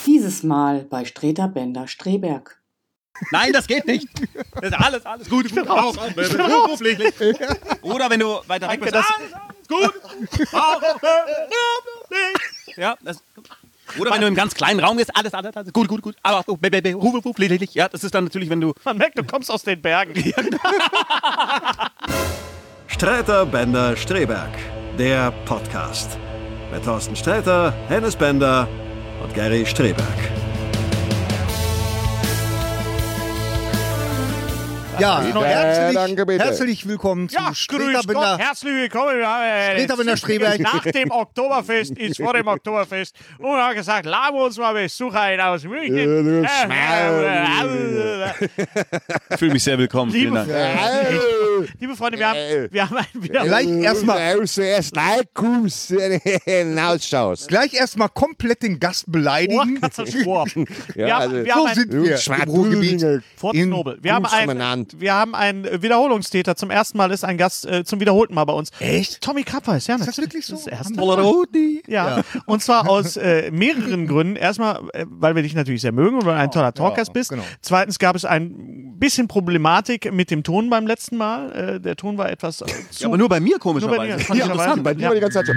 Dieses Mal bei Streter Bender Streberg. Nein, das geht nicht. Das ist alles gut. Ich bin raus. Oder wenn du weiter weg bist. Alles gut. Ja, oder wenn du im ganz kleinen Raum bist, alles gut. Aber ja, das ist dann natürlich, wenn du... Man merkt, du kommst aus den Bergen. Streter Bender Streberg, der Podcast. Mit Thorsten Sträter, Hennes Bender und Gary Streberg. Ja, danke bitte. Herzlich willkommen zu Grüß Gott, herzlich willkommen. Streter Bender Streberg. Nach dem Oktoberfest ist vor dem Oktoberfest. Und er hat gesagt, laden wir uns mal Besucher ein aus München. Ich fühle mich sehr willkommen. Vielen Dank. Liebe Freunde, wir haben Gleich erstmal gleich erstmal komplett den Gast beleidigen. So sind wir im Ruhrgebiet. Nobel. Wir haben einen Wiederholungstäter. Zum ersten Mal ist ein Gast zum wiederholten Mal bei uns. Echt? Tommy Kappers, ja. Ist das wirklich so? Das erste Mal. Ja. Und zwar aus mehreren Gründen. Erstmal, weil wir dich natürlich sehr mögen und weil du ein toller Talkers bist. Genau. Zweitens gab es ein bisschen Problematik mit dem Ton beim letzten Mal. Der Ton war etwas zu... Ja, aber nur bei mir komischerweise. Bei dir war die ganze Zeit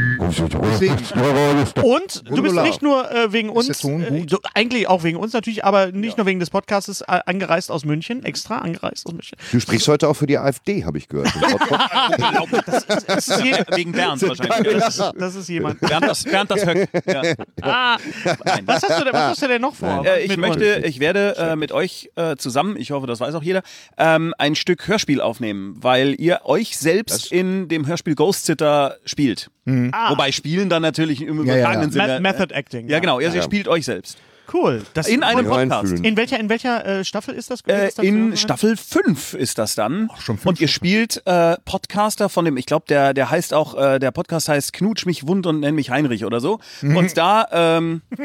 so. Und du bist nicht nur wegen uns, eigentlich auch wegen uns natürlich, aber nicht nur wegen des Podcasts angereist aus München, extra angereist aus München. Du sprichst heute auch für die AfD, habe ich gehört. Das ist wegen Bernd wahrscheinlich. Das ist jemand. Bernd das Höck. Ja. Was hast du denn noch vor? Ich werde mit euch zusammen, ich hoffe, das weiß auch jeder, ein Stück Hörspiel aufnehmen, weil ihr euch selbst in dem Hörspiel Ghost Sitter spielt. Wobei Spielen dann natürlich im übertragenen Sinne. Method Acting. Ja, genau. Ihr spielt euch selbst. Cool. In einem Podcast. In welcher Staffel ist das? In Staffel 5 ist das dann. Und ihr spielt Podcaster von dem, ich glaube, der heißt auch, der Podcast heißt Knutsch mich wund und nenn mich Heinrich oder so. Und da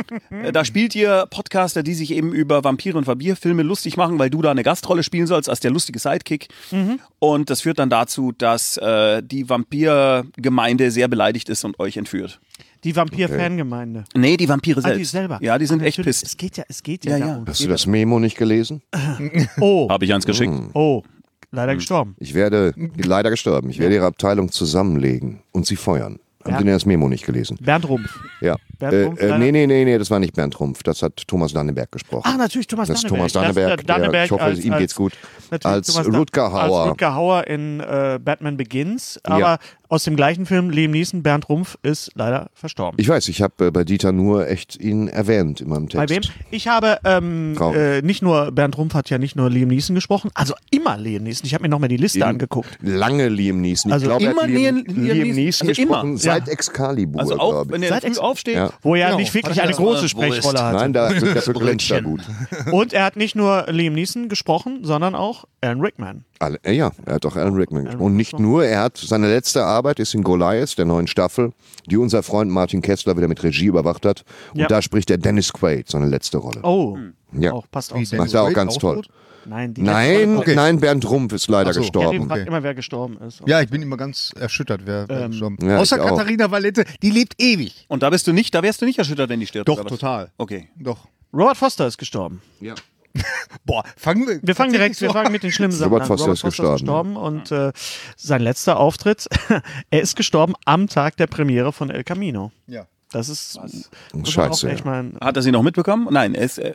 spielt ihr Podcaster, die sich eben über Vampire und Vampirfilme lustig machen, weil du da eine Gastrolle spielen sollst als der lustige Sidekick. Und das führt dann dazu, dass die Vampirgemeinde sehr beleidigt ist und euch entführt. Die Vampir-Fangemeinde. Nee, die Vampire selbst. Die selber. Ja, die sind echt pisst. Es geht ja darum. Hast du das Memo nicht gelesen? Oh. Habe ich eins geschickt. Oh. Leider gestorben. Leider gestorben. Ich werde ihre Abteilung zusammenlegen und sie feuern. Haben Sie denn das Memo nicht gelesen? Bernd Rumpf. Ja. Bernd Rumpf, nee, das war nicht Bernd Rumpf. Das hat Thomas Danneberg gesprochen. Ach, natürlich Thomas Das ist Danneberg. Thomas Danneberg. Ich hoffe, ihm geht's gut. Als Rutger Hauer. Als Rutger Hauer in Batman Begins. Aber aus dem gleichen Film, Liam Neeson, Bernd Rumpf ist leider verstorben. Ich weiß, ich habe bei Dieter Nuhr echt ihn erwähnt in meinem Text. Bei wem? Ich habe nicht nur, Bernd Rumpf hat ja nicht nur Liam Neeson gesprochen, also immer Liam Neeson. Ich habe mir nochmal die Liste angeguckt. Lange Liam Neeson. Also ich glaube, immer er hat Liam Neeson gesprochen, immer. seit Excalibur, Also auch, glaube wenn ich. er früh aufsteht. Wo er nicht wirklich eine große Sprechrolle hatte. Nein, dafür glänzt er gut. Und er hat nicht nur Liam Neeson gesprochen, sondern auch Alan Rickman. Er hat auch Alan Rickman gesprochen. Und nicht nur, er hat seine letzte Arbeit ist in Goliath, der neuen Staffel, die unser Freund Martin Kessler wieder mit Regie überwacht hat. Und da spricht der Dennis Quaid seine letzte Rolle. Oh, ja. auch, passt auch. Macht er auch ganz toll. Nein, Bernd Rumpf ist leider gestorben. Ich frage immer, wer gestorben ist. Ja, ich bin immer ganz erschüttert, wer gestorben ist. Ja, Außer Katharina Valente, die lebt ewig. Und da wärst du nicht erschüttert, wenn die stirbt? Doch, total. Okay. Doch. Robert Foster ist gestorben. Ja. Boah, wir fangen mit den schlimmen Sachen Robert an. Foster ist gestorben. Und sein letzter Auftritt, er ist gestorben am Tag der Premiere von El Camino. Ja. Das ist scheiße. Hat er sie noch mitbekommen? Nein,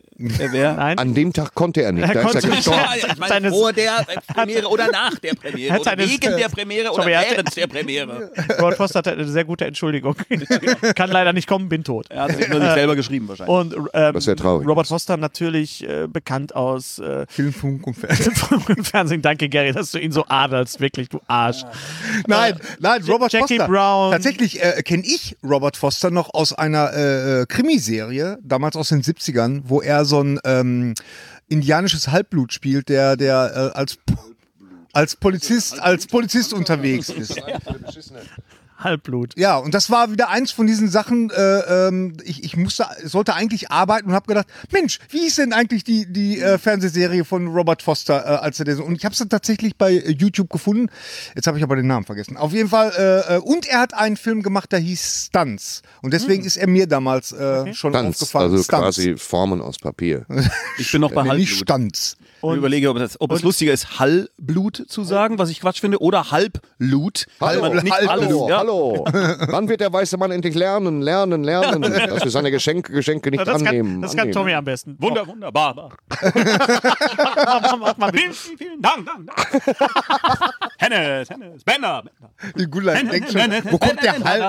Nein. An dem Tag konnte er nicht. Er Da ist er konnte gestorben. Ich meine, vor der Premiere oder nach der Premiere oder wegen der Premiere oder während der Premiere. Robert Foster hat eine sehr gute Entschuldigung. Kann leider nicht kommen, bin tot. Er hat sich nur nicht selber geschrieben wahrscheinlich. Und Das ist sehr traurig. Robert Foster natürlich bekannt aus Film, Funk und Fernsehen. Danke, Gary, dass du ihn so adelst. Wirklich, du Arsch. Nein, Robert Jackie Foster. Brown. Tatsächlich kenne ich Robert Foster noch aus einer Krimiserie, damals aus den 70ern, wo er so ein indianisches Halbblut spielt, der als Polizist unterwegs ist. Halbblut. Ja, und das war wieder eins von diesen Sachen, ich sollte eigentlich arbeiten und habe gedacht, Mensch, wie ist denn eigentlich die Fernsehserie von Robert Foster, als er und ich habe es dann tatsächlich bei YouTube gefunden. Jetzt habe ich aber den Namen vergessen. Auf jeden Fall, und er hat einen Film gemacht, der hieß Stunts. Und deswegen ist er mir damals schon Stunts, aufgefallen. also Stunts. quasi Formen aus Papier. Ich bin noch bei Nicht Halbblut. Stunts. Ich überlege, ob es lustiger ist, Hallblut zu sagen, was ich Quatsch finde, oder Halblut. Hallo, Nicht hallo, ja. hallo. Wann wird der weiße Mann endlich lernen, dass wir seine Geschenke nicht annehmen? Das kann Tommy am besten. Wunderbar. Mach mal bitte. Vielen Dank. Hennes, Bender. Die Gullein denkt schon, wo kommt der Hall?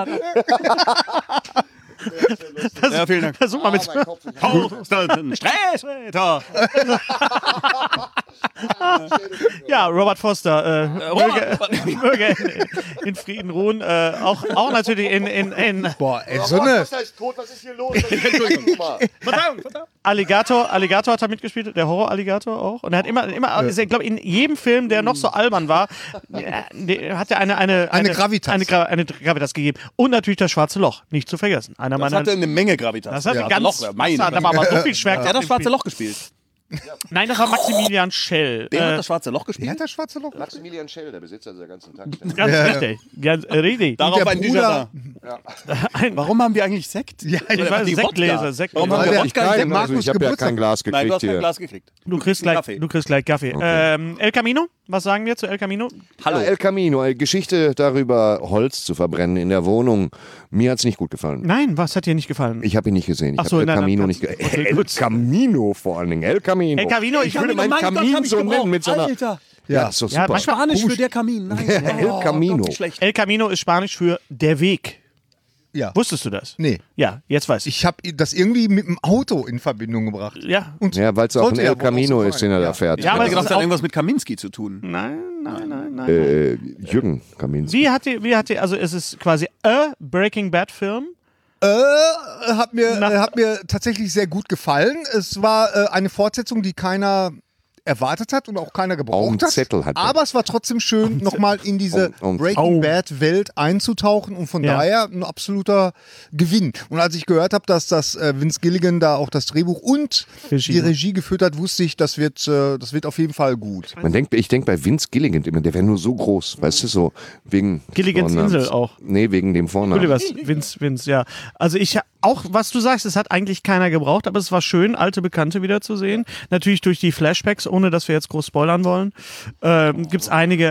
Ja, vielen Dank. Versuch mal mit. Sträter. Ja, Robert Foster. Möge in Frieden ruhen. Auch natürlich in Boah, ey, so eine... ist tot, was ist hier los? Verdammt. Alligator hat er mitgespielt, der Horror-Alligator auch. Und er hat immer ich glaube, in jedem Film, der noch so albern war, hat er eine Gravitas. Eine Gravitas gegeben. Und natürlich das Schwarze Loch, nicht zu vergessen. Das hatte eine Menge Gravitas. Das hatte Ja, ganz, Loch, meine das hat aber so viel Schwerkraft. Der hat das im Schwarze Spiel. Loch gespielt. Nein, das war Maximilian Schell. Der hat das Schwarze Loch Wer gespielt. hat das Schwarze Loch? Maximilian Schell, der Besitzer dieser ganzen Tankstelle. Ganz richtig. Ganz richtig. Darauf der ein Bruder- Dujardin. Warum haben wir eigentlich Sekt? Ja, Ich weiß, Die Sektgläser. Warum haben Weil wir der- Wodka? der Nein, Markus also ich habe ja Geburtstag. kein Glas Nein, du gekriegt hast kein hier. Glas gekriegt. Du kriegst gleich Kaffee. El Camino? Was sagen wir zu El Camino? Hallo. El Camino, eine Geschichte darüber, Holz zu verbrennen in der Wohnung. Mir hat es nicht gut gefallen. Nein, was hat dir nicht gefallen? Ich habe ihn nicht gesehen. Ich Ach so, habe El nein, Camino dann- nicht gesehen. okay, El gut. Camino vor allen Dingen. El Camino. El Camino, ich würde meinen Mein Gott, Kamin hab ich so nennen gebraucht. mit so einer... Alter. Ja, ist doch Ja, super. manchmal- Spanisch für der Kamin. Nein. El Camino. Gott, wie schlecht. El Camino ist Spanisch für der Weg. Ja. Wusstest du das? Nee. Ja, jetzt weiß ich. Ich habe das irgendwie mit dem Auto in Verbindung gebracht. Ja. Und Ja, weil es auch ein sollte ja El wohl Camino auch so ist, den er sein. da fährt. Ja, aber Ich es gedacht, ist das hat auch, irgendwas mit Kaminski zu tun. nein. Jürgen Kaminski. Wie hat die, also es ist quasi a Breaking Bad Film. Hat mir tatsächlich sehr gut gefallen. Es war eine Fortsetzung, die keiner erwartet hat und auch keiner Auch gebraucht einen hat. Zettel hat er. Aber es war trotzdem schön, nochmal in diese Breaking Bad Welt einzutauchen und von Ja. daher ein absoluter Gewinn. Und als ich gehört habe, dass das Vince Gilligan da auch das Drehbuch und die Regie geführt hat, wusste ich, das wird auf jeden Fall gut. Ich denke bei Vince Gilligan immer, der wäre nur so groß, weißt du, so wegen Gilligans Vornamens. Insel auch. Nee, wegen dem Vornamen. Olivers, Vince, ja. Also auch, was du sagst, es hat eigentlich keiner gebraucht, aber es war schön, alte Bekannte wiederzusehen. Natürlich durch die Flashbacks, ohne dass wir jetzt groß spoilern wollen, gibt es einige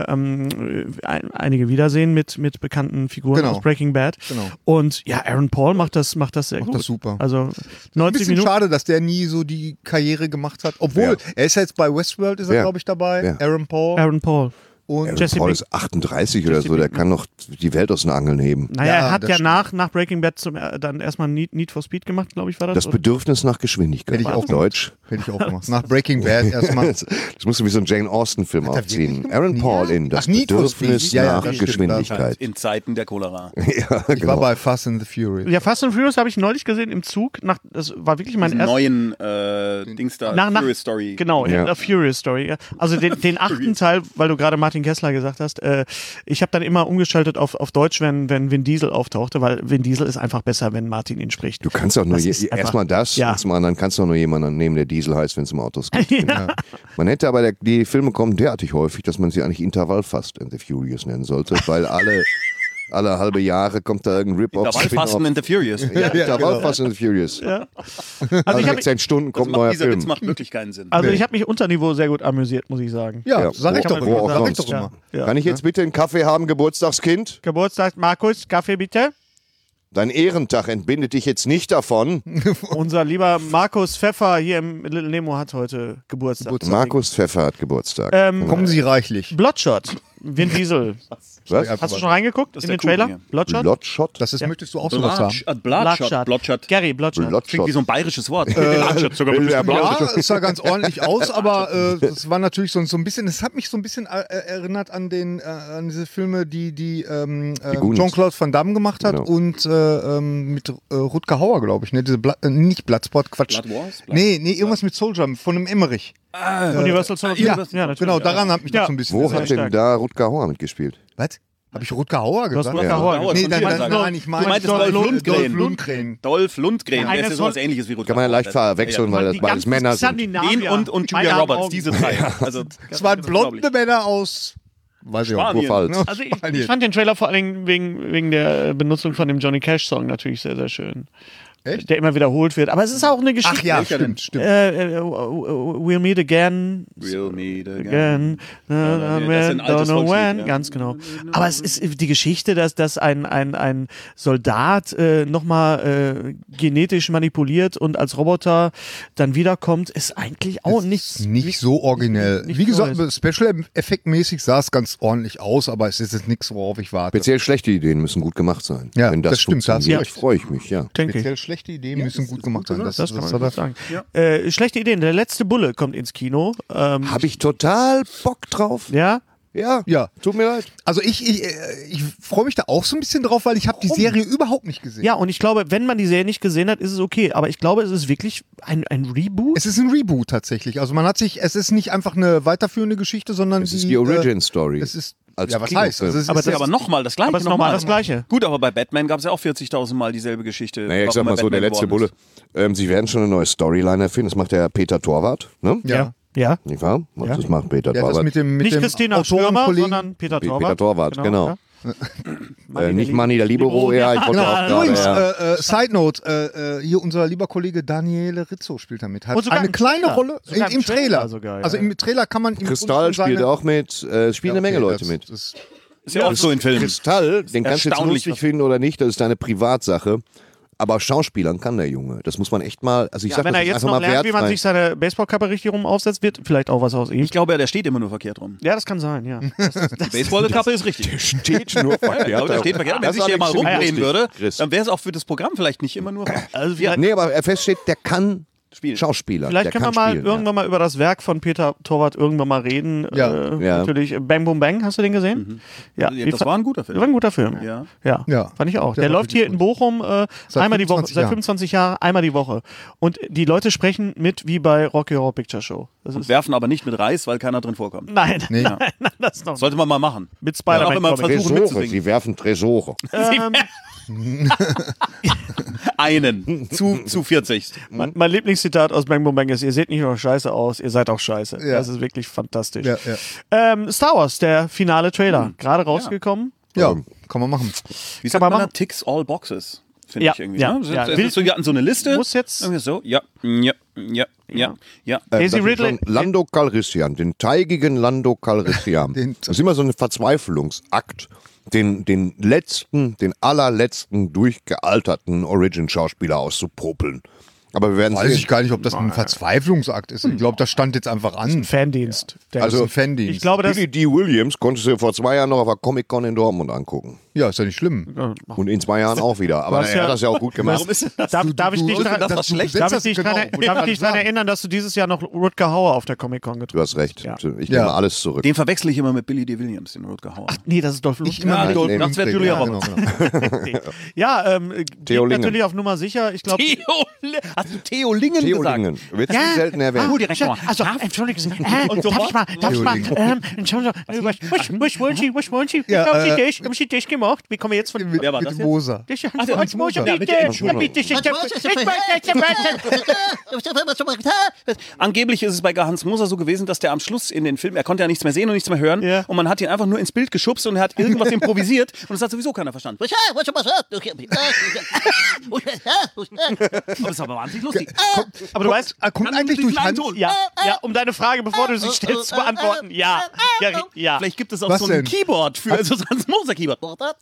Wiedersehen mit bekannten Figuren Genau. aus Breaking Bad. Genau. Und ja, Aaron Paul macht das sehr gut. das super. Also Ein 90 bisschen Minuten. schade, dass der nie so die Karriere gemacht hat. Obwohl, Ja. er ist ja jetzt bei Westworld, ist er, Ja. glaube ich, dabei. Ja. Aaron Paul. Aaron Paul. Und Jesse Paul Pink. ist 38 oder so, der kann noch die Welt aus den Angeln heben. Naja, Ja, er hat das ja stimmt. nach Breaking Bad dann erstmal Need for Speed gemacht, glaube ich, war das. Das Bedürfnis nach Geschwindigkeit. Hätte ich auch auf Deutsch. hätte ich auch gemacht. Nach Breaking Bad erstmal. Das musst du wie so ein Jane Austen-Film er aufziehen. wirklich Aaron gemacht? Paul in Das Ach, Need for Bedürfnis Speed. Ja, ja, nach das stimmt, Geschwindigkeit. In Zeiten der Cholera. Ja, Ich war genau. bei Fast and the Furious. Ja, Fast and Furious habe ich neulich gesehen im Zug. Das war wirklich mein Diesen erstes. neuen Dings da, Furious Story. Genau, Ja. A Furious Story. Ja. Also den 8. Teil, weil du gerade Martin Kessler gesagt hast, ich habe dann immer umgeschaltet auf Deutsch, wenn Vin Diesel auftauchte, weil Vin Diesel ist einfach besser, wenn Martin ihn spricht. Du kannst auch nur Das ist einfach- erstmal das Ja. und zum anderen kannst du auch nur jemanden nehmen, der Diesel heißt, wenn es um Autos geht. Man hätte aber die Filme kommen derartig häufig, dass man sie eigentlich Intervallfast and the Furious nennen sollte, weil alle halbe Jahre kommt da irgendein Rip-Off. Intervallfasten in the Furious. Ja, Intervallfast and the Furious. Also Also ich habe 16 Stunden kommt Dieser neuer Witz Film. macht wirklich keinen Sinn. ich hab mich unter Niveau sehr gut amüsiert, muss ich sagen. Ja, Ja, sag ich wo- doch wo auch immer. Sag ich sonst. doch immer. Ja. Kann ich jetzt bitte einen Kaffee haben, Geburtstagskind? Geburtstag, Markus, Kaffee bitte. Dein Ehrentag entbindet dich jetzt nicht davon. Unser lieber Markus Pfeffer hier im Little Nemo hat heute Geburtstag. Markus Pfeffer hat Geburtstag. Kommen Sie reichlich. Bloodshot, Vin Diesel. Was? Hast du schon reingeguckt in der den Trailer? Kuchen Bloodshot? Bloodshot? Das ist, möchtest du auch sowas haben? Bloodshot. Gary, Bloodshot. Klingt wie so ein bayerisches Wort. Ja, es sah ganz ordentlich aus, aber es war natürlich so ein bisschen, es hat mich so ein bisschen erinnert an diese Filme, die Goonies. Jean-Claude Van Damme gemacht hat Genau. und mit Rutger Hauer, glaube ich, ne? Diese nicht Bloodsport, Quatsch. Blood Wars? Nee, irgendwas mit Soldier, von einem Emmerich. Universal Soldier. Ja, natürlich. genau, daran hat mich das Ja. so ein bisschen Wo erinnert. hat denn da Rutger Hauer mitgespielt? Was? Habe ich Rutger Hauer Du hast gesagt? Rutger Hauer Nee, gesagt. nein, ich meine Du meintest Dolph Lundgren. Dolph Lundgren, Ja, der ist ja einer sowas soll- ähnliches wie Rutger Kann man ja Hauer. leicht verwechseln, weil das Die beides ganzen Männer sind. Skandinavier, Den und meine Julia Roberts, Augen. diese drei. Also, Es waren blonde Männer aus, weiß ich auch, Spanien. Kurpfalz. Also ich fand den Trailer vor allen Dingen wegen der Benutzung von dem Johnny Cash-Song natürlich sehr, sehr schön. Echt? Der immer wiederholt wird. Aber es ist auch eine Geschichte. Ach ja, Welcher denn? stimmt. We'll meet again. We'll meet again. Again. Das ist ein altes Don't know Volkslied, when. ja. Ganz genau. Aber es ist die Geschichte, dass ein Soldat nochmal genetisch manipuliert und als Roboter dann wiederkommt, ist eigentlich auch Nicht so originell. nicht Wie gesagt, Neues. Special-Effekt-mäßig sah es ganz ordentlich aus, aber es ist jetzt nichts, worauf ich warte. Speziell schlechte Ideen müssen gut gemacht sein. Ja, Wenn das, das stimmt, da hast du funktioniert, recht. freue ich mich, ja. denke ich. Speziell schlechte Ideen müssen gut gemacht sein. Das kann man hat er- gut sagen. Schlechte Ideen. Der letzte Bulle kommt ins Kino. Habe ich total Bock drauf. Ja. Ja, Ja. tut mir leid. Also ich freue mich da auch so ein bisschen drauf, weil ich habe die Serie überhaupt nicht gesehen. Ja, und ich glaube, wenn man die Serie nicht gesehen hat, ist es okay. Aber ich glaube, es ist wirklich ein Reboot. Es ist ein Reboot tatsächlich. Also es ist nicht einfach eine weiterführende Geschichte, sondern Es ist die Origin-Story. Es ist, Als ja, was Kinofilm. heißt? Also es Aber ist das- Aber nochmal das Gleiche. Aber es ist nochmal das Gleiche. Gut, aber bei Batman gab es ja auch 40.000 Mal dieselbe Geschichte. Naja, ich warum sag mal er so, der Batman letzte Bulle. geworden Sie werden schon eine neue Storyline erfinden. Das macht der Peter Torwart, ne? ja. Ja. Nicht wahr? Das macht Peter Ja, das Torwart. mit dem Nicht Christina Stürmer, Autorenkollegen. sondern Peter Torwart. Peter Torwart, genau. Ja. Nicht Manni der Libero, ja, ich wollte Genau. auch gerade. Übrigens, Ja. Side Note, hier unser lieber Kollege Daniele Rizzo spielt da mit. Hat Und sogar eine im kleine Trailer. Rolle Sogar im im Trailer. Trailer sogar, ja. Also im Trailer kann man im Kristall Grunde spielt auch mit, spielen eine Menge Leute mit. ist ja auch so in Filmen. Kristall, den kannst du jetzt Erstaunlich, lustig was- finden oder nicht, das ist deine Privatsache. Aber Schauspielern kann der Junge. Das muss man echt mal, also ich Ja, sag wenn das er ist jetzt einfach noch mal lernt, wie man wertfrei. sich seine Baseballkappe richtig rum aufsetzt, wird vielleicht auch was aus ihm. Ich glaube, der steht immer nur verkehrt rum. Ja, das kann sein, ja. Die Baseballkappe ist richtig. steht nur verkehrt. Ja, der steht verkehrt. Wenn Das sich war der mal nicht rumdrehen lustig, würde, Chris. dann wäre es auch für das Programm vielleicht nicht immer nur Also vielleicht, Nee, aber er feststeht, der kann Spielen. Schauspieler. vielleicht der können kann wir mal spielen, irgendwann mal über das Werk von Peter Torwart irgendwann mal reden. Ja. Ja. Natürlich. Bang Boom Bang, hast du den gesehen? Ja. Ja, das war ein guter Das war Film. ein guter Film. Ja. Ja. Fand ich auch. Der Der war läuft hier wirklich in Bochum einmal die Woche, 25 seit Jahren. 25 Jahren, einmal die Woche. Und die Leute sprechen mit wie bei Rocky Horror Picture Show. Das ist Werfen aber nicht mit Reis, weil keiner drin vorkommt. nein, Nee. nein, das noch Sollte man mal machen. mit Ja, auch immer Spider-Man. Comic. versuchen Tresore, mitzusingen. sie werfen Tresore. Einen zu 40. Mein Lieblingszitat aus Bang Boom Bang ist: Ihr seht nicht nur scheiße aus, ihr seid auch scheiße. Ja. Das ist wirklich fantastisch. Ja, ja. Star Wars, der finale Trailer, gerade rausgekommen. Ja, kann man machen. Wie Kann sagt man man da? machen. Ticks all boxes. Finde Ja, ich irgendwie. ja, Ne? ja. Das ist so ja, so eine Liste. Muss jetzt- Irgendwie so. Ja. Daisy Das ist Ridley. schon Lando Calrissian, den teigigen Lando Calrissian. Das ist immer so ein Verzweiflungsakt, den allerletzten durchgealterten Origin-Schauspieler auszupopeln. Aber wir werden Weiß sehen. ich gar nicht, ob das ein Verzweiflungsakt ist. Ich glaube, das stand jetzt einfach an. Fandienst. Der Also Also, ein Fandienst. ich glaube, dass. Billy D. Williams konntest du vor 2 Jahren noch auf der Comic-Con in Dortmund angucken. Ja, ist ja nicht schlimm. Und in 2 Jahren auch wieder. Aber hast er ja- hat das ja auch gut gemacht. Warum ist denn das? Darf ich dich ist denn dran das was Schlechtes? darf ich dich Genau, dran wollte ich darf ich dich gerade dran erinnern, dass du dieses Jahr noch Rutger Hauer auf der Comic-Con Du getroffen hast? hast recht. Ja. Ich Ja. nehme alles zurück. Den verwechsel ich immer mit Billy D. Williams, den Rutger Hauer. Nee, das ist Dolph Nicht Lundgren. immer mit Dolph nee. Das wäre Lundgren. Julia Ja, Roberts. genau. Ja, Theo geht Lingen. natürlich auf Nummer sicher. Ich glaube. Hast du Theo Lingen Theo gesagt? Lingen. Wird ja. selten erwähnt. Oh, direkt mal. Also, entschuldigen Sie, Und so darf ich mal, Theo Entschuldigung, was wollen Sie, Ja, haben Sie das gemacht? Wie kommen wir jetzt von... Mit, Wer war das mit jetzt? Moser. Das der Hans Moser. Ja, bitte, Entschuldigung. Angeblich ist es bei Hans Moser so gewesen, dass der am Schluss in den Film, er konnte ja nichts mehr sehen und nichts mehr hören, Ja. und man hat ihn einfach nur ins Bild geschubst und er hat irgendwas improvisiert und das hat sowieso keiner verstanden. Aber das ist aber wahnsinnig lustig. Aber du weißt... Kommt eigentlich durch Hans. Ja, um deine Frage, bevor du sie stellst, zu beantworten. Ja. Vielleicht gibt es auch Was so ein denn? Keyboard für also so ein Hans Moser Keyboard.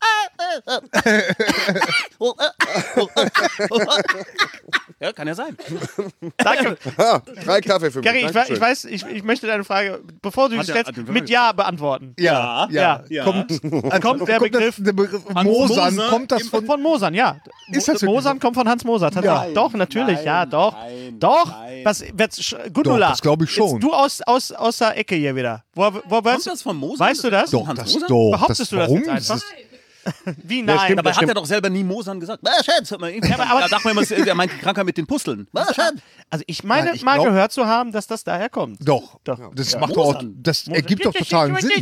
Ja, kann ja sein. Danke. 3 Kaffee für mich. Gary, Dankeschön. ich weiß, ich möchte deine Frage, bevor du sie Hat er- stellst, hat er- mit Ja beantworten. Ja. Kommt der Begriff... Der Begriff Hans Mosern, Moser kommt das Von Mosern, ja. Ist das wirklich Mosern kommt von Hans Moser. Tatsächlich. Doch, natürlich, ja, doch. nein, Doch. nein. Gundula. Doch, das glaub ich schon. Jetzt du aus der Ecke hier wieder. Wo Kommt weißt das von Moser? Weißt du das? Doch, Hans das Moser? doch. Behauptest du das warum? jetzt einfach? Wie nein? stimmt, Dabei hat er doch selber nie Mosan gesagt. Schätz, da dachte man immer, er meint die Krankheit mit den Pusteln. Also ich meine, Nein, ich mal glaub- gehört zu haben, dass das daher kommt. Doch. Doch. Das macht doch auch, das ergibt doch totalen Sinn.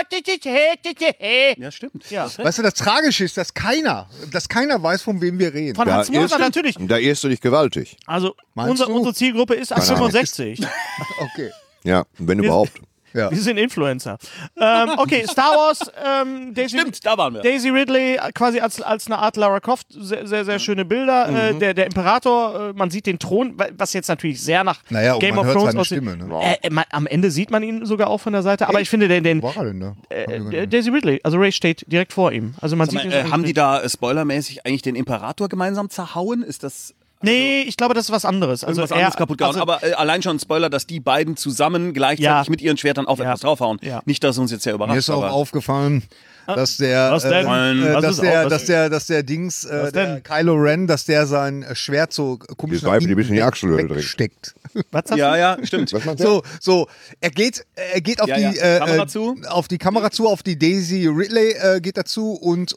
Ja, stimmt. Ja. Weißt du, das Tragische ist, dass keiner weiß, von wem wir reden. Von Hans Moser natürlich. Da irrst du dich gewaltig. Also Meinst du? unsere Zielgruppe ist ab Keine Ahnung. 65. Okay. Ja, wenn überhaupt. Ja. Wir sind Influencer. Okay, Star Wars, Stimmt, da waren wir. Daisy Ridley quasi als eine Art Lara Croft, sehr, sehr, sehr schöne Bilder. Der Imperator, man sieht den Thron, was jetzt natürlich sehr nach Naja, und Game man of hört Thrones seine aussieht. Stimme. Ne? Am Ende sieht man ihn sogar auch von der Seite, aber ich finde den Wo war er denn da? Daisy Ridley, also Ray steht direkt vor ihm. Also man sieht ihn so Haben die da spoilermäßig eigentlich den Imperator gemeinsam zerhauen? Ist das Nee, ich glaube, das ist was anderes. Also irgendwas anderes kaputt gehauen? Aber allein schon ein Spoiler, dass die beiden zusammen gleichzeitig mit ihren Schwertern auf etwas draufhauen. Ja. Nicht, dass uns jetzt sehr überrascht. Mir ist auch aber aufgefallen, dass der, Was denn? dass der Dings, der Kylo Ren, dass der sein Schwert so komisch Das Weib, die bis in die Achselhöhle dringt. steckt. Was sagst ja, stimmt. Was macht der? So, er geht auf Ja, die ja. Kamera zu. auf die Kamera zu, auf die Daisy Ridley geht dazu und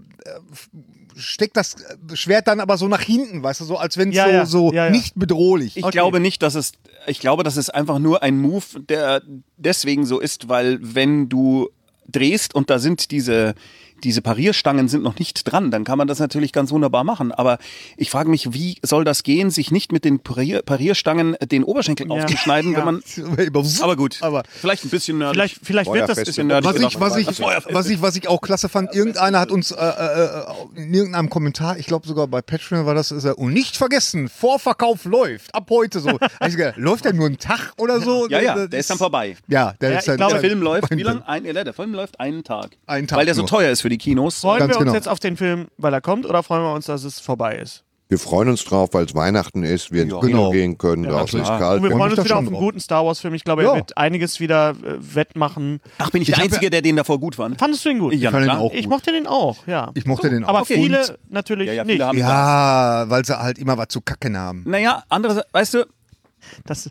steckt das Schwert dann aber so nach hinten, weißt du, so als wenn es so nicht bedrohlich. Ich glaube nicht, dass es. Ich glaube, das ist einfach nur ein Move, der deswegen so ist, weil wenn du drehst und da sind diese Parierstangen sind noch nicht dran, dann kann man das natürlich ganz wunderbar machen. Aber ich frage mich, wie soll das gehen, sich nicht mit den Parierstangen den Oberschenkel aufzuschneiden, wenn man. Aber gut, vielleicht ein bisschen nerdig. Vielleicht wird das Feuerfest. Bisschen nerdig Was ich auch klasse fand, irgendeiner hat uns in irgendeinem Kommentar, ich glaube sogar bei Patreon war das, und nicht vergessen, Vorverkauf läuft, ab heute so. Also, läuft der nur einen Tag oder so? Ja, der ist dann vorbei. Ja, der ist dann. Der Film läuft, wie lange? Der Film läuft einen Tag. Einen Tag weil der so nur. teuer ist für die Kinos. Freuen Ganz wir uns genau. jetzt auf den Film, weil er kommt, oder freuen wir uns, dass es vorbei ist? Wir freuen uns drauf, weil es Weihnachten ist, wir ins Kino gehen können, draußen ist kalt. Und wir freuen mich uns da wieder auf schon einen drauf. guten Star Wars-Film. Ich glaube, er wird einiges wieder wettmachen. Ach, bin ich der Einzige, der den davor gut fand? Fandest du ihn gut? Ja, fand ihn klar. auch Ich gut. mochte den auch, ja. Ich mochte den auch. Aber Okay. viele natürlich Ja, nicht. viele haben Ja, weil sie halt immer was zu kacken haben. Naja, andererseits, weißt du, Das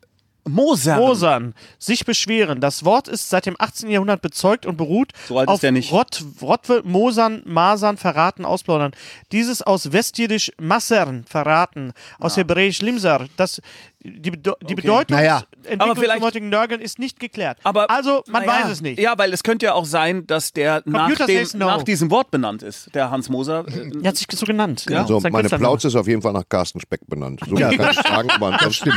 Mosan. sich beschweren. Das Wort ist seit dem 18. Jahrhundert bezeugt und beruht So alt auf ist der nicht. Rotwe, Mosan, Masern, verraten, ausplaudern. Dieses aus Westjiddisch Massern, verraten, aus Hebräisch Limsar. Die Bedeutung Naja. Aber vielleicht- zum heutigen Nörgeln ist nicht geklärt. Aber, also, man naja, weiß es nicht. Ja, weil es könnte ja auch sein, dass der Computer says no. nach diesem Wort benannt ist, der Hans Moser. Er hat sich so genannt. Ja. Also Sein meine Künstlername. Plauze ist auf jeden Fall nach Carsten Speck benannt. So kann ich sagen, aber ansonsten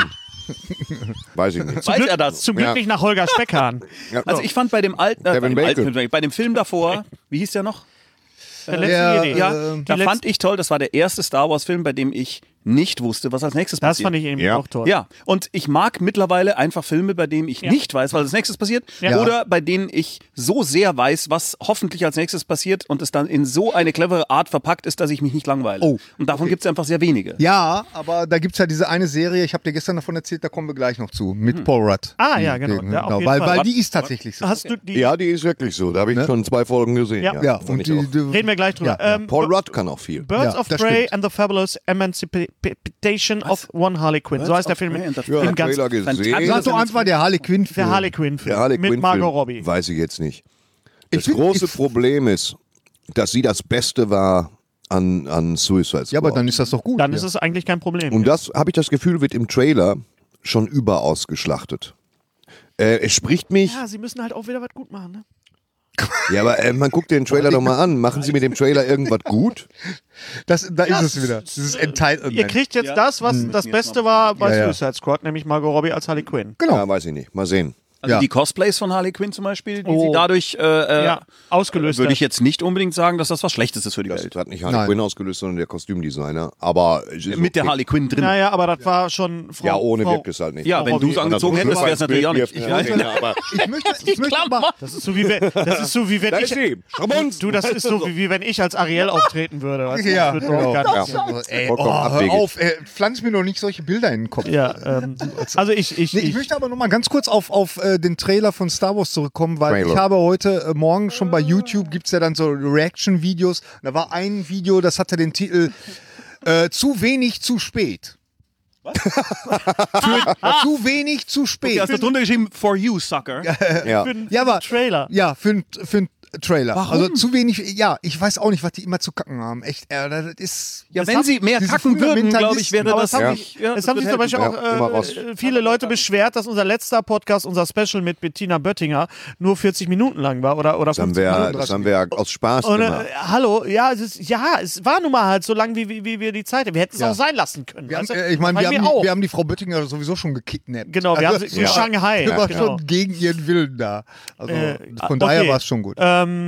weiß ich nicht. Weiß er das? Zum Glück Ja. nicht nach Holger Speckhahn. Ja, Also ich fand bei dem Kevin Bacon. bei dem Film davor, wie hieß der noch? Der letzte Jedi. Ja, da Die fand ich toll, das war der erste Star Wars Film, bei dem ich nicht wusste, was als nächstes Das passiert. fand ich eben Ja. auch toll. Ja, und ich mag mittlerweile einfach Filme, bei denen ich nicht weiß, was als nächstes passiert, Ja. oder bei denen ich so sehr weiß, was hoffentlich als nächstes passiert und es dann in so eine clevere Art verpackt ist, dass ich mich nicht langweile. Oh, Und davon gibt es einfach sehr wenige. Ja, aber da gibt es ja diese eine Serie, ich habe dir gestern davon erzählt, da kommen wir gleich noch zu, mit Paul Rudd. Ah, ja, genau. Ja, auf jeden weil, Fall. weil die ist tatsächlich so. Hast du die? Ja, die ist wirklich so. Da habe ich schon 2 Folgen gesehen. Ja. Ja, fand und ich auch. Reden wir gleich drüber. Ja, Paul Rudd kann auch viel. Birds Ja, of das Prey stimmt. and the Fabulous Emancipation of One Harley Quinn. So heißt der Film. Prey and the Ja, Im ganz Trailer gesehen. Sag doch einfach der Harley Quinn-Film. der Harley Quinn-Film Der Harley mit Quinn Margot Film, Robbie. weiß ich jetzt nicht. Das find- große ich- Problem ist, dass sie das Beste war an Suicide Squad. Ja, aber dann ist das doch gut. Dann ja. ist es eigentlich kein Problem. Und das, habe ich das Gefühl, wird im Trailer schon überaus geschlachtet. Es spricht mich. ja, sie müssen halt auch wieder was gut machen. Ne? Ja, aber man guckt den Trailer doch mal an. Machen Sie mit dem Trailer irgendwas gut? Da ist es wieder. Dieses Entitlement. Ihr kriegt jetzt das, was das Beste war bei Ja, ja. Suicide Squad, nämlich Margot Robbie als Harley Quinn. Genau. Ja, weiß ich nicht. Mal sehen. Also Ja. die Cosplays von Harley Quinn zum Beispiel, die Oh. sie dadurch Ja, ausgelöst. würde hat. ich jetzt nicht unbedingt sagen, dass das was Schlechtes ist für die Das Welt. hat nicht Harley Nein. Quinn ausgelöst, sondern der Kostümdesigner. Aber es ist Mit der okay. Harley Quinn drin. Naja, aber das war schon Frau, Ja, ohne Frau, wirkt es halt nicht. Ja, wenn du es angezogen hättest, wäre es natürlich auch nicht. Ja, aber Ich möchte aber... Das ist so wie wenn, da ist ich... sie. Strabons. Du, das ist so wie wenn ich als Ariel auftreten würde. Weißt du? Ja, Das wird genau. gar nicht. Ey, Vollkommen hör abwegig. auf, pflanz mir doch nicht solche Bilder in den Kopf. Ja, also Ich möchte aber noch mal ganz kurz auf den Trailer von Star Wars zurückkommen, weil Trailer. ich habe heute Morgen schon bei YouTube, gibt es ja dann so Reaction-Videos. Da war ein Video, das hatte den Titel Zu wenig, zu spät. Zu wenig, zu spät. Du hast da drunter geschrieben, for you, sucker. Ja. für einen Ja, aber Trailer. Ja, für Trailer. Warum? Also zu wenig, ich weiß auch nicht, was die immer zu kacken haben. Echt, das ist... Ja, wenn sie mehr diese kacken früher würden, glaube ich, wäre Aber das... es haben Ja. sich, es haben sich zum Beispiel auch viele Leute beschwert, dass unser letzter Podcast, unser Special mit Bettina Böttinger, nur 40 Minuten lang war. Oder Das haben 50 Minuten. wir ja aus Spaß Und, gemacht. hallo, es war nun mal halt so lang, wie wir die Zeit haben. Wir hätten es auch sein lassen können. Wir haben, weißt du? ich meine, auch. wir haben die Frau Böttinger sowieso schon gekidnappt. Genau, wir haben sie in Shanghai. Die war Genau. schon gegen ihren Willen da. Also von daher okay. war es schon gut.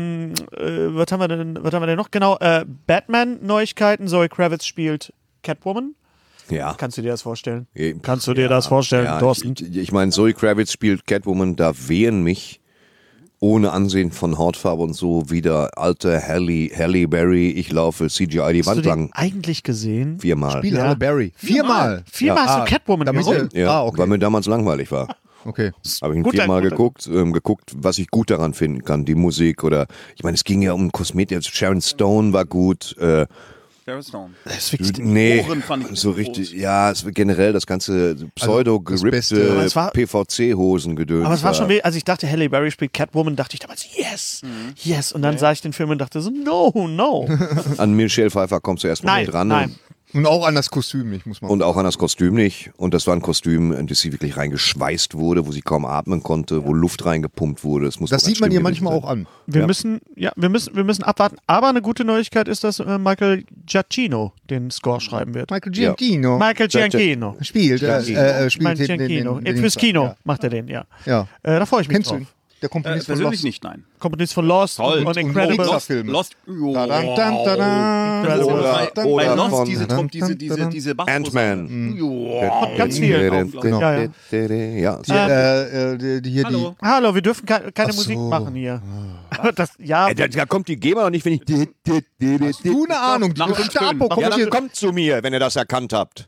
Was haben wir denn noch? Genau, Batman-Neuigkeiten. Zoe Kravitz spielt Catwoman. Ja. Kannst du dir das vorstellen? Eben. Kannst du dir das vorstellen, Ja, Thorsten? ich meine, Zoe Kravitz spielt Catwoman, da wehen mich ohne Ansehen von Hautfarbe und so wieder alte Halle Berry, ich laufe CGI die Hast du Wand den lang. eigentlich gesehen? 4-mal. Spiel Ja. Halle Berry. Viermal. Viermal hast du Catwoman damit gesehen? Ja, okay. weil mir damals langweilig war. Okay. Habe ich ihn Guter- 4-mal guter- geguckt, was ich gut daran finden kann. Die Musik oder, ich meine, es ging ja um Kosmetik. Sharon Stone war gut. Sharon Stone. Das ist wirklich Nee, Ohren fand ich so richtig, ja, es generell das ganze das pseudo-gerippte Beste- Aber es war- PVC-Hosengedöns. Aber es war schon, als ich dachte, Halle Berry spielt Catwoman, dachte ich damals, yes. Und dann sah ich den Film und dachte so, no. An Michelle Pfeiffer kommst du erstmal nicht ran. nein. Und auch an das Kostüm nicht, muss man Und auch an das Kostüm nicht. Und das war ein Kostüm, in das sie wirklich reingeschweißt wurde, wo sie kaum atmen konnte, wo Luft reingepumpt wurde. Das Das sieht man ihr manchmal auch an. Wir müssen abwarten. Aber eine gute Neuigkeit ist, dass Michael Giacchino den Score schreiben wird. Michael Giacchino Michael Giacchino. spielt Michael Giacchino. Fürs Kino Ja. macht er den, ja. Ja. Da freue ich mich Kennst du drauf. ihn? Der Komponist von Persönlich Lost. nicht, nein. Komponist von Lost Toll. und Incredible. Lost. Filme. Lost. Tadam, tadam, tadam. Oder- bei oder Lost von- diese Bass. Ant-Man. Ganz viel. Genau. Ja. Ja. Hier Hallo. Hallo, wir dürfen keine Ach so. Musik machen hier. Aber das, ja, Da kommt die GEMA noch nicht, wenn ich... du eine Ahnung, die Nach bestimmte Schön. Abo Ja, kommt dann hier. kommt zu mir, wenn ihr das erkannt habt.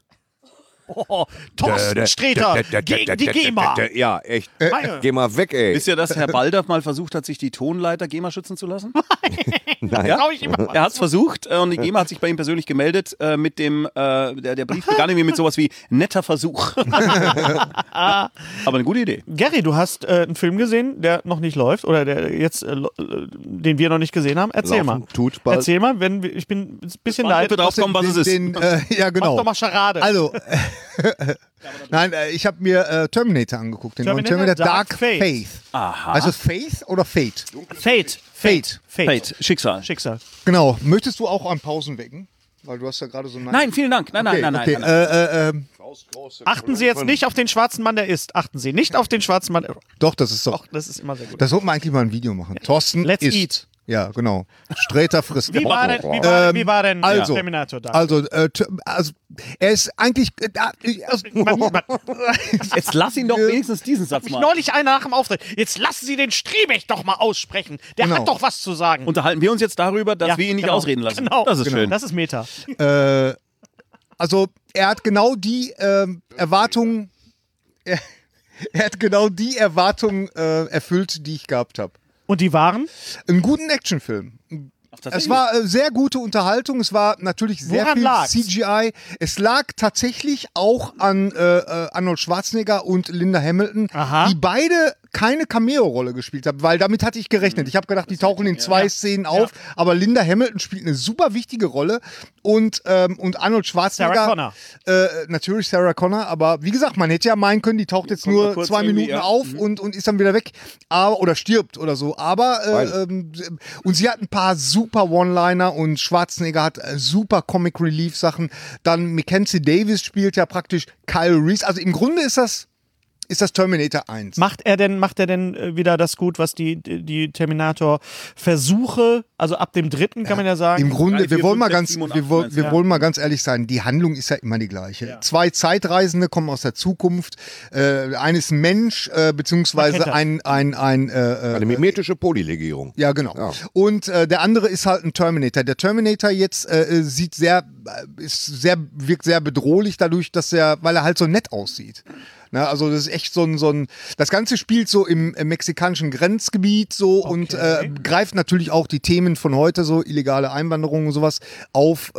Thorsten Sträter gegen die GEMA. Ja, echt. Meine. Geh mal weg, ey. Wisst ihr, dass Herr Baldauf mal versucht hat, sich die Tonleiter GEMA schützen zu lassen? Nein. Ja? Trau ich immer. Er hat es versucht und die GEMA hat sich bei ihm persönlich gemeldet mit dem, der Brief begann irgendwie mit sowas wie netter Versuch. Aber eine gute Idee. Gary, du hast einen Film gesehen, der noch nicht läuft oder der jetzt, den wir noch nicht gesehen haben. Erzähl Laufen mal. tut bald. Erzähl mal, ich bin ein bisschen leid. Bitte drauf kommen, was es ist. Ja, genau. Mach doch mal Charade. Also, nein, ich habe mir Terminator angeguckt, den neuen Terminator Dark Faith. Aha. Also Faith oder Fate? Fate. Fate, Schicksal. Schicksal. Genau. Möchtest du auch an Pausen wecken? Weil du hast ja gerade so... Nein, vielen Dank. Nein. Achten Sie jetzt nicht auf den schwarzen Mann, der isst. Achten Sie nicht auf den schwarzen Mann. Doch, das ist doch... Das ist immer sehr gut. Da sollten wir eigentlich mal ein Video machen. Thorsten Let's isst. eat. Ja, genau. Sträter frisst. Wie war denn Also, Terminator da? Also, er ist eigentlich... Jetzt lass ihn doch wenigstens diesen Satz mal. Neulich einer nach dem Auftritt. Jetzt lassen Sie den Striebeck doch mal aussprechen. Der Genau. hat doch was zu sagen. Unterhalten wir uns jetzt darüber, dass Ja, wir ihn nicht genau. ausreden lassen. Genau. Das ist schön. Das ist Meta. Also, er hat genau die Erwartungen... Er hat genau die Erwartungen erfüllt, die ich gehabt habe. Und die waren? Einen guten Actionfilm. Es war sehr gute Unterhaltung. Es war natürlich sehr Woran viel lag's? CGI. Es lag tatsächlich auch an Arnold Schwarzenegger und Linda Hamilton, Aha. die beide keine Cameo-Rolle gespielt haben, weil damit hatte ich gerechnet. Ich habe gedacht, die tauchen in zwei Szenen auf, aber Linda Hamilton spielt eine super wichtige Rolle und Arnold Schwarzenegger. Sarah Connor. Natürlich Sarah Connor, aber wie gesagt, man hätte ja meinen können, die taucht jetzt nur kurz 2 irgendwie, Minuten ja. auf und ist dann wieder weg. Oder stirbt oder so. Aber und sie hat ein paar super One-Liner und Schwarzenegger hat super Comic Relief Sachen. Dann Mackenzie Davis spielt ja praktisch Kyle Reese. Also im Grunde ist das Terminator 1. Macht er denn wieder das gut, was die Terminator-Versuche, also ab dem 3. kann man ja sagen. Im Grunde, 3, 4, wir wollen 5, mal 6, 7 und 8 wir wollen mal ganz ehrlich sein, die Handlung ist ja immer die gleiche. 2 Zeitreisende kommen aus der Zukunft, einer ist ein Mensch, beziehungsweise Eine mimetische Polylegierung. ja, genau. Ja. Und der andere ist halt ein Terminator. Der Terminator jetzt wirkt sehr bedrohlich dadurch, weil er halt so nett aussieht. Na, also das ist echt so ein das Ganze spielt so im mexikanischen Grenzgebiet so und greift natürlich auch die Themen von heute, so illegale Einwanderung und sowas auf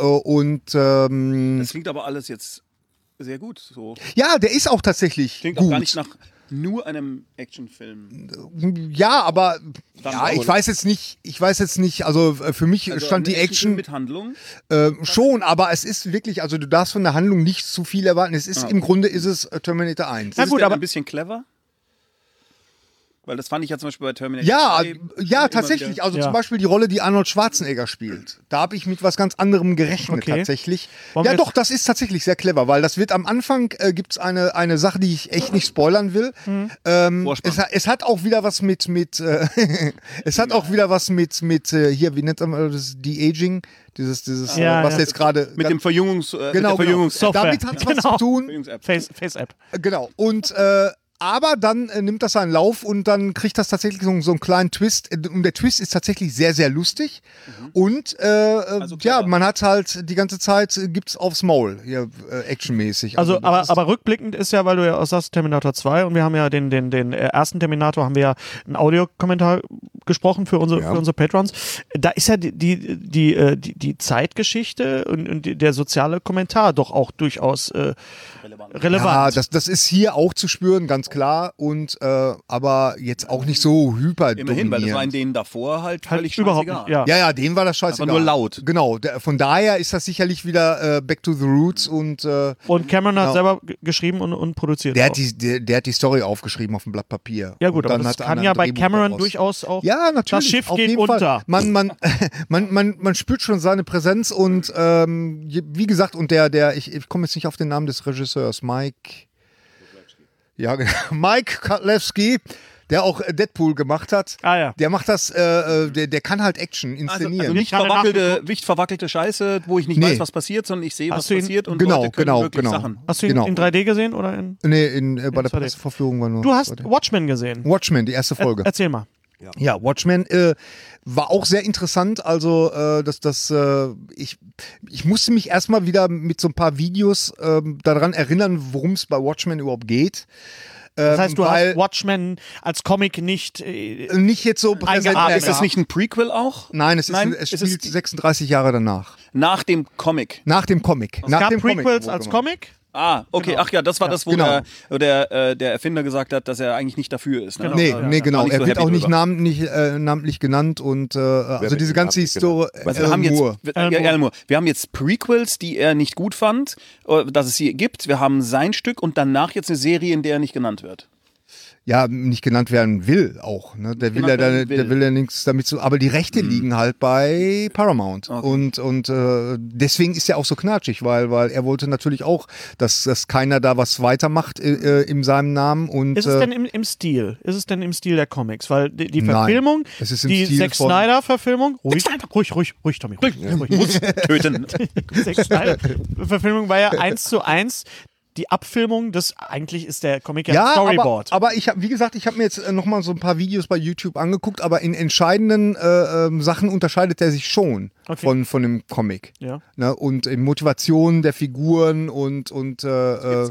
Das klingt aber alles jetzt sehr gut. So. ja, der ist auch tatsächlich Klingt gut. auch gar nicht nach nur einem Actionfilm. Ja, aber Dann ich weiß jetzt nicht, also für mich stand die Action mit Handlung. schon, aber es ist wirklich, also du darfst von der Handlung nicht zu viel erwarten. Es ist im Grunde ist es Terminator 1. Ist gut, der aber ein bisschen clever? Weil das fand ich ja zum Beispiel bei Terminator Ja, 2 ja, immer tatsächlich. wieder- Also Ja. zum Beispiel die Rolle, die Arnold Schwarzenegger spielt. Da habe ich mit was ganz anderem gerechnet Okay. tatsächlich. Wollen Ja, wir doch, das ist tatsächlich sehr clever, weil das wird am Anfang, gibt's eine Sache, die ich echt nicht spoilern will. Vorspann. Es hat auch wieder was mit es hat auch wieder was mit hier, wie nennt man das, De-Aging, dieses Ja, was ja. jetzt gerade Mit dem genau, Software. damit hat's was Genau. zu tun. Verjüngungs-App. Face-App. Genau. Und aber dann nimmt das seinen Lauf und dann kriegt das tatsächlich so einen kleinen Twist. Und der Twist ist tatsächlich sehr, sehr lustig. Und ja, clever. man hat halt die ganze Zeit, gibt's aufs Maul, hier, actionmäßig. Also, das ist- aber rückblickend ist ja, weil du ja auch sagst, Terminator 2 und wir haben ja den ersten Terminator, haben wir ja einen Audiokommentar gesprochen für unsere Patrons. Da ist ja die Zeitgeschichte und der soziale Kommentar doch auch durchaus relevant. ja, das ist hier auch zu spüren, ganz klar. Und aber jetzt auch nicht so hyper Immerhin, weil das war in dominierend. denen davor halt völlig überhaupt scheißegal. nicht, ja. Ja, denen war das scheißegal. Aber nur laut. Genau, von daher ist das sicherlich wieder Back to the Roots und Und Cameron hat Ja. selber geschrieben und produziert. der auch. hat die Story aufgeschrieben auf dem Blatt Papier. Ja gut, Und aber dann das hat kann einer ja ein bei Drehbuch Cameron daraus. durchaus auch. Ja, natürlich. Das Schiff auf geht jeden unter. Fall. Man spürt schon seine Präsenz und wie gesagt, und ich komme jetzt nicht auf den Namen des Regisseurs, Mike Kotlewski, der auch Deadpool gemacht hat. Ah ja. Der macht das, der kann halt Action inszenieren. Also nicht verwackelte Scheiße, wo ich nicht Nee. weiß, was passiert, sondern ich sehe, was Hast du ihn- passiert und Genau, Leute können genau, wirklich genau. Sachen. Hast du ihn Genau. in 3D gesehen oder in? Nee, bei der 2D. Presseverführung war nur. Du hast Watchmen gesehen. Watchmen, die erste Folge. Erzähl mal. Ja, Watchmen war auch sehr interessant. Also, ich musste mich erstmal wieder mit so ein paar Videos daran erinnern, worum es bei Watchmen überhaupt geht. Das heißt, du weil hast Watchmen als Comic nicht. nicht jetzt so präsent. Eingeatmet. Ist das nicht ein Prequel auch? Nein, es Ist spielt 36 Jahre danach. Nach dem Comic. Nach dem Comic. Es gab Prequels als Comic. Ah, okay. Ach ja, das war das, wo Genau. der Erfinder gesagt hat, dass er eigentlich nicht dafür ist. Ne? Nee, War genau. nicht Er so wird happy auch nicht drüber. namentlich genannt und also wird diese ganze namentlich Historie. Weißt du, Alan Moore. Wir haben jetzt Prequels, die er nicht gut fand, dass es sie gibt. Wir haben sein Stück und danach jetzt eine Serie, in der er nicht genannt wird. Ja, nicht genannt werden will auch. Ne? Der will ja nichts damit zu. Aber die Rechte liegen halt bei Paramount. Okay. Und deswegen ist er auch so knatschig, weil er wollte natürlich auch, dass keiner da was weitermacht in seinem Namen. Und, Ist es denn im Stil? Ist es denn im Stil der Comics? Weil die Nein, Verfilmung, es ist im die Stil Zack von- Snyder-Verfilmung, ruhig, Tommy, ruhig. Töten. Zack Snyder-Verfilmung war ja 1:1 die Abfilmung des, eigentlich ist der Comic ja ein Storyboard. Aber wie gesagt, ich habe mir jetzt nochmal so ein paar Videos bei YouTube angeguckt, aber in entscheidenden Sachen unterscheidet er sich schon von dem Comic. Ja. Ne? Und in Motivation der Figuren und Gibt's eine.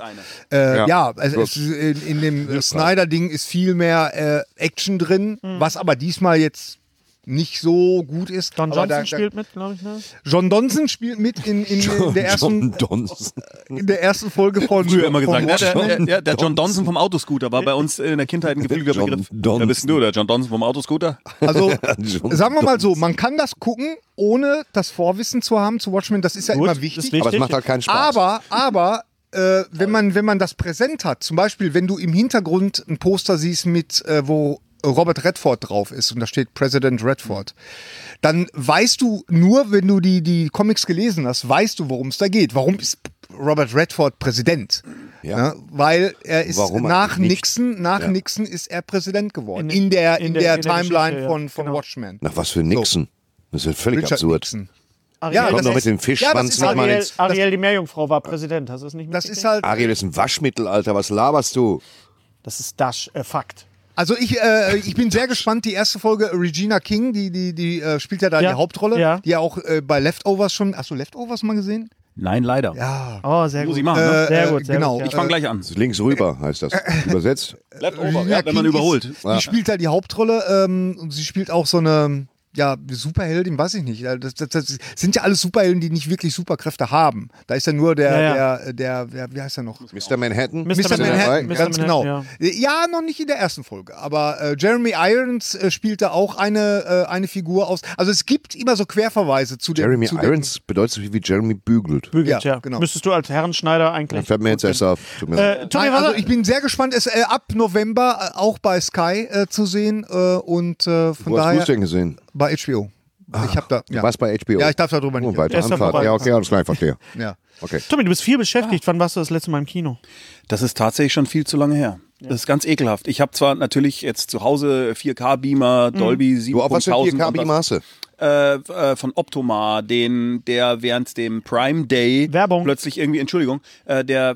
in dem Snyder-Ding ist viel mehr Action drin, was aber diesmal jetzt nicht so gut ist. John Aber Johnson spielt mit, glaube ich, ne? John Donson spielt mit in der ersten Folge von Früher immer von gesagt, Watchmen. der John Donson vom Autoscooter war bei uns in der Kindheit ein geflügelter Begriff. Wer bist denn du, der John Donson vom Autoscooter? Also, sagen wir mal so, man kann das gucken, ohne das Vorwissen zu haben zu Watchmen. Das ist ja Gut, immer ist wichtig. wichtig. Aber es macht halt keinen Spaß. Aber wenn man das präsent hat, zum Beispiel, wenn du im Hintergrund ein Poster siehst mit, wo Robert Redford drauf ist und da steht President Redford, dann weißt du nur, wenn du die Comics gelesen hast, weißt du, worum es da geht. Warum ist Robert Redford Präsident? Ja. Ne? Weil er ist Warum nach eigentlich nicht? Nixon ist er Präsident geworden. In In der der Timeline Geschichte, ja. von Genau. Watchmen. Nach was für Nixon? Das ist ja völlig Richard absurd. Nixon. Ariel, Ja, Komm das doch ist- mit dem Fischschwanz ist nicht mal Ariel, ins... Ariel, die Meerjungfrau, war Präsident. Hast du das nicht Das mitgekriegt? ist halt. Ariel ist ein Waschmittel, Alter. Was laberst du? Das ist Fakt. Also ich bin sehr gespannt. Die erste Folge, Regina King, die spielt ja da Ja. die Hauptrolle, Ja. die ja auch bei Leftovers schon. Hast du Leftovers mal gesehen? Nein, leider. Ja. Oh, sehr Muss gut. ich machen, ne? Sehr gut, sehr genau. gut. Ja. Ich fange gleich an. Links rüber heißt das. Übersetzt. Leftover, Regina ja, wenn man King überholt. Die spielt da die Hauptrolle und sie spielt auch so eine Superheldin, weiß ich nicht. Das sind ja alles Superhelden, die nicht wirklich Superkräfte haben. Da ist ja nur der wie heißt er noch? Mr. Manhattan. Mr. Manhattan, Mr. ganz genau. Ja. Ja, noch nicht in der ersten Folge, aber Jeremy Irons spielte auch eine Figur aus. Also es gibt immer so Querverweise zu dem. Jeremy Irons bedeutet so viel wie Jeremy bügelt. Bügelt, Ja, ja. genau. Müsstest du als Herrenschneider eigentlich. Das fällt mir jetzt erst auf. Tut mir leid. Tommy, Nein, also ich bin sehr gespannt, es ab November auch bei Sky zu sehen und von Wo hast du daher es denn gesehen? bei HBO. Ich habe da. Du warst bei HBO. Ja, ich darf darüber nicht. Oh, weiter Erster Anfahrt. vorbei. Ja, okay, alles klar, verstehe. Ja. Okay. Tommy, du bist viel beschäftigt. Wann warst du das letzte Mal im Kino? Das ist tatsächlich schon viel zu lange her. Das ist ganz ekelhaft. Ich habe zwar natürlich jetzt zu Hause 4K-Beamer, Dolby 7.000. Du, auf was für 4K-Beamer hast du? Von Optoma, der während dem Prime Day Werbung. plötzlich irgendwie, Entschuldigung, der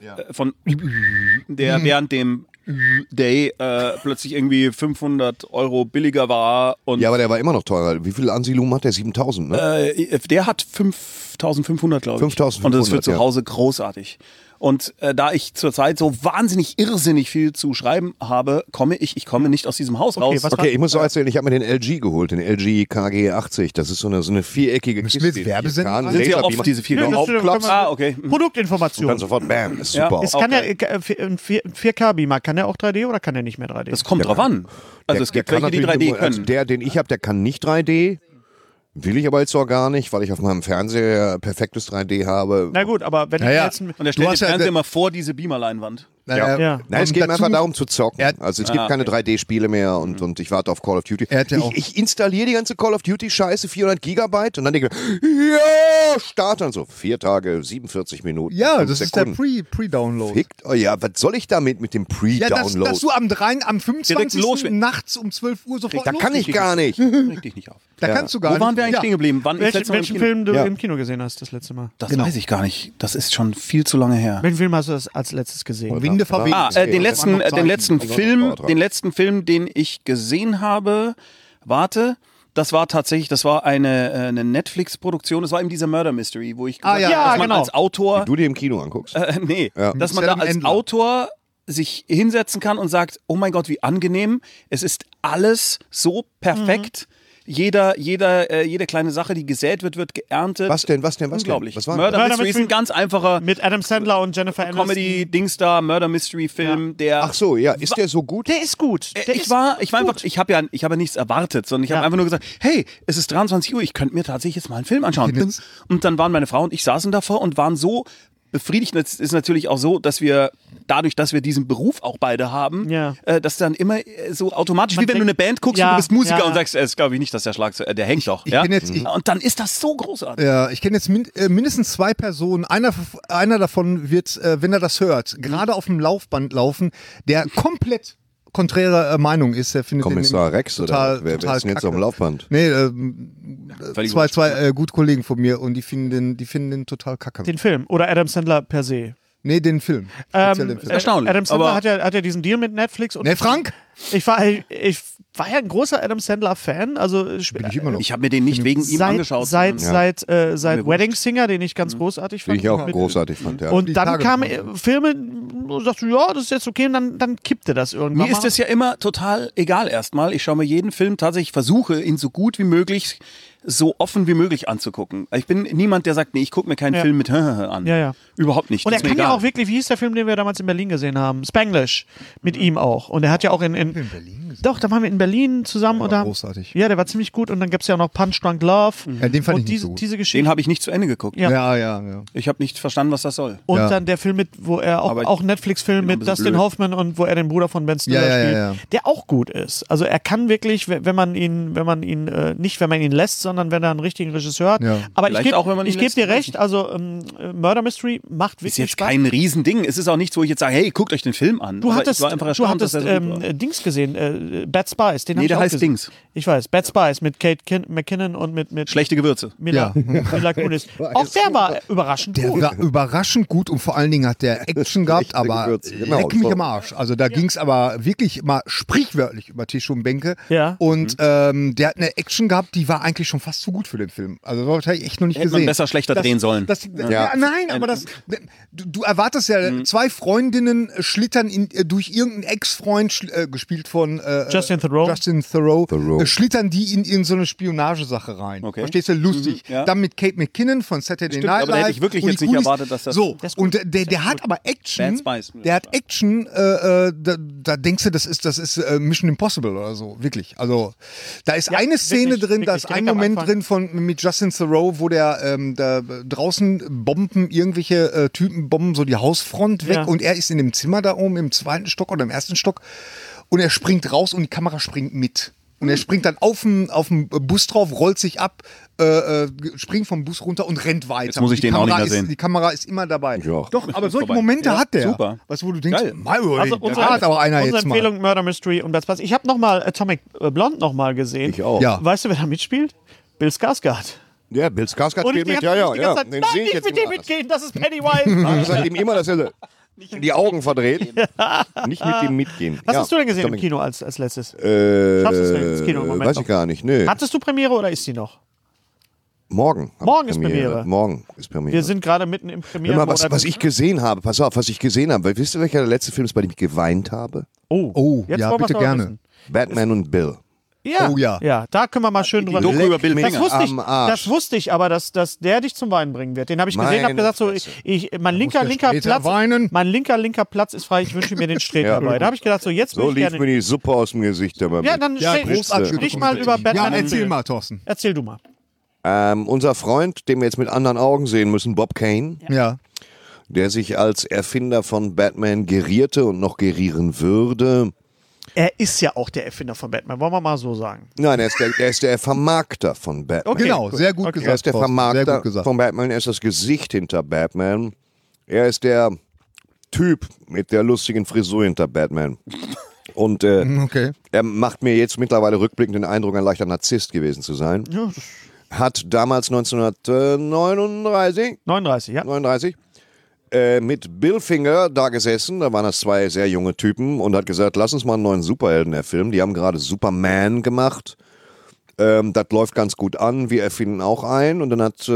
während dem Day plötzlich irgendwie 500 € billiger war. Und Ja, aber der war immer noch teurer. Wie viel Ansilum hat der? 7.000, ne? der hat 5.500, glaube ich. 5.500, Und das ist für zu ja. Hause großartig. Und da ich zurzeit so wahnsinnig irrsinnig viel zu schreiben habe, komme ich nicht aus diesem Haus raus. was Okay, ich muss so erzählen, ich habe mir den LG geholt, den LG KG80. Das ist so eine viereckige Müssen wir Kiste. jetzt Werbesendung Ein machen? Sind ja Laserbeamer. oft diese Nö, 4K das- aufklappst? kann man- Okay. Und Produktinformation. dann sofort, bam, ist Ja. super. Es kann ja ein 4K-Beamer, kann der auch 3D oder kann der nicht mehr 3D? Das kommt drauf an. Also es gibt kann welche, die natürlich 3D nur- also können. der, den ich habe, der kann nicht 3D. Will ich aber jetzt auch gar nicht, weil ich auf meinem Fernseher perfektes 3D habe. Na gut, aber wenn Ja, ja. ich jetzt... Und der stellt den hast ja- Fernseher immer vor diese Beamerleinwand. Ja. Nein, es geht mir dazu- einfach darum zu zocken. Er hat- Also es gibt keine 3D-Spiele mehr und ich warte auf Call of Duty. Er hat ja auch- Ich installiere die ganze Call of Duty-Scheiße, 400 Gigabyte und dann denke ich, ja, start dann so. 4 Tage, 47 Minuten. Ja, 5 das Sekunden. ist der Pre-Download. Fickt, oh ja, was soll ich damit mit dem Ja, Pre-Download? dass du am 25. los- nachts um 12 Uhr sofort da kann ich gar nicht. Reg dich nicht auf. Da kannst du gar Wo nicht. waren wir eigentlich Ja. stehen geblieben? Wann ich letztes Mal im Welchen Kino- Film du Ja. im Kino gesehen hast das letzte Mal? Das weiß ich gar nicht. Das ist schon viel zu lange her. Welchen Film hast du das als letztes gesehen? Winde verweht. Den letzten Zeichen. Film, den ich gesehen habe, das war eine Netflix-Produktion, das war eben dieser Murder Mystery, wo ich gesagt ja, habe, dass man genau. als Autor, Du dir im Kino anguckst. nee, Ja. dass man da Adam als Endler. Autor sich hinsetzen kann und sagt, oh mein Gott, wie angenehm, es ist alles so perfekt. Jede kleine Sache, die gesät wird, wird geerntet. Was denn? Unglaublich. Was war Murder Murder Mystery ist ein Mystery ganz einfacher Mit Adam Sandler und Jennifer Aniston. Comedy-Dings da, Murder Mystery-Film, der. Ach so, ja. Ist der so gut? Der ist gut. Ich habe ja nichts erwartet, sondern ich habe einfach nur gesagt, hey, es ist 23 Uhr, ich könnte mir tatsächlich jetzt mal einen Film anschauen. Und dann waren meine Frau und ich saßen davor und waren so befriedigt. Es ist natürlich auch so, dass wir dadurch, dass wir diesen Beruf auch beide haben, dass dann immer so automatisch, Man wie wenn du eine denkt, Band guckst ja, und du bist Musiker ja. und sagst, es glaube ich nicht, dass der Schlagzeug, der hängt doch. Ja? kenn jetzt- ich- Und dann ist das so großartig. Ja, ich kenne jetzt mindestens 2 Personen. Einer davon wird, wenn er das hört, gerade auf dem Laufband laufen, der komplett konträre Meinung ist. Der findet Kommissar den Rex total, oder wer total ist denn jetzt kacke. auf dem Laufband? Nee, Völlig zwei gute Kollegen von mir und die finden den total kacke. Den Film oder Adam Sandler per se. Nee, den Film. Speziell den Film. Erstaunlich. Adam Sandler Aber- hat ja diesen Deal mit Netflix. Und Nee, Frank? Ich war ja ein großer Adam Sandler-Fan. Also Bin ich immer noch. Ich habe mir den nicht wegen ihm angeschaut. Seit Mir Wedding Singer, den ich ganz großartig Den fand. ich auch Mit- großartig fand, ja. Und Die dann Tage kamen noch. Filme, wo du sagst, ja, das ist jetzt okay, und dann kippte das irgendwann. Mir ist das ja immer total egal erstmal. Ich schaue mir jeden Film tatsächlich, versuche ihn so gut wie möglich, so offen wie möglich anzugucken. Ich bin niemand, der sagt, nee, ich gucke mir keinen Ja. Film mit an. Ja, ja. Überhaupt nicht. Und er Das ist mir kann ja egal. auch wirklich, wie hieß der Film, den wir damals in Berlin gesehen haben? Spanglish. Mit ihm auch. Und er hat ja auch in Berlin gesehen? Doch, da waren wir in Berlin zusammen. Und da, großartig. Ja, der war ziemlich gut. Und dann gab es ja auch noch Punch Drunk Love. Ja, den fand und ich nicht so gut. diese Geschichte. Den habe ich nicht zu Ende geguckt. Ja. Ja. Ich habe nicht verstanden, was das soll. Und Ja. dann der Film mit, wo er Aber auch Netflix-Film bin noch ein mit bisschen Dustin blöd. Hoffman und wo er den Bruder von Ben Stiller Ja. spielt, der auch gut ist. Also er kann wirklich, wenn man ihn lässt, sondern wenn er einen richtigen Regisseur hat. Ja. Aber Vielleicht auch, wenn man ihn ich gebe lässt, dir weiß recht, also Murder Mystery macht wirklich Ist jetzt Spaß. kein Riesending. Es ist auch nichts, wo ich jetzt sage, hey, guckt euch den Film an. Du Aber hattest, ich war einfach du erstaunt, hattest dass er so gut war. Dings gesehen, Bad Spice. Den hab Nee, ich der auch heißt gesehen. Dings. Ich weiß, Bad Spice mit Kate McKinnon und mit Schlechte Gewürze. Mila Kunis. Auch der war überraschend Der gut. war überraschend gut und vor allen Dingen hat der Action gehabt, aber Gewürze, genau, leck mich so. am Arsch. Also da ging es aber wirklich mal sprichwörtlich über Tisch und Bänke. Ja. Und der hat eine Action gehabt, die war eigentlich schon fast zu gut für den Film. Also das habe ich echt noch nicht Hätte man gesehen. besser schlechter drehen sollen. Nein, aber du erwartest ja, 2 Freundinnen schlittern durch irgendeinen Ex-Freund, gespielt von Justin Theroux. Schlittern die in irgendeine Spionagesache rein. Okay. Verstehst du? Lustig. Ja. Dann mit Kate McKinnon von Saturday Night Live. Aber da hätte ich wirklich jetzt nicht erwartet, dass das... So, und der hat aber Action. Der hat Action, da denkst du, das ist Mission Impossible oder so. Wirklich. Also, da ist eine Szene drin, da ist ein Moment drin mit Justin Theroux, wo der da draußen bomben irgendwelche Typen bomben so die Hausfront weg und er ist in dem Zimmer da oben im 2. Stock oder im 1. Stock und er springt raus und die Kamera springt mit. Und er springt dann auf den Bus drauf, rollt sich ab, springt vom Bus runter und rennt weiter. Jetzt muss ich den auch nicht mehr sehen. Die Kamera ist immer dabei. Ja. Doch, aber solche Momente hat der. Super. Weißt du, wo du denkst, Also da hat aber einer unsere jetzt mal. Empfehlung Murder Mystery und Platz. Ich habe nochmal Atomic Blonde nochmal gesehen. Ich auch. Ja. Weißt du, wer da mitspielt? Bill Skarsgård. Ja, Bill Skarsgård Und spielt ich mit, die ja. ganze Zeit, Den nein, sehe ich nicht jetzt mit dem immer. mitgehen, das ist Pennywise. Das hat ihm immer dasselbe. Die Augen verdreht. Nicht mit dem mitgehen. Was hast du denn gesehen im Kino als letztes? Schaffst du es denn ins Kino im Moment Weiß noch? ich gar nicht, nö. Hattest du Premiere oder ist die noch? Morgen. Morgen ist Premiere. Morgen ist Premiere. Wir sind gerade mitten im Premiere. Immer was ich gesehen habe, pass auf, was ich gesehen habe. Wisst ihr, welcher der letzte Film ist, bei dem ich geweint habe? Oh, jetzt ja, wollen wir's bitte aber gerne. wissen. Batman und Bill. Ja. Oh ja. Ja, da können wir mal schön drüber Doku über Bill Das Finger. wusste, Am Arsch. das wusste ich, aber dass der dich zum Weinen bringen wird. Den habe ich gesehen, habe Meine gesagt, so, Fresse. mein linker Sträter Platz, weinen. mein linker Platz ist frei. Ich wünsche mir den Sträter Ja. dabei. Da habe ich gedacht, so jetzt So will ich lief gerne. mir die Suppe aus dem Gesicht. Aber Ja, dann sprich mal über Batman. Ja, und erzähl Bill. mal, Thorsten. Erzähl du mal. unser Freund, den wir jetzt mit anderen Augen sehen müssen, Bob Kane, Ja. der sich als Erfinder von Batman gerierte und noch gerieren würde. Er ist ja auch der Erfinder von Batman, wollen wir mal so sagen. Nein, er ist der Vermarkter von Batman. Okay, Genau, gut. sehr gut Okay. gesagt. Er ist der Thorsten, sehr Vermarkter gut gesagt. von Batman, er ist das Gesicht hinter Batman. Er ist der Typ mit der lustigen Frisur hinter Batman. Und Okay. er macht mir jetzt mittlerweile rückblickend den Eindruck, ein leichter Narzisst gewesen zu sein. Ja, Hat damals 1939 39, ja. mit Bill Finger da gesessen, da waren das zwei sehr junge Typen und hat gesagt, lass uns mal einen neuen Superhelden erfilmen. Die haben gerade Superman gemacht. Das läuft ganz gut an, wir erfinden auch einen. Und dann hat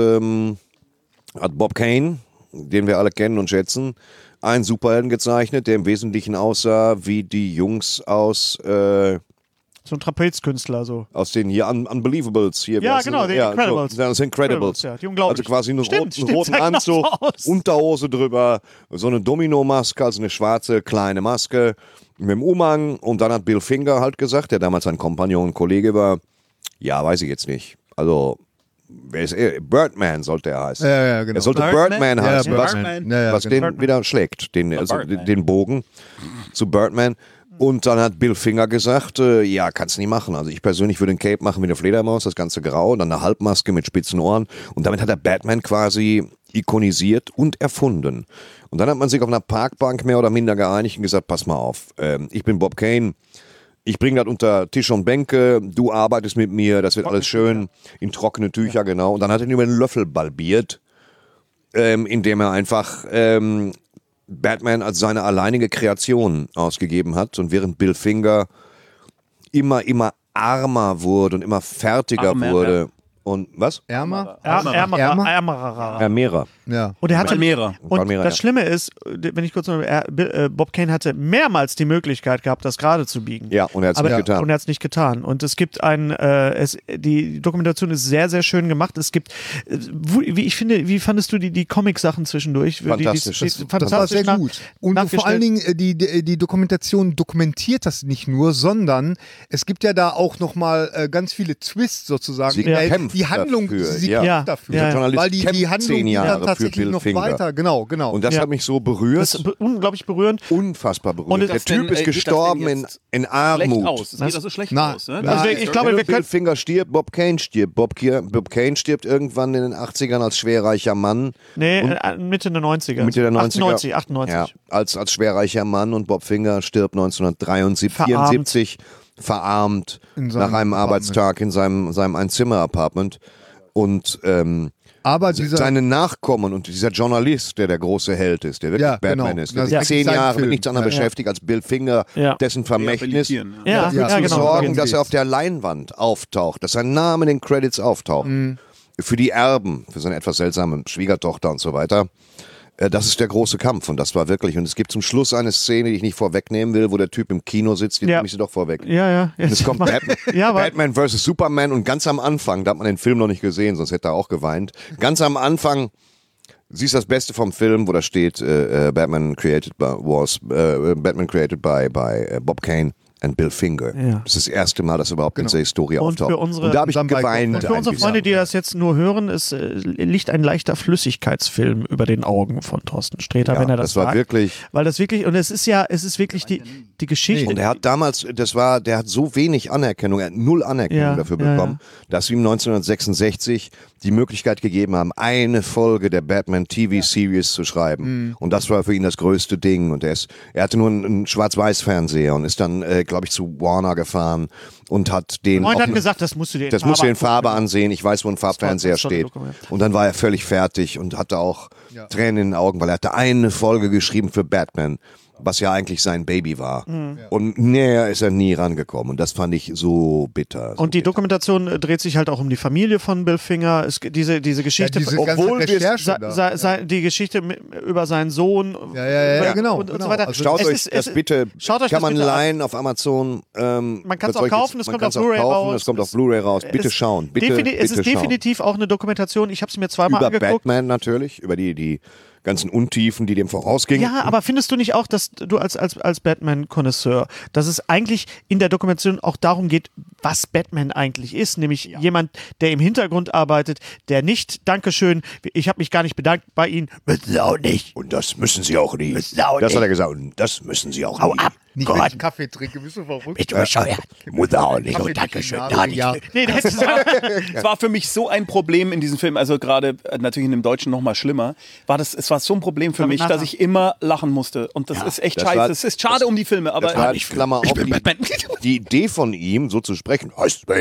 Bob Kane, den wir alle kennen und schätzen, einen Superhelden gezeichnet, der im Wesentlichen aussah wie die Jungs aus So ein Trapezkünstler, so. aus den hier Unbelievables. Hier, Ja, wie heißt genau, das? die Incredibles. So, das Incredibles. Ja, die Unglaublichen. Also quasi einen Stimmt, roten sah Anzug, genauso aus. Unterhose drüber, so eine Domino-Maske, also eine schwarze kleine Maske mit dem Umhang. Und dann hat Bill Finger halt gesagt, der damals ein Kompagnon und Kollege war, ja, weiß ich jetzt nicht. Also, wer ist er? Birdman sollte er heißen. Ja, genau. Er sollte Birdman? Birdman Ja, heißen, was, Birdman. Ja, was genau. den wieder schlägt, Birdman. den Bogen zu Birdman. Und dann hat Bill Finger gesagt, ja, kannst du nicht machen. Also ich persönlich würde ein Cape machen wie eine Fledermaus, das ganze Grau, dann eine Halbmaske mit spitzen Ohren. Und damit hat er Batman quasi ikonisiert und erfunden. Und dann hat man sich auf einer Parkbank mehr oder minder geeinigt und gesagt, pass mal auf, ich bin Bob Kane, ich bringe das unter Tisch und Bänke, du arbeitest mit mir, das wird alles schön in trockene Tücher, genau. Und dann hat er ihn über den Löffel balbiert, indem er einfach Batman als seine alleinige Kreation ausgegeben hat. Und während Bill Finger immer armer wurde und immer fertiger wurde. Und was? Ärmer? Ärmerer. Ja. Und er hatte Palmera. Und Palmera, das ja. Schlimme ist, wenn ich kurz noch, Bob Kane hatte mehrmals die Möglichkeit gehabt, das gerade zu biegen. Ja, und er hat es nicht getan. Und er hat es nicht getan. Und es gibt die Dokumentation ist sehr, sehr schön gemacht. Es gibt, wie fandest du die Comic-Sachen zwischendurch? Fantastisch. Das war sehr gut. Und vor allen Dingen, die Dokumentation dokumentiert das nicht nur, sondern es gibt ja da auch nochmal ganz viele Twists sozusagen. Sie kämpft die Handlung, dafür, sie ja. kämpft dafür. Dieser Journalist Weil die kämpft Handlung 10 geht Jahre dann für tatsächlich Bill noch Finger. weiter. Genau. Und das Ja. hat mich so berührt. Das ist unglaublich berührend. Unfassbar berührt. Und Der das Typ ist gestorben in Schlecht Armut. aus. Es geht also schlecht Na, aus. Ne? Also ich glaube, wir Bill können. Finger stirbt, Bob Kane stirbt. Bob Kane stirbt irgendwann in den 80ern als schwerreicher Mann. Nee, Mitte der 90er. Mitte der 90er. 98. Ja, als schwerreicher Mann, und Bob Finger stirbt 1974 verarmt In seinem nach einem Apartment. Arbeitstag in seinem Einzimmer-Apartment. Und Aber dieser seine Nachkommen und dieser Journalist, der große Held ist, der wirklich Ja, Batman genau. ist, der Das sich ist 10 sein Jahre Film. mit nichts anderem Ja. beschäftigt als Bill Finger, Ja. dessen Vermächtnis Rehabilitieren. Ja, Ja, ja, zu genau. sorgen, dass geht's. er auf der Leinwand auftaucht, dass sein Name in den Credits auftaucht. Für die Erben, für seine etwas seltsame Schwiegertochter und so weiter. Das ist der große Kampf und das war wirklich, und es gibt zum Schluss eine Szene, die ich nicht vorwegnehmen will, wo der Typ im Kino sitzt, die nehme ich sie doch vorweg. Ja. Und es kommt Batman vs. Superman und ganz am Anfang, da hat man den Film noch nicht gesehen, sonst hätte er auch geweint, ganz am Anfang siehst du das Beste vom Film, wo da steht, Batman created by Bob Kane and Bill Finger. Ja. Das ist das erste Mal, dass überhaupt in dieser Historie auftaucht. Und da habe ich geweint. Und für unsere Freunde, die das jetzt nur hören, es liegt ein leichter Flüssigkeitsfilm über den Augen von Thorsten Sträter, wenn er das sagt. Das war wirklich... Weil das wirklich, und es ist wirklich die Geschichte. Und er hat damals, der hat so wenig Anerkennung, er hat null Anerkennung dafür bekommen, dass wir ihm 1966 die Möglichkeit gegeben haben, eine Folge der Batman TV-Series zu schreiben. Und das war für ihn das größte Ding. Und er hatte nur einen Schwarz-Weiß-Fernseher und ist dann, glaube ich, zu Warner gefahren und hat den... Freund hat gesagt, das musst du dir in Farbe ansehen. Ich weiß, wo ein Farbfernseher steht. Und dann war er völlig fertig und hatte auch Tränen in den Augen, weil er hatte eine Folge geschrieben für Batman, was ja eigentlich sein Baby war. Und näher ist er nie rangekommen. Und das fand ich so bitter. Und die Dokumentation dreht sich halt auch um die Familie von Bill Finger. Diese Geschichte, obwohl die Geschichte über seinen Sohn. Genau. Und so weiter. Also schaut euch das bitte. Kann man leihen auf Amazon. Man kann es auch kaufen. Es kommt auf Blu-ray raus. Es kommt auf Blu-ray raus. Bitte schauen. Es ist definitiv auch eine Dokumentation. Ich habe es mir zweimal angeguckt. Über Batman natürlich. Über die ganzen Untiefen, die dem vorausgingen. Ja, aber findest du nicht auch, dass du als Batman-Konnoisseur, dass es eigentlich in der Dokumentation auch darum geht, was Batman eigentlich ist, nämlich jemand, der im Hintergrund arbeitet, der nicht, Dankeschön, ich habe mich gar nicht bedankt bei Ihnen, müssen Sie auch nicht. Und das müssen Sie auch nie. Das hat er gesagt, und das müssen Sie auch nie. Hau ab. Nicht, wenn ich Kaffee trinke, bist du verrückt? Bist du bescheuert? Muss auch nicht. Und Dankeschön. Es war für mich so ein Problem in diesem Film, also gerade natürlich in dem Deutschen noch mal schlimmer, es war so ein Problem für mich, dass ich immer lachen musste. Und das ist echt scheiße. Es ist schade um die Filme, aber Klammer auf, die Idee von ihm, so zu sprechen,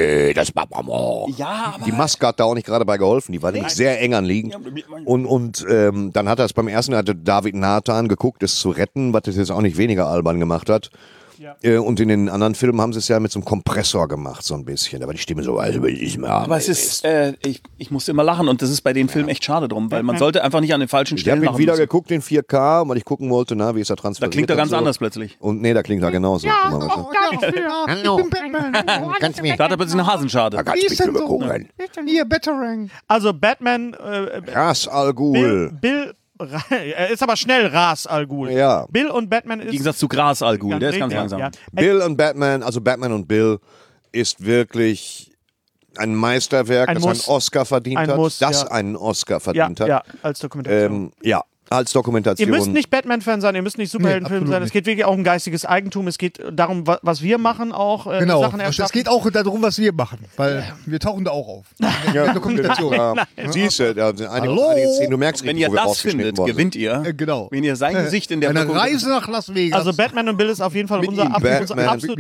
die Maske hat da auch nicht gerade bei geholfen, die war nämlich sehr eng anliegend. Und dann hat er es beim ersten, hatte David Nathan geguckt, es zu retten, was das jetzt auch nicht weniger albern gemacht hat. Und in den anderen Filmen haben sie es ja mit so einem Kompressor gemacht, so ein bisschen. Aber die Stimme so, aber es ist, ich musste immer lachen und das ist bei den Filmen echt schade drum, weil man sollte einfach nicht an den falschen Stellen lachen. Ich habe ihn wieder geguckt in 4K, weil ich gucken wollte, wie ist er transferiert. Da klingt er ganz anders plötzlich. Und da klingt er genauso. Hallo, ich bin Batman. Kannst mir. Da hat er plötzlich eine Hasenschade. Wie ist denn so? Hier, Batarang. Also Batman... Ra's al Ghul. Bill er ist aber schnell, Ra's al Ghul. Ja. Bill und Batman ist... Im Gegensatz zu Gras al Ghul, der ist ganz langsam. Ja. Bill und Batman, also Batman und Bill, ist wirklich ein Meisterwerk, das einen Oscar verdient hat. Einen Oscar verdient hat. Ja, als Dokumentation. Als Dokumentation. Ihr müsst nicht Batman-Fan sein, ihr müsst nicht Superheldenfilm sein. Es geht wirklich auch um geistiges Eigentum. Es geht darum, was wir machen auch. Genau, Sachen es geht auch darum, was wir machen. Weil wir tauchen da auch auf. Ja, Dokumentation. Siehst du, da sind einige Szenen, du merkst, wenn ihr das findet, gewinnt ihr. Genau. Wenn ihr sein Gesicht in der Eine Reise nach Las Vegas. Also Batman und Bill ist auf jeden Fall unser absolut...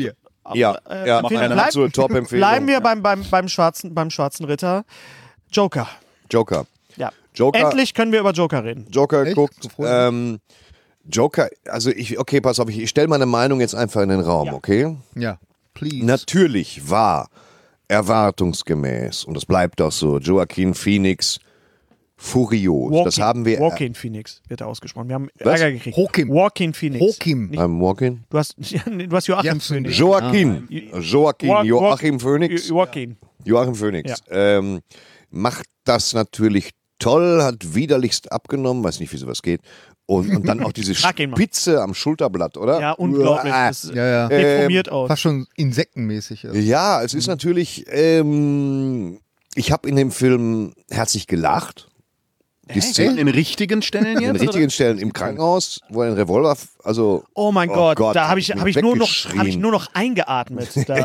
absolut Top-Empfehlung. Bleiben wir beim schwarzen Ritter. Joker. Ja. Joker. Endlich können wir über Joker reden. Joker guckt. Joker, also pass auf, ich stelle meine Meinung jetzt einfach in den Raum, okay? Ja, please. Natürlich war erwartungsgemäß, und das bleibt auch so, Joaquin Phoenix furios. Das haben wir. Joaquin Phoenix wird ausgesprochen. Wir haben Ärger gekriegt. Joaquin Phoenix. Joaquin? Du hast Joachim Phoenix. Joaquin Phoenix. Joachim Phoenix. Ja. Macht das natürlich toll, hat widerlichst abgenommen, weiß nicht, wie sowas geht. Und dann auch diese Spitze am Schulterblatt, oder? Ja, unglaublich. Das deformiert aus. Fast schon insektenmäßig. Ja, es ist natürlich, ich habe in dem Film herzlich gelacht. Die Szene in richtigen Stellen jetzt? In richtigen Stellen im Krankenhaus, wo er einen Revolver, oh mein Gott, da habe ich nur noch eingeatmet.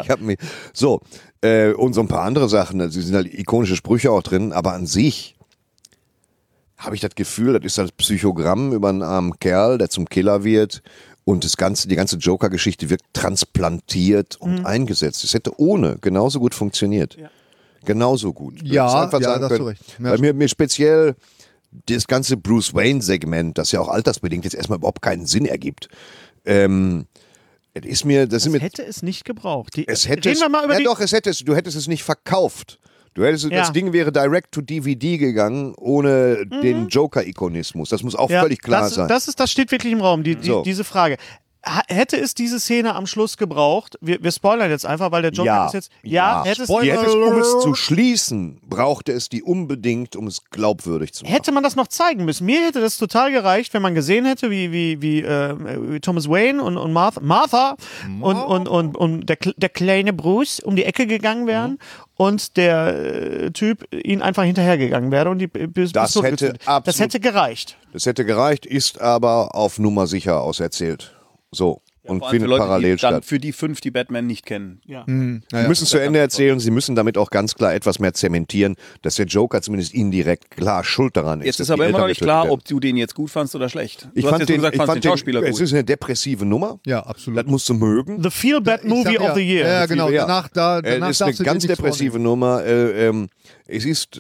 Und so ein paar andere Sachen, also sind halt ikonische Sprüche auch drin, aber an sich habe ich das Gefühl, das ist das Psychogramm über einen armen Kerl, der zum Killer wird und die ganze Joker-Geschichte wird transplantiert und eingesetzt. Es hätte ohne genauso gut funktioniert. Ja. Genauso gut. Ja, da hast du recht. Weil mir speziell das ganze Bruce Wayne-Segment, das ja auch altersbedingt jetzt erstmal überhaupt keinen Sinn ergibt, hätte es nicht gebraucht. Reden wir mal über du hättest es nicht verkauft. Du hättest, das Ding wäre direct to DVD gegangen, ohne den Joker-Ikonismus. Das muss auch völlig klar sein. Das steht wirklich im Raum, diese Frage. Hätte es diese Szene am Schluss gebraucht? Wir spoilern jetzt einfach, weil der Joker ist jetzt... Hätte es, um es zu schließen, brauchte es die unbedingt, um es glaubwürdig zu machen. Hätte man das noch zeigen müssen. Mir hätte das total gereicht, wenn man gesehen hätte, wie Thomas Wayne und Martha und der kleine Bruce um die Ecke gegangen wären und der Typ ihn einfach hinterhergegangen wäre und die das hätte gereicht. Das hätte gereicht, ist aber auf Nummer sicher auserzählt. So. Und findet Leute, parallel statt. Für die 5, die Batman nicht kennen. Ja. Sie müssen zu Ende erzählen, sie müssen damit auch ganz klar etwas mehr zementieren, dass der Joker zumindest indirekt klar schuld daran ist. Jetzt ist aber immer noch nicht klar, ob du den jetzt gut fandst oder schlecht. Ich fand den Schauspieler gut. Es ist eine depressive Nummer. Ja, absolut. Das musst du mögen. The Feel-Bad-Movie of the Year. Ja, genau. Danach es ist eine ganz depressive Nummer. Es ist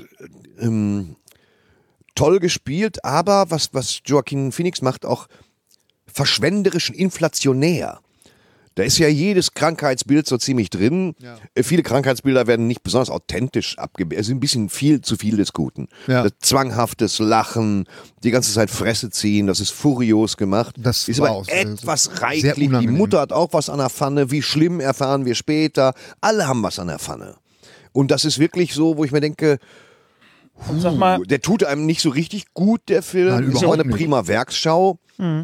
toll gespielt, aber was Joaquin Phoenix macht, auch verschwenderisch und inflationär. Da ist ja jedes Krankheitsbild so ziemlich drin. Ja. Viele Krankheitsbilder werden nicht besonders authentisch abgebildet. Es ist ein bisschen viel zu viel des Guten. Ja. Das zwanghaftes Lachen, die ganze Zeit Fresse ziehen, das ist furios gemacht. Das ist aber etwas reichlich. Die Mutter hat auch was an der Pfanne. Wie schlimm erfahren wir später. Alle haben was an der Pfanne. Und das ist wirklich so, wo ich mir denke, sag mal, der tut einem nicht so richtig gut, der Film. Nein, ist auch eine prima Werksschau.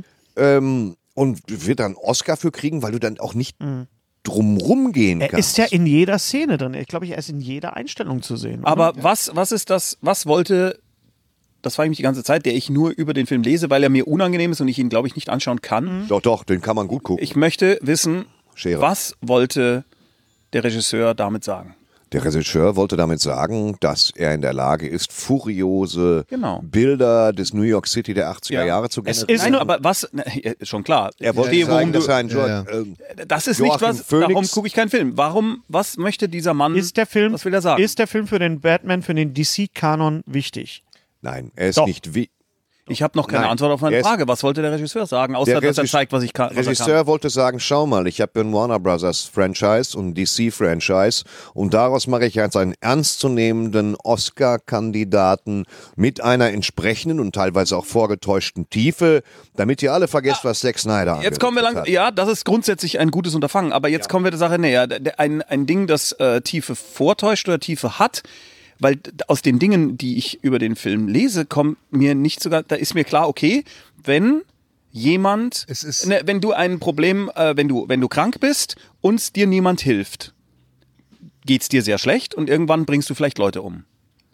Und wird dann einen Oscar für kriegen, weil du dann auch nicht drumrum gehen kannst. Er ist ja in jeder Szene drin. Ich glaube, er ist in jeder Einstellung zu sehen. Oder? Aber was ist das, was wollte, das frage ich mich die ganze Zeit, der ich nur über den Film lese, weil er mir unangenehm ist und ich ihn, glaube ich, nicht anschauen kann. Doch, den kann man gut gucken. Ich möchte wissen, was wollte der Regisseur damit sagen? Der Regisseur wollte damit sagen, dass er in der Lage ist, furiose Bilder des New York City der 80er Jahre zu generieren. Aber was, schon klar. Er wollte sagen, dass er ein das ist nicht was, darum gucke ich keinen Film. Was möchte dieser Mann, was will er sagen? Ist der Film für den Batman, für den DC-Kanon wichtig? Nein, er ist nicht wie... Ich habe noch keine Antwort auf meine Frage. Was wollte der Regisseur sagen, außer dass er zeigt, was ich kann? Der Regisseur wollte sagen, schau mal, ich habe ein Warner Brothers Franchise und DC Franchise und daraus mache ich jetzt einen ernstzunehmenden Oscar-Kandidaten mit einer entsprechenden und teilweise auch vorgetäuschten Tiefe, damit ihr alle vergesst, was Zack Snyder Jetzt kommen wir langsam. Ja, das ist grundsätzlich ein gutes Unterfangen, aber jetzt kommen wir der Sache näher. Ein Ding, das Tiefe vortäuscht oder Tiefe hat, weil aus den Dingen, die ich über den Film lese, kommt mir nicht sogar, da ist mir klar, okay, wenn jemand, wenn du ein Problem, wenn du krank bist und dir niemand hilft, geht's dir sehr schlecht und irgendwann bringst du vielleicht Leute um.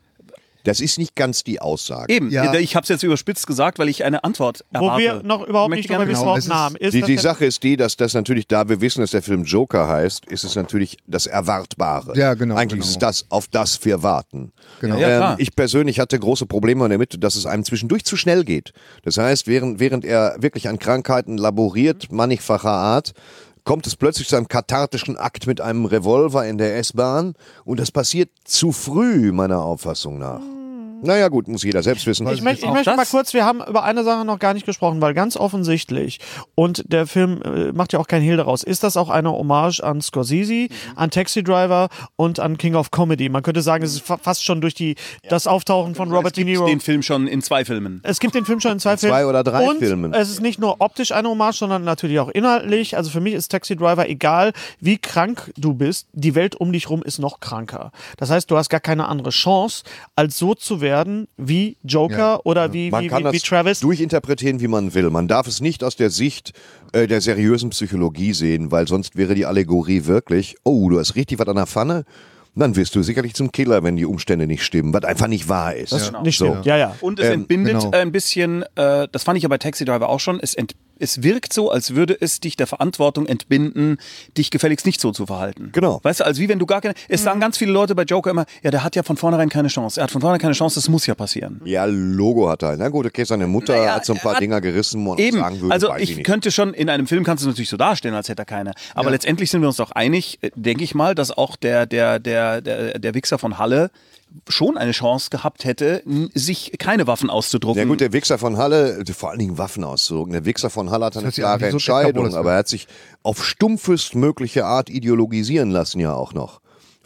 Das ist nicht ganz die Aussage. Eben, ich habe es jetzt überspitzt gesagt, weil ich eine Antwort erwarte. Wo wir noch überhaupt nicht drüber gesprochen haben. Die Sache ist die, dass das natürlich, da wir wissen, dass der Film Joker heißt, ist es natürlich das Erwartbare. Ja, genau. Eigentlich ist das, auf das wir warten. Genau. Ich persönlich hatte große Probleme damit, dass es einem zwischendurch zu schnell geht. Das heißt, während er wirklich an Krankheiten laboriert, mannigfacher Art, kommt es plötzlich zu einem kathartischen Akt mit einem Revolver in der S-Bahn und das passiert zu früh, meiner Auffassung nach. Naja gut, muss jeder selbst wissen. Ich möchte mal kurz, wir haben über eine Sache noch gar nicht gesprochen, weil ganz offensichtlich, und der Film macht ja auch kein Hehl daraus, ist das auch eine Hommage an Scorsese, an Taxi Driver und an King of Comedy. Man könnte sagen, es ist fast schon durch das Auftauchen von Robert De Niro. Es gibt den Film schon in 2 Filmen. Es gibt den Film schon in 2 Filmen. 2 oder 3 und Filmen. Es ist nicht nur optisch eine Hommage, sondern natürlich auch inhaltlich. Also für mich ist Taxi Driver, egal wie krank du bist, die Welt um dich rum ist noch kranker. Das heißt, du hast gar keine andere Chance, als so zu werden wie Joker oder wie man kann das Travis. Durchinterpretieren, wie man will. Man darf es nicht aus der Sicht der seriösen Psychologie sehen, weil sonst wäre die Allegorie wirklich, oh, du hast richtig was an der Pfanne, dann wirst du sicherlich zum Killer, wenn die Umstände nicht stimmen, was einfach nicht wahr ist. Das nicht stimmt. Ja. Und es entbindet ein bisschen, das fand ich aber bei Taxi Driver auch schon, es wirkt so, als würde es dich der Verantwortung entbinden, dich gefälligst nicht so zu verhalten. Genau. Weißt du, als wie wenn du gar keine... Es sagen ganz viele Leute bei Joker immer, ja, der hat ja von vornherein keine Chance. Er hat von vornherein keine Chance, das muss ja passieren. Ja, Logo hat er. Na gut, okay, seine Mutter hat so ein paar Dinger gerissen, wo man eben sagen würde, also weiß ich könnte schon, in einem Film kannst du es natürlich so darstellen, als hätte er keine. Aber letztendlich sind wir uns doch einig, denke ich mal, dass auch der Wichser von Halle schon eine Chance gehabt hätte, sich keine Waffen auszudrucken. Ja gut, der Wichser von Halle, vor allen Dingen Waffen auszudrucken. Der Wichser von Halle hat eine klare Entscheidung, aber er hat sich auf stumpfest mögliche Art ideologisieren lassen ja auch noch.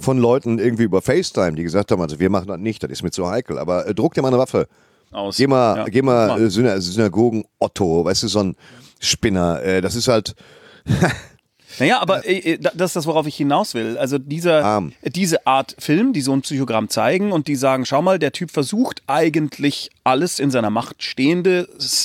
von Leuten irgendwie über FaceTime, die gesagt haben, also wir machen das nicht, das ist mir zu heikel, aber druck dir mal eine Waffe. Aus. Geh mal Synagogen Otto, weißt du, so ein Spinner, das ist halt... Naja, aber das ist das, worauf ich hinaus will. Also diese Art Film, die so ein Psychogramm zeigen und die sagen, schau mal, der Typ versucht eigentlich alles in seiner Macht Stehende,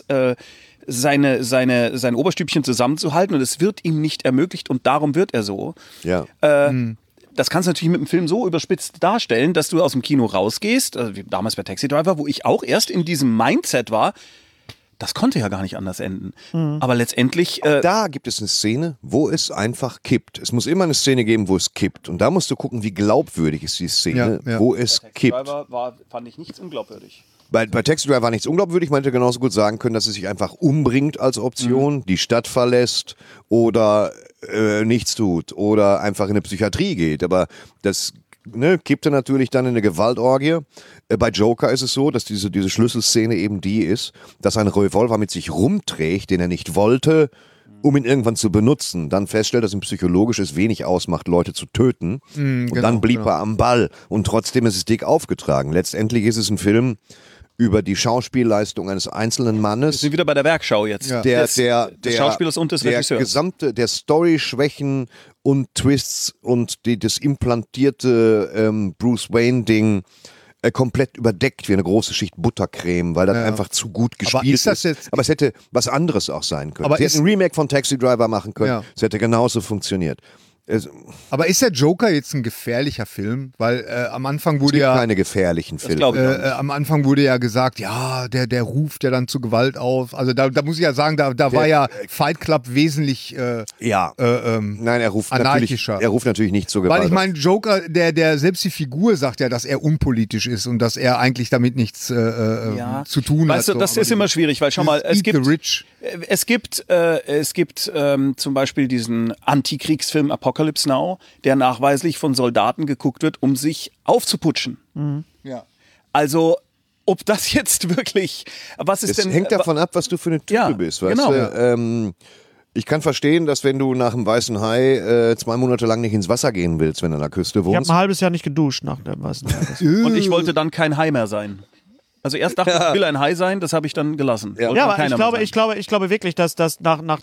sein Oberstübchen zusammenzuhalten und es wird ihm nicht ermöglicht und darum wird er so. Ja. Das kannst du natürlich mit dem Film so überspitzt darstellen, dass du aus dem Kino rausgehst, wie damals bei Taxi Driver, wo ich auch erst in diesem Mindset war, das konnte ja gar nicht anders enden. Aber letztendlich... da gibt es eine Szene, wo es einfach kippt. Es muss immer eine Szene geben, wo es kippt. Und da musst du gucken, wie glaubwürdig ist die Szene, wo es kippt. Taxi Driver fand ich nichts unglaubwürdig. Bei Taxi Driver war nichts unglaubwürdig. Man hätte genauso gut sagen können, dass es sich einfach umbringt als Option, die Stadt verlässt oder nichts tut oder einfach in eine Psychiatrie geht. Aber das kippte natürlich dann in eine Gewaltorgie. Bei Joker ist es so, dass diese Schlüsselszene eben die ist, dass ein Revolver mit sich rumträgt, den er nicht wollte, um ihn irgendwann zu benutzen. Dann feststellt, dass ihm psychologisch es wenig ausmacht, Leute zu töten. Und dann blieb er am Ball. Und trotzdem ist es dick aufgetragen. Letztendlich ist es ein Film über die Schauspielleistung eines einzelnen Mannes. Wir sind wieder bei der Werkschau jetzt. Ja. Des Schauspielers und des Regisseurs. Der Story-Schwächen und Twists und das implantierte Bruce Wayne-Ding komplett überdeckt wie eine große Schicht Buttercreme, weil das einfach zu gut gespielt ist. Aber es hätte was anderes auch sein können. Sie hätten ein Remake von Taxi Driver machen können. Es hätte genauso funktioniert. Aber ist der Joker jetzt ein gefährlicher Film? Weil am Anfang wurde keine gefährlichen Filme. Am Anfang wurde ja gesagt, ja, der ruft ja dann zu Gewalt auf. Also da muss ich ja sagen, da war ja Fight Club wesentlich nein, er ruft natürlich nicht zu Gewalt. Weil ich meine, Joker, der selbst die Figur sagt ja, dass er unpolitisch ist und dass er eigentlich damit nichts zu tun hat. Weißt du, das ist immer schwierig, weil schau mal, es gibt zum Beispiel diesen Antikriegsfilm Apocalypse Now, der nachweislich von Soldaten geguckt wird, um sich aufzuputschen. Ja. Also, ob das jetzt wirklich, hängt davon ab, was du für eine Type bist, weißt du? Ich kann verstehen, dass wenn du nach dem Weißen Hai 2 Monate lang nicht ins Wasser gehen willst, wenn du an der Küste wohnst. Ich habe ein halbes Jahr nicht geduscht nach dem Weißen Hai. Und ich wollte dann kein Hai mehr sein. Also erst dachte ich, will ein Hai sein, das habe ich dann gelassen. Ja, aber ich glaube wirklich, dass nach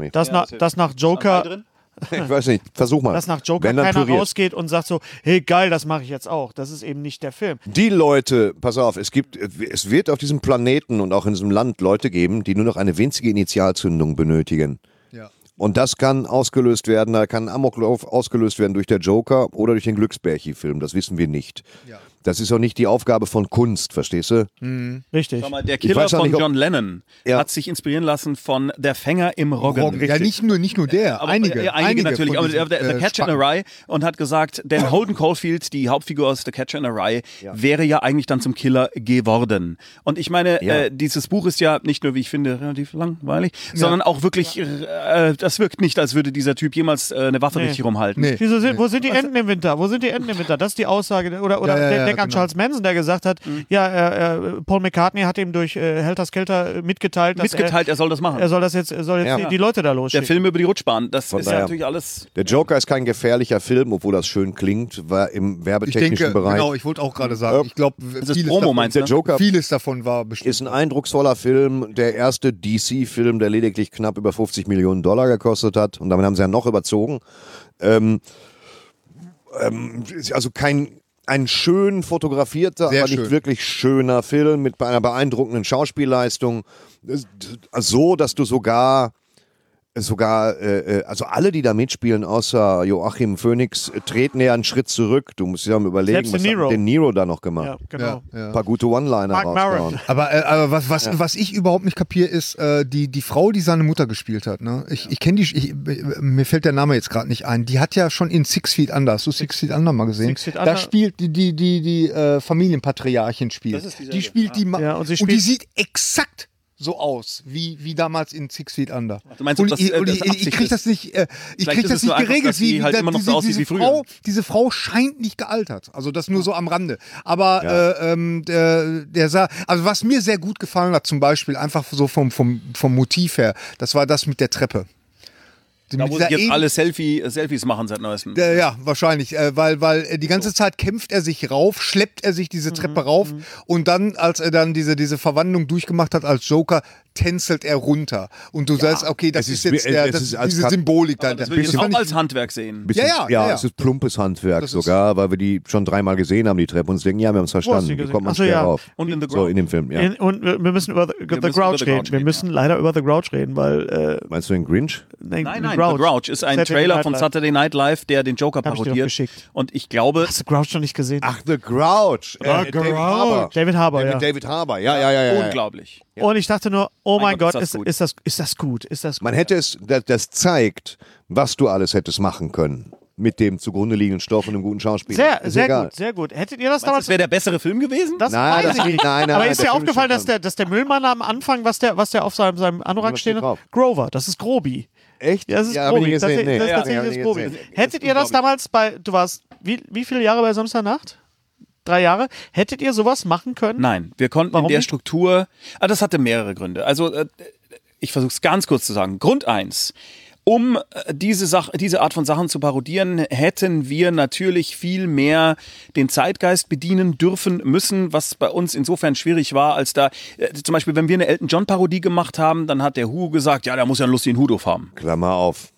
Joker... Ich weiß nicht, versuch mal. Dass nach Joker keiner rausgeht und sagt so, hey geil, das mache ich jetzt auch. Das ist eben nicht der Film. Die Leute, pass auf, es wird auf diesem Planeten und auch in diesem Land Leute geben, die nur noch eine winzige Initialzündung benötigen. Ja. Und das kann ausgelöst werden, da kann Amoklauf ausgelöst werden durch der Joker oder durch den Glücksbärchi-Film, das wissen wir nicht. Ja. Das ist auch nicht die Aufgabe von Kunst, verstehst du? Richtig. Schau mal, der Killer von John Lennon hat sich inspirieren lassen von Der Fänger im Roggen. Ja, nicht nur der, aber, einige natürlich, aber der Catcher in a Rye und hat gesagt, denn Holden Caulfield, die Hauptfigur aus The Catcher in a Rye, wäre ja eigentlich dann zum Killer geworden. Und ich meine, dieses Buch ist ja nicht nur, wie ich finde, relativ langweilig, sondern auch wirklich, das wirkt nicht, als würde dieser Typ jemals eine Waffe richtig rumhalten. Nee. Wo sind die Enten im Winter? Das ist die Aussage, oder denk an Charles Manson, der gesagt hat, Paul McCartney hat ihm durch Helter Skelter mitgeteilt, er soll das machen. Er soll jetzt die Leute da losschicken. Der Film über die Rutschbahn, das ist ja natürlich alles... Der Joker ist kein gefährlicher Film, obwohl das schön klingt, war im werbetechnischen Bereich. Genau, ich wollte auch gerade sagen, ich glaube, vieles davon war bestimmt. Ist ein eindrucksvoller Film, der erste DC-Film, der lediglich knapp über $50 Millionen gekostet hat und damit haben sie ja noch überzogen. Also ein schön fotografierter, aber nicht wirklich schöner Film mit einer beeindruckenden Schauspielleistung. So, dass du sogar also alle, die da mitspielen, außer Joachim Phoenix, treten eher einen Schritt zurück. Du musst ja mal überlegen, was hat den Nero da noch gemacht. Ja, genau. Ein paar gute One-Liner rausgehauen. Aber was ich überhaupt nicht kapiere, ist die Frau, die seine Mutter gespielt hat. Ne? Ich kenne mir fällt der Name jetzt gerade nicht ein. Die hat ja schon in 6 Feet Under, hast du 6 Feet Under mal gesehen? Da spielt die Familienpatriarchin spielt. Die spielt die und die sieht exakt so aus, wie damals in 6 Feet Under. Du meinst, ich krieg das nicht geregelt, wie halt immer noch so aussieht wie früher. Diese Frau scheint nicht gealtert. Also das nur so am Rande. Aber der sah, also was mir sehr gut gefallen hat, zum Beispiel einfach so vom Motiv her, das war das mit der Treppe. Da muss ich jetzt alle Selfies machen seit neuestem. Ja, wahrscheinlich, weil die ganze Zeit kämpft er sich rauf, schleppt er sich diese Treppe rauf und dann, als er dann diese Verwandlung durchgemacht hat als Joker, tänzelt er runter. Und du sagst, okay, das ist jetzt diese Symbolik da. Das will ich auch als Handwerk sehen. Ja, es ist plumpes Handwerk das sogar, weil wir die schon 3-mal gesehen haben, die Treppe, und uns denken, ja, wir haben es verstanden. Wie kommt man schwer rauf? Und in The Grouch. So, in dem Film, ja. Und wir müssen über The Grouch reden. Wir müssen leider über The Grouch reden, weil... Meinst du den Grinch? Nein, The Grouch ist ein Trailer von Saturday Night Live, der den Joker parodiert. Und ich glaube... Hast du Grouch noch nicht gesehen? Ach, The Grouch. David Harbour, ja. David Harbour, ja. Unglaublich. Ja. Und ich dachte nur, oh mein Gott, ist das gut? Man hätte es, das zeigt, was du alles hättest machen können. Mit dem zugrunde liegenden Stoff und einem guten Schauspieler. Sehr gut. Hättet ihr das damals... Das wäre der bessere Film gewesen? Das weiß ich nicht. Nein, aber ist dir aufgefallen, dass der Müllmann am Anfang, was der auf seinem Anorak steht? Grover, das ist Grobi. Echt? Ja, das ist Grobi. Das ist tatsächlich Grobi. Hättet ihr das damals du warst, wie viele Jahre bei Samstagnacht? 3 Jahre. Hättet ihr sowas machen können? Nein, wir konnten in der Struktur... das hatte mehrere Gründe. Also, ich versuche es ganz kurz zu sagen. Grund 1. Um diese Art von Sachen zu parodieren, hätten wir natürlich viel mehr den Zeitgeist bedienen dürfen müssen, was bei uns insofern schwierig war, als da, zum Beispiel, wenn wir eine Elton John Parodie gemacht haben, dann hat der Hugo gesagt, ja, der muss ja einen lustigen Hut aufhaben. Klammer auf.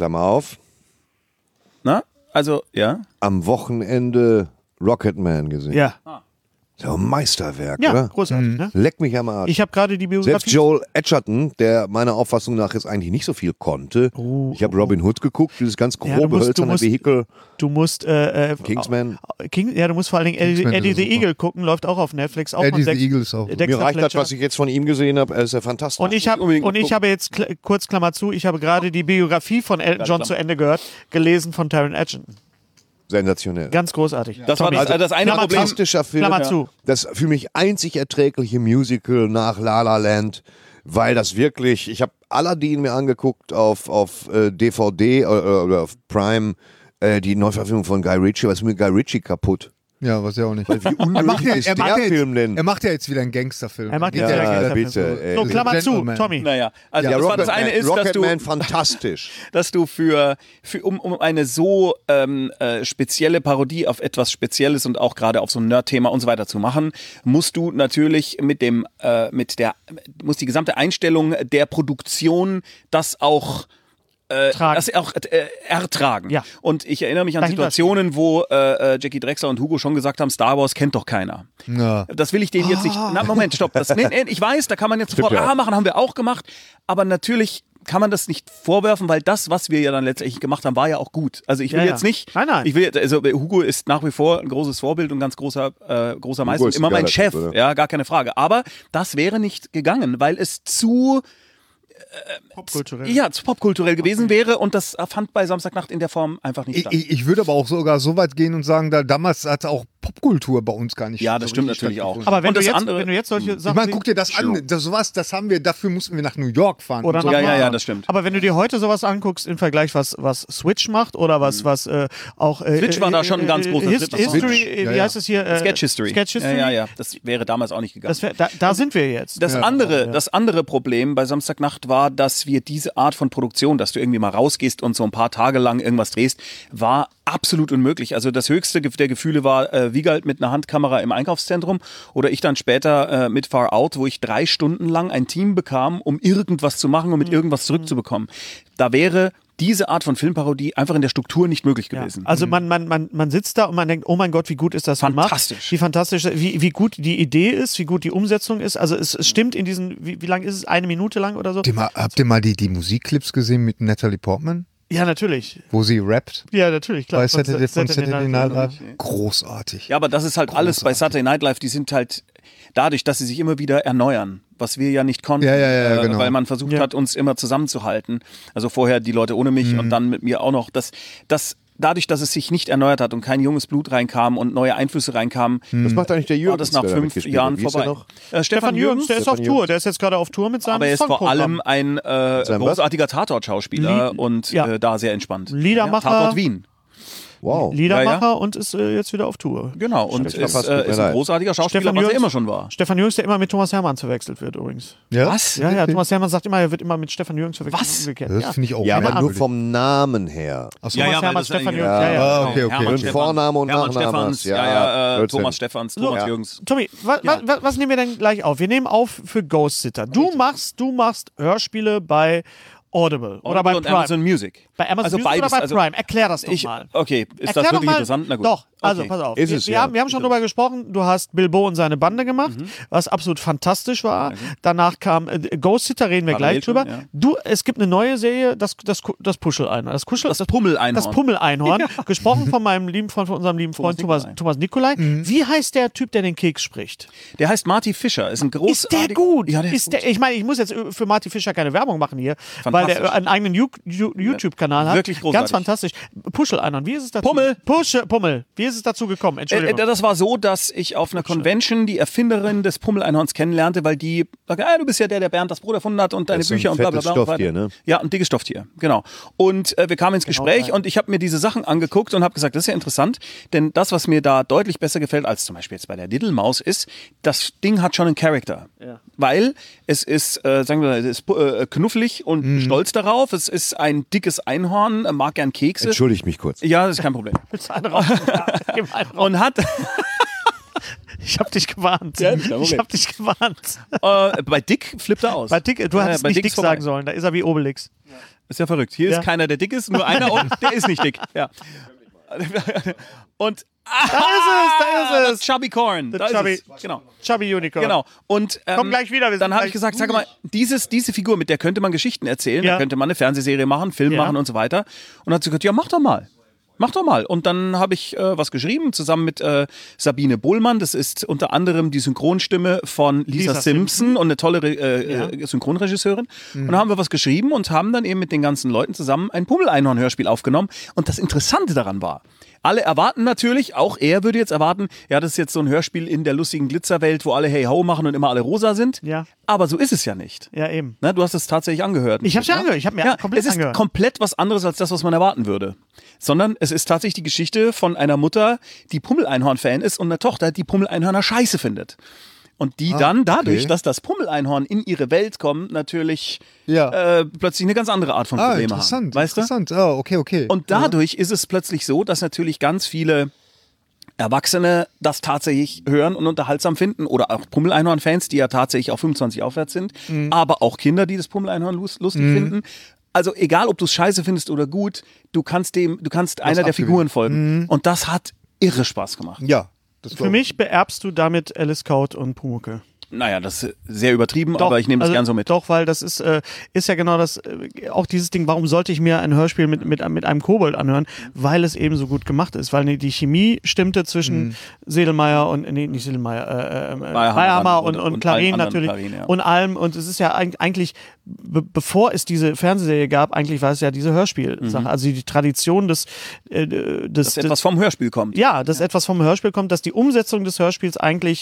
Na? Also, ja. Am Wochenende Rocketman gesehen. Ja. So ein Meisterwerk, ja, oder? Großartig, ne? Leck mich am Arsch. Ich habe gerade die Biografie... Selbst Joel Edgerton, der meiner Auffassung nach jetzt eigentlich nicht so viel konnte. Ich habe Robin Hood geguckt, dieses ganz grobe hölzerne Vehikel. Du musst... Kingsman. Du musst vor allen Dingen Eddie the Eagle gucken, läuft auch auf Netflix. Auch Eddie the Eagle ist auch... Mir reicht das, was ich jetzt von ihm gesehen habe, er ist ja fantastisch. Und ich habe jetzt, kurz Klammer zu, ich habe gerade die Biografie von Elton John zu Ende gelesen von Taron Egerton. Sensationell. Ganz großartig. Das war das eine Problem. Fantastischer Film. Klammer zu. Das für mich einzig erträgliche Musical nach La La Land, weil das wirklich, ich habe Aladdin mir angeguckt auf DVD oder auf Prime, die Neuverfilmung von Guy Ritchie, was ist mit Guy Ritchie kaputt? Ja, weiß ich auch nicht. Weil wie unnötig ist der Film denn? Er macht ja jetzt wieder einen Gangsterfilm. Er macht jetzt wieder einen Gangsterfilm. Bitte. So, Klammer zu, Tommy. Naja, also das eine ist, Rocketman fantastisch. Dass du um eine so spezielle Parodie auf etwas Spezielles und auch gerade auf so ein Nerd-Thema und so weiter zu machen, musst du natürlich muss die gesamte Einstellung der Produktion das auch ertragen. Ja. Und ich erinnere mich an Situationen, wo Jackie Drexler und Hugo schon gesagt haben, Star Wars kennt doch keiner. Ja. Das will ich denen jetzt nicht... Na, Moment, stopp. Ich weiß, da kann man jetzt sofort machen, haben wir auch gemacht. Aber natürlich kann man das nicht vorwerfen, weil das, was wir ja dann letztendlich gemacht haben, war ja auch gut. Also ich will jetzt nicht... Nein. Hugo ist nach wie vor ein großes Vorbild und ganz großer Meister und immer mein Chef. Ja, gar keine Frage. Aber das wäre nicht gegangen, weil es zu... zu popkulturell gewesen wäre und das fand bei Samstagnacht in der Form einfach nicht statt. Ich würde aber auch sogar so weit gehen und sagen, damals hat auch Popkultur bei uns gar nicht. Ja, das stimmt natürlich auch. Aber wenn du jetzt solche Sachen... Ich meine, guck dir das an, sowas, dafür mussten wir nach New York fahren. Oder so. Ja, das stimmt. Aber wenn du dir heute sowas anguckst im Vergleich, was Switch macht oder was auch... Switch war da schon ein ganz großer Schritt. History, wie heißt es hier? Sketch History. Ja. Das wäre damals auch nicht gegangen. Da sind wir jetzt. Das andere Problem bei Samstagnacht war, dass wir diese Art von Produktion, dass du irgendwie mal rausgehst und so ein paar Tage lang irgendwas drehst, war absolut unmöglich. Also das höchste der Gefühle war Wiegald mit einer Handkamera im Einkaufszentrum oder ich dann später mit Far Out, wo ich 3 Stunden lang ein Team bekam, um irgendwas zu machen, um mit irgendwas zurückzubekommen. Da wäre diese Art von Filmparodie einfach in der Struktur nicht möglich gewesen. Also man sitzt da und man denkt, oh mein Gott, wie gut ist das gemacht. Fantastisch. Wie fantastisch, wie gut die Idee ist, wie gut die Umsetzung ist. Also es stimmt in diesen, wie lang ist es? 1 Minute lang oder so? Habt ihr mal die Musikclips gesehen mit Natalie Portman? Ja, natürlich. Wo sie rappt? Ja, natürlich, klar. Bei Saturday Night Live. Großartig. Ja, aber das ist halt alles bei Saturday Night Live, die sind halt dadurch, dass sie sich immer wieder erneuern, was wir ja nicht konnten, genau. weil man versucht hat, uns immer zusammenzuhalten. Also vorher die Leute ohne mich und dann mit mir auch noch. Dadurch, dass es sich nicht erneuert hat und kein junges Blut reinkam und neue Einflüsse reinkamen, das macht eigentlich der Jürgens, war das nach 5 Jahren vorbei. Stefan Jürgens, der ist auf Tour, der ist jetzt gerade auf Tour mit seinem Aber er ist vor allem ein großartiger Tatort-Schauspieler und da sehr entspannt. Liedermacher. Tatort Wien. Liedermacher und ist jetzt wieder auf Tour. Genau, und ist ein großartiger Schauspieler, was er immer schon war. Stefan Jürgens, der immer mit Thomas Hermanns verwechselt wird übrigens. Ja? Was? Ja, Thomas Hermanns sagt immer, er wird immer mit Stefan Jürgens verwechselt. Was? Umgekehrt. Das finde ich auch. Ja, aber nur vom Namen her. Achso, Thomas Hermanns, Stefan Jürgens. Okay. Vorname und Hermann Nachname. Stefans, Thomas Stefans, Thomas Jürgens. Tommy, was nehmen wir denn gleich auf? Wir nehmen auf für Ghost Sitter. Du machst Hörspiele bei Audible oder bei und Prime. Amazon Music. Bei Amazon Also Music beides, oder bei also Prime? Erklär das doch mal. Okay, ist Erklär das doch wirklich mal, interessant? Na gut. Doch, also Okay. pass auf. Ist es, Wir haben schon drüber gesprochen, du hast Bilbo und seine Bande gemacht, was absolut fantastisch war. Danach kam Ghost Sitter, reden wir gleich drüber. Ja. Es gibt eine neue Serie, das Puschel-Einhorn. Das Pummel-Einhorn. Das Pummel-Einhorn, gesprochen von unserem lieben Freund Thomas Nicolai. Wie heißt der Typ, der den Keks spricht? Der heißt Marty Fischer, ist ein großartiger... Ist der gut? Ja, der ist gut. Ich meine, ich muss jetzt für Marty Fischer keine Werbung machen hier, weil der einen eigenen YouTube-Kanal hat. Wirklich großartig. Ganz fantastisch. Puschel-Einhorn, wie ist es dazu? Pummel, wie ist es dazu gekommen? Entschuldigung. Das war so, dass ich auf einer Convention die Erfinderin des Pummel-Einhorns kennenlernte, weil die sagte, du bist ja der Bernd das Brot erfunden hat und deine Das ist Bücher ein und bla bla bla. fettes Stofftier, ne? Ja, ein dickes Stofftier, genau. Und wir kamen ins Gespräch und ich habe mir diese Sachen angeguckt und habe gesagt, das ist ja interessant, denn das, was mir da deutlich besser gefällt als zum Beispiel jetzt bei der Diddlemaus ist, das Ding hat schon einen Charakter. Ja. Weil es ist, sagen wir mal, es ist knuffelig und stolz darauf, es ist ein dickes Einhorn, mag gern Kekse. Entschuldigt mich kurz. Ja, das ist kein Problem. Und hat... Ich hab dich gewarnt. Ja, ich hab dich gewarnt. Bei Dick flippt er aus. Bei Dick, du hättest bei nicht Dick Dick sagen sollen, da ist er wie Obelix. Ist ja verrückt. Hier ist keiner, der dick ist, nur einer und der ist nicht dick. Ja. Und da ist es. das Chubby Corn. Da Chubby, ist es. Genau. Chubby Unicorn. Genau. Und Komm gleich wieder. dann habe ich gesagt, sag mal, diese Figur, mit der könnte man Geschichten erzählen, da könnte man eine Fernsehserie machen, Film machen und so weiter. Und dann hat sie gesagt, ja, mach doch mal. Mach doch mal. Und dann habe ich was geschrieben, zusammen mit Sabine Bohlmann. Das ist unter anderem die Synchronstimme von Lisa Simpson und eine tolle Synchronregisseurin. Und dann haben wir was geschrieben und haben dann eben mit den ganzen Leuten zusammen ein Pummel-Einhorn-Hörspiel aufgenommen. Und das Interessante daran war, alle erwarten natürlich, auch er würde jetzt erwarten, ja, das ist jetzt so ein Hörspiel in der lustigen Glitzerwelt, wo alle Hey Ho machen und immer alle rosa sind. Ja. Aber so ist es ja nicht. Ja, eben. Na, du hast es tatsächlich angehört. Ich habe es ja angehört. Ich habe mir komplett angehört. Es ist komplett was anderes als das, was man erwarten würde. Sondern es ist tatsächlich die Geschichte von einer Mutter, die Pummel-Einhorn-Fan ist und einer Tochter, die Pummel-Einhörner scheiße findet. Und die dann dadurch, dass das Pummel-Einhorn in ihre Welt kommt, natürlich plötzlich eine ganz andere Art von Probleme haben. Weißt du? Interessant. Oh, okay. Und dadurch ist es plötzlich so, dass natürlich ganz viele Erwachsene das tatsächlich hören und unterhaltsam finden oder auch Pummel-Einhorn-Fans, die ja tatsächlich auch 25 aufwärts sind, aber auch Kinder, die das Pummel-Einhorn lustig finden. Also egal, ob du es scheiße findest oder gut, du kannst einer der Figuren folgen. Und das hat irre Spaß gemacht. Ja. Für mich beerbst du damit Alice Scout und Pumuckl. Naja, das ist sehr übertrieben, aber ich nehme das gern so mit. Doch, weil das ist ja genau das, auch dieses Ding, warum sollte ich mir ein Hörspiel mit einem Kobold anhören? Weil es eben so gut gemacht ist, weil die Chemie stimmte zwischen Sedelmeier und, nicht Sedelmeier, Bayerhammer und Clarin natürlich und allem, und es ist ja eigentlich, bevor es diese Fernsehserie gab, eigentlich war es ja diese Hörspielsache, also die Tradition dass etwas vom Hörspiel kommt. Ja, dass etwas vom Hörspiel kommt, dass die Umsetzung des Hörspiels eigentlich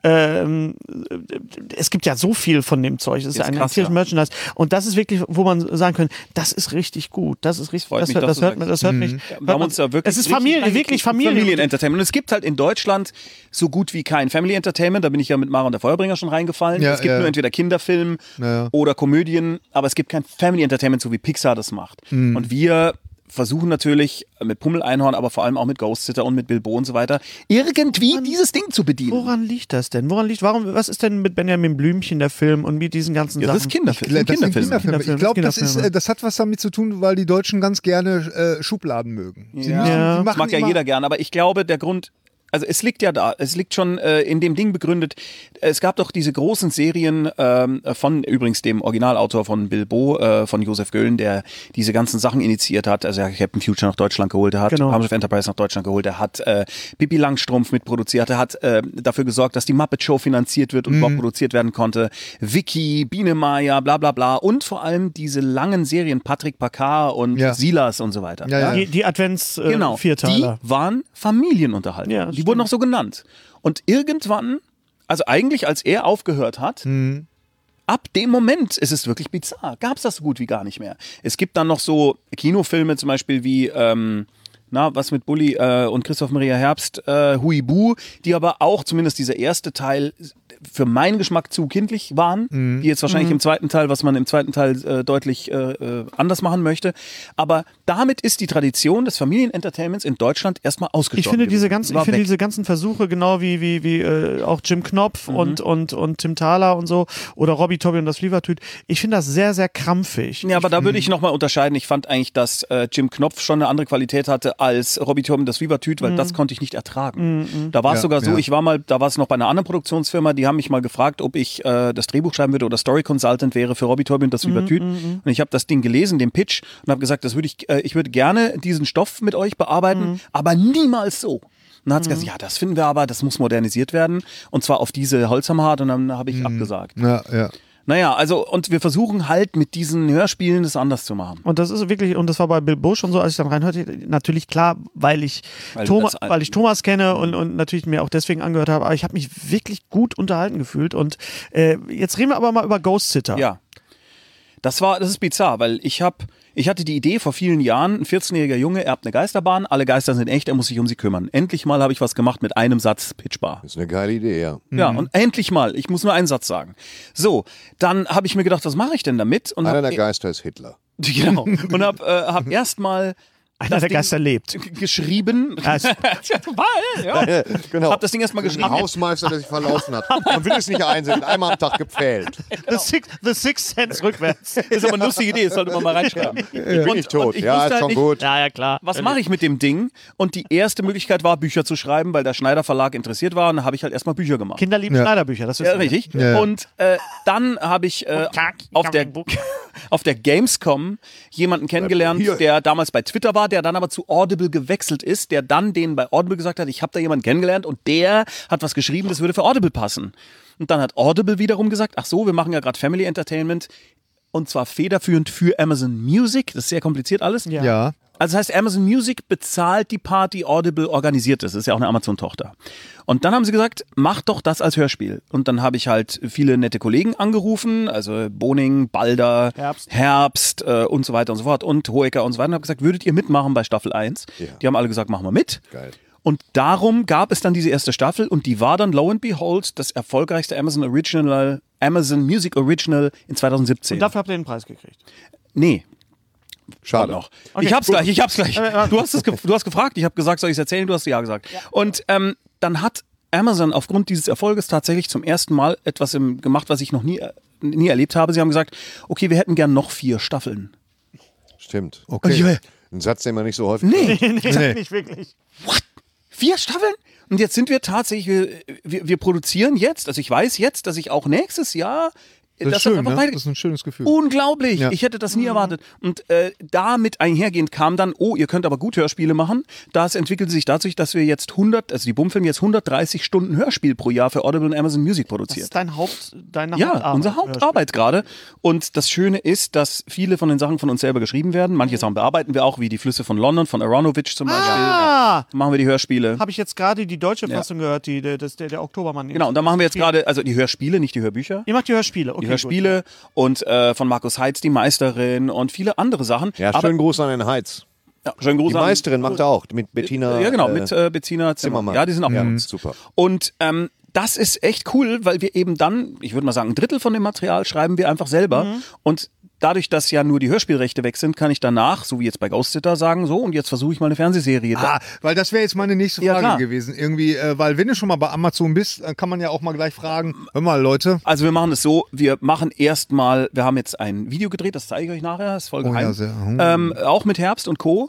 es gibt ja so viel von dem Zeug. Das ist ja ein Merchandise. Und das ist wirklich, wo man sagen kann, das ist richtig gut. Das ist richtig. Das hört mich. Es ist wirklich Familienentertainment. Und es gibt halt in Deutschland so gut wie kein Family Entertainment. Da bin ich ja mit Mara und der Feuerbringer schon reingefallen. Ja, es gibt nur entweder Kinderfilm oder Komödien, aber es gibt kein Family Entertainment, so wie Pixar das macht. Und wir versuchen natürlich mit Pummel-Einhorn, aber vor allem auch mit Ghost Sitter und mit Bilbo und so weiter, irgendwie dieses Ding zu bedienen. Woran liegt das denn? Was ist denn mit Benjamin Blümchen der Film und mit diesen ganzen Sachen? Das ist Kinderfilm. Ich glaube, das hat was damit zu tun, weil die Deutschen ganz gerne Schubladen mögen. Das mag ja jeder gern, aber ich glaube, der Grund... Also es liegt ja da, es liegt schon in dem Ding begründet. Es gab doch diese großen Serien von übrigens dem Originalautor von Bilbo, von Josef Göhlen, der diese ganzen Sachen initiiert hat. Also er hat Captain Future nach Deutschland geholt, er hat Arms of Enterprise nach Deutschland geholt, er hat Pippi Langstrumpf mitproduziert, er hat dafür gesorgt, dass die Muppet Show finanziert wird und überhaupt produziert werden konnte. Vicky, Biene Maya, bla bla bla und vor allem diese langen Serien, Patrick Packard und Silas und so weiter. Die Advents-Vierteiler. Die waren Familienunterhaltung. Ja, die wurden auch so genannt. Und irgendwann, also eigentlich als er aufgehört hat, ab dem Moment ist es wirklich bizarr. Gab es das so gut wie gar nicht mehr. Es gibt dann noch so Kinofilme zum Beispiel wie was mit Bulli und Christoph Maria Herbst, Huibu, die aber auch, zumindest dieser erste Teil, für meinen Geschmack zu kindlich waren, die jetzt wahrscheinlich im zweiten Teil, was man im zweiten Teil deutlich anders machen möchte. Aber damit ist die Tradition des Familienentertainments in Deutschland erstmal ausgestorben. Ich finde diese ganzen Versuche, genau wie auch Jim Knopf und Tim Thaler und so, oder Robbie Tobby und das Flievertüt, ich finde das sehr, sehr krampfig. Ja, aber da würde ich nochmal unterscheiden. Ich fand eigentlich, dass Jim Knopf schon eine andere Qualität hatte als Robbie Tobby und das Flievertüt, weil das konnte ich nicht ertragen. Da war es sogar so, da war es noch bei einer anderen Produktionsfirma, die haben mich mal gefragt, ob ich das Drehbuch schreiben würde oder Story Consultant wäre für Robbie Tobby und das Flievertüt. Und ich habe das Ding gelesen, den Pitch, und habe gesagt, ich würde gerne diesen Stoff mit euch bearbeiten, aber niemals so. Und dann hat sie gesagt, ja, das finden wir aber, das muss modernisiert werden. Und zwar auf diese Holzhammerart, und dann habe ich abgesagt. Ja. Naja, also, und wir versuchen halt mit diesen Hörspielen das anders zu machen. Und das ist wirklich, und das war bei Bill Busch und so, als ich dann reinhörte, natürlich klar, weil ich Thomas kenne und natürlich mir auch deswegen angehört habe, aber ich habe mich wirklich gut unterhalten gefühlt. Und jetzt reden wir aber mal über Ghost Sitter. Ja. Das ist bizarr, weil ich hatte die Idee vor vielen Jahren, ein 14-jähriger Junge erbt eine Geisterbahn, alle Geister sind echt, er muss sich um sie kümmern. Endlich mal habe ich was gemacht mit einem Satz pitchbar. Das ist eine geile Idee, ja. Ja, und endlich mal, ich muss nur einen Satz sagen. So, dann habe ich mir gedacht, was mache ich denn damit? Und einer der Geister ist Hitler. Genau. Und hab erstmal einer der Geister lebt. Geschrieben. Ja. Genau. Hab das Ding erstmal geschrieben. Ein Hausmeister, der sich verlaufen hat. Man will es nicht einsehen, einmal am Tag gepfählt. The Sixth Sense rückwärts. Ist aber eine lustige Idee, das sollte man mal reinschreiben. Ich bin nicht tot. Ja, ist schon gut. Ja, klar. Was mache ich mit dem Ding? Und die erste Möglichkeit war, Bücher zu schreiben, weil der Schneider Verlag interessiert war, und dann habe ich halt erstmal Bücher gemacht. Kinder lieben Schneiderbücher, das ist ja richtig. Ja. Und dann habe ich auf der Gamescom jemanden kennengelernt, der damals bei Twitter war, der dann aber zu Audible gewechselt ist, der dann denen bei Audible gesagt hat, ich habe da jemanden kennengelernt und der hat was geschrieben, das würde für Audible passen. Und dann hat Audible wiederum gesagt, ach so, wir machen ja gerade Family Entertainment, und zwar federführend für Amazon Music, das ist sehr kompliziert alles. Ja. Also das heißt, Amazon Music bezahlt die Party, Audible organisiert es. Das ist ja auch eine Amazon-Tochter. Und dann haben sie gesagt, mach doch das als Hörspiel. Und dann habe ich halt viele nette Kollegen angerufen, also Boning, Balder, Herbst und so weiter und so fort und Hoeker und so weiter. Und habe gesagt, würdet ihr mitmachen bei Staffel 1? Ja. Die haben alle gesagt, machen wir mit. Geil. Und darum gab es dann diese erste Staffel, und die war dann, lo and behold, das erfolgreichste Amazon Music Original in 2017. Und dafür habt ihr den Preis gekriegt? Nee. Schade. Noch. Okay, ich hab's gleich. Du hast gefragt, ich habe gesagt, soll ich es erzählen? Du hast ja gesagt. Ja. Und dann hat Amazon aufgrund dieses Erfolges tatsächlich zum ersten Mal etwas gemacht, was ich noch nie erlebt habe. Sie haben gesagt, okay, wir hätten gern noch 4 Staffeln. Stimmt. Okay. Ein Satz, den man nicht so häufig Nee, nicht wirklich. What? 4 Staffeln? Und jetzt sind wir tatsächlich, wir produzieren jetzt, also ich weiß jetzt, dass ich auch nächstes Jahr Das ist schön, ne? Das ist ein schönes Gefühl. Unglaublich. Ja. Ich hätte das nie erwartet. Und damit einhergehend kam dann, oh, ihr könnt aber gut Hörspiele machen. Das entwickelte sich dadurch, dass wir jetzt die Bumfilm jetzt 130 Stunden Hörspiel pro Jahr für Audible und Amazon Music produziert. Das ist deine ja, Hauptarbeit. Unsere Hauptarbeit gerade. Und das Schöne ist, dass viele von den Sachen von uns selber geschrieben werden. Manche Sachen bearbeiten wir auch, wie die Flüsse von London, von Aronovich zum Beispiel. Ja, machen wir die Hörspiele. Habe ich jetzt gerade die deutsche Fassung gehört, der Oktobermann. Genau, und da machen wir jetzt gerade, also die Hörspiele, nicht die Hörbücher. Ihr macht die Hörspiele, okay. Die Hörspiele. Gut. Und von Markus Heitz, die Meisterin, und viele andere Sachen. Ja, schönen Gruß an den Heitz. Ja, schönen Gruß die Meisterin macht er auch, mit Bettina. Ja, genau, mit Bettina Zimmermann. Ja, die sind auch bei uns. Super. Und das ist echt cool, weil wir eben dann, ich würde mal sagen, 1/3 von dem Material schreiben wir einfach selber. Und dadurch, dass ja nur die Hörspielrechte weg sind, kann ich danach, so wie jetzt bei Ghost Sitter, sagen, so, und jetzt versuche ich mal eine Fernsehserie. Weil das wäre jetzt meine nächste Frage gewesen. Irgendwie, weil wenn du schon mal bei Amazon bist, kann man ja auch mal gleich fragen, hör mal, Leute. Also wir machen es so, wir machen erstmal, wir haben jetzt ein Video gedreht, das zeige ich euch nachher, das ist voll geheim. Ja, auch mit Herbst und Co.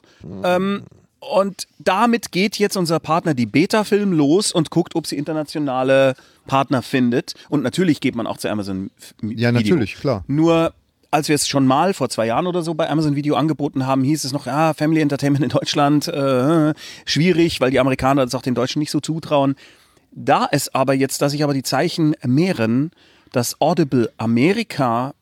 Und damit geht jetzt unser Partner, die Beta-Film, los und guckt, ob sie internationale Partner findet. Und natürlich geht man auch zu Amazon Video. Ja, natürlich, klar. Nur als wir es schon mal vor 2 Jahren oder so bei Amazon Video angeboten haben, hieß es noch, ja, Family Entertainment in Deutschland, schwierig, weil die Amerikaner das auch den Deutschen nicht so zutrauen. Da es aber jetzt, dass sich aber die Zeichen mehren, dass Audible Amerika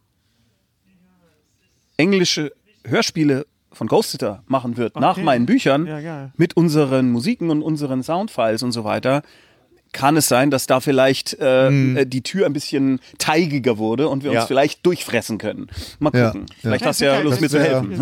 englische Hörspiele von Ghost Sitter machen wird, nach meinen Büchern, mit unseren Musiken und unseren Soundfiles und so weiter, kann es sein, dass da vielleicht die Tür ein bisschen teigiger wurde und wir uns vielleicht durchfressen können. Mal gucken. Vielleicht hast du ja Lust, mir zu helfen.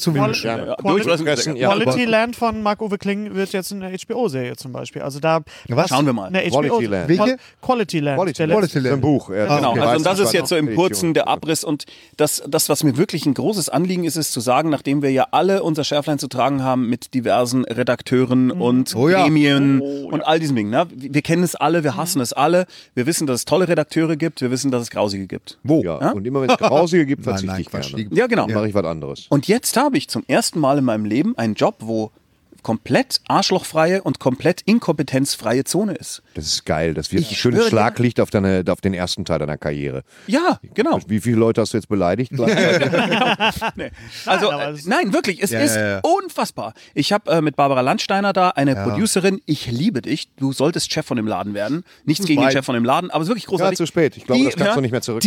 Quality Land von Marc-Uwe Kling wird jetzt eine HBO-Serie zum Beispiel. Also da schauen wir mal. Quality Land. Welche? Quality Land. Quality Land. Ein Buch. Genau, also das ist jetzt so im Kurzen der Abriss und das, was mir wirklich ein großes Anliegen ist, ist zu sagen, nachdem wir ja alle unser Schärflein zu tragen haben mit diversen Redakteuren und Gremien und all diesen Dingen. Ne? Wir kennen es alle, wir hassen es alle. Wir wissen, dass es tolle Redakteure gibt, wir wissen, dass es Grausige gibt. Ja? Und immer wenn es Grausige gibt, verzichte ich gerne. Ja, genau. Dann mache ich was anderes. Und jetzt habe ich zum ersten Mal in meinem Leben einen Job, wo komplett arschlochfreie und komplett inkompetenzfreie Zone ist. Das ist geil. Das wird ein schönes Schlaglicht auf den ersten Teil deiner Karriere. Ja, genau. Wie viele Leute hast du jetzt beleidigt? Nee. Also, nein, wirklich, es ist unfassbar. Ich habe mit Barbara Landsteiner da eine Producerin, ich liebe dich, du solltest Chef von dem Laden werden. Nichts gegen den Chef von dem Laden, aber es ist wirklich großartig. Ja, zu spät. Ich glaube, das kannst du nicht mehr zurück.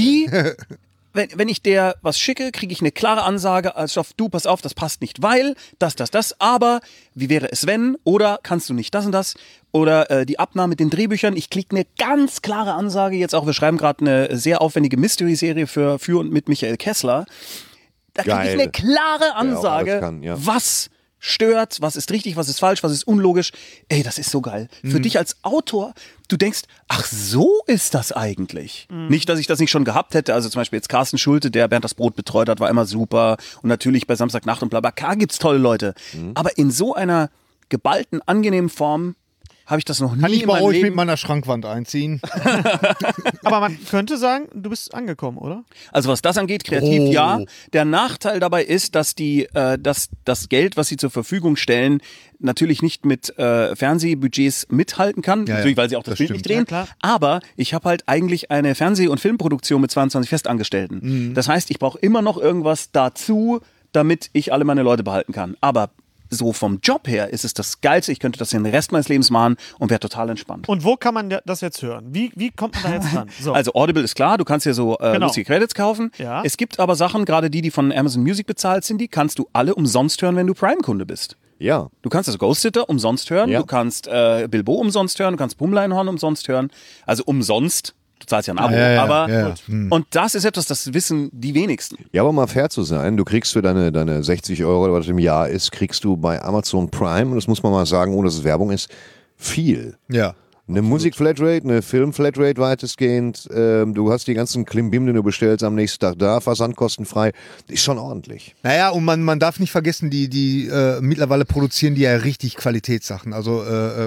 Wenn ich der was schicke, kriege ich eine klare Ansage als Stoff, du, pass auf, das passt nicht, weil das, aber wie wäre es wenn, oder kannst du nicht das und das, oder die Abnahme mit den Drehbüchern, ich kriege eine ganz klare Ansage, jetzt auch, wir schreiben gerade eine sehr aufwendige Mystery-Serie für und mit Michael Kessler, da kriege ich eine klare Ansage, was stört, was ist richtig, was ist falsch, was ist unlogisch. Ey, das ist so geil. Für dich als Autor, du denkst, ach, so ist das eigentlich. Nicht, dass ich das nicht schon gehabt hätte. Also zum Beispiel jetzt Carsten Schulte, der Bernd das Brot betreut hat, war immer super. Und natürlich bei Samstagnacht und Blablacar gibt's tolle Leute. Aber in so einer geballten, angenehmen Form habe ich das noch nie Kann ich in bei meinem euch Leben. mit meiner Schrankwand einziehen? Aber man könnte sagen, du bist angekommen, oder? Also was das angeht, kreativ ja. Der Nachteil dabei ist, dass das Geld, was sie zur Verfügung stellen, natürlich nicht mit Fernsehbudgets mithalten kann. Natürlich, weil sie auch das Bild nicht drehen. Ja, aber ich habe halt eigentlich eine Fernseh- und Filmproduktion mit 22 Festangestellten. Das heißt, ich brauche immer noch irgendwas dazu, damit ich alle meine Leute behalten kann. Aber so vom Job her ist es das Geilste. Ich könnte das den Rest meines Lebens machen und wäre total entspannt. Und wo kann man das jetzt hören? Wie kommt man da jetzt dran? So. Also Audible ist klar, du kannst ja so lustige Credits kaufen. Ja. Es gibt aber Sachen, gerade die von Amazon Music bezahlt sind, die kannst du alle umsonst hören, wenn du Prime-Kunde bist. Ja. Du kannst also Ghost Sitter umsonst hören, du kannst Bilbo umsonst hören, du kannst Pummeleinhorn umsonst hören. Also umsonst. Du zahlst ja ein Abo, aber und das ist etwas, das wissen die wenigsten. Ja, aber mal fair zu sein, du kriegst für deine 60 Euro oder was im Jahr ist, kriegst du bei Amazon Prime, und das muss man mal sagen, ohne dass es Werbung ist, viel. Ja. Eine Musik-Flatrate, eine Film-Flatrate weitestgehend, du hast die ganzen Klimbim, den du bestellst, am nächsten Tag da, versandkostenfrei, ist schon ordentlich. Naja, und man darf nicht vergessen, die mittlerweile produzieren die ja richtig Qualitätssachen. Also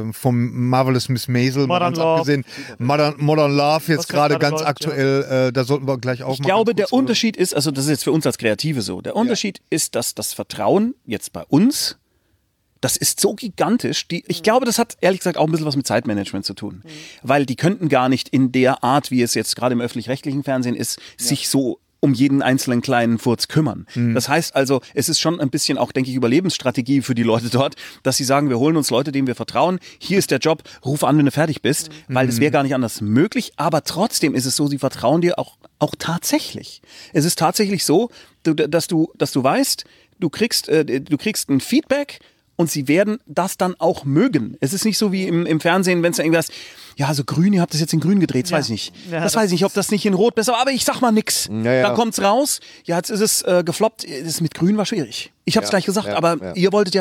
vom Marvelous Miss Maisel, Modern Love. Abgesehen, Modern Love jetzt gerade ganz aktuell, da sollten wir gleich auch Ich glaube, der Unterschied ist, also das ist jetzt für uns als Kreative so, der Unterschied ist, dass das Vertrauen jetzt bei uns, das ist so gigantisch. Ich glaube, das hat ehrlich gesagt auch ein bisschen was mit Zeitmanagement zu tun. Weil die könnten gar nicht in der Art, wie es jetzt gerade im öffentlich-rechtlichen Fernsehen ist, sich so um jeden einzelnen kleinen Furz kümmern. Das heißt also, es ist schon ein bisschen auch, denke ich, Überlebensstrategie für die Leute dort, dass sie sagen, wir holen uns Leute, denen wir vertrauen. Hier ist der Job, ruf an, wenn du fertig bist. Weil das wäre gar nicht anders möglich. Aber trotzdem ist es so, sie vertrauen dir auch tatsächlich. Es ist tatsächlich so, dass du weißt, du kriegst ein Feedback, und sie werden das dann auch mögen. Es ist nicht so wie im Fernsehen, wenn es da irgendwas, ja, so grün, ihr habt das jetzt in grün gedreht, das weiß ich nicht. Ja, das weiß ich nicht, ob das nicht in rot besser war, aber ich sag mal nix. Ja. Dann kommt's raus, ja, jetzt ist es gefloppt, das mit grün war schwierig. Ich hab's gleich gesagt, aber ihr wolltet ja,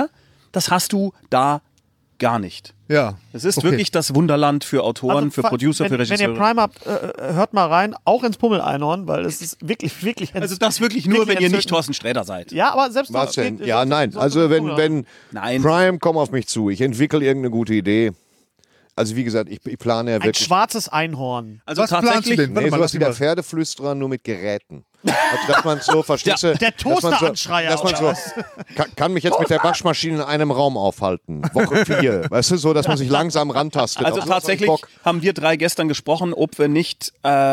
das hast du da gar nicht. Ja. Es ist wirklich das Wunderland für Autoren, also, für Producer, für Regisseure. Wenn ihr Prime habt, hört mal rein, auch ins Pummeleinhorn, weil es ist wirklich also das wirklich nur, wenn ihr nicht Thorsten Sträter seid. Ja, aber selbst was denn? Ja, nein. Also wenn Prime, komm auf mich zu. Ich entwickle irgendeine gute Idee. Also wie gesagt, ich plane ja wirklich... Ein schwarzes Einhorn. Also was planst du denn? Nee, sowas wie der Pferdeflüsterer, nur mit Geräten. Also dass man so, verstehst du? Der Toasteranschreier. Dass man so, kann mich jetzt mit der Waschmaschine in einem Raum aufhalten. Woche 4. Weißt du, so, dass man sich langsam rantastet. Also tatsächlich haben wir 3 gestern gesprochen, ob wir nicht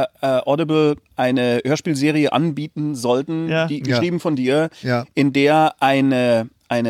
Audible eine Hörspielserie anbieten sollten, die geschrieben von dir, in der ein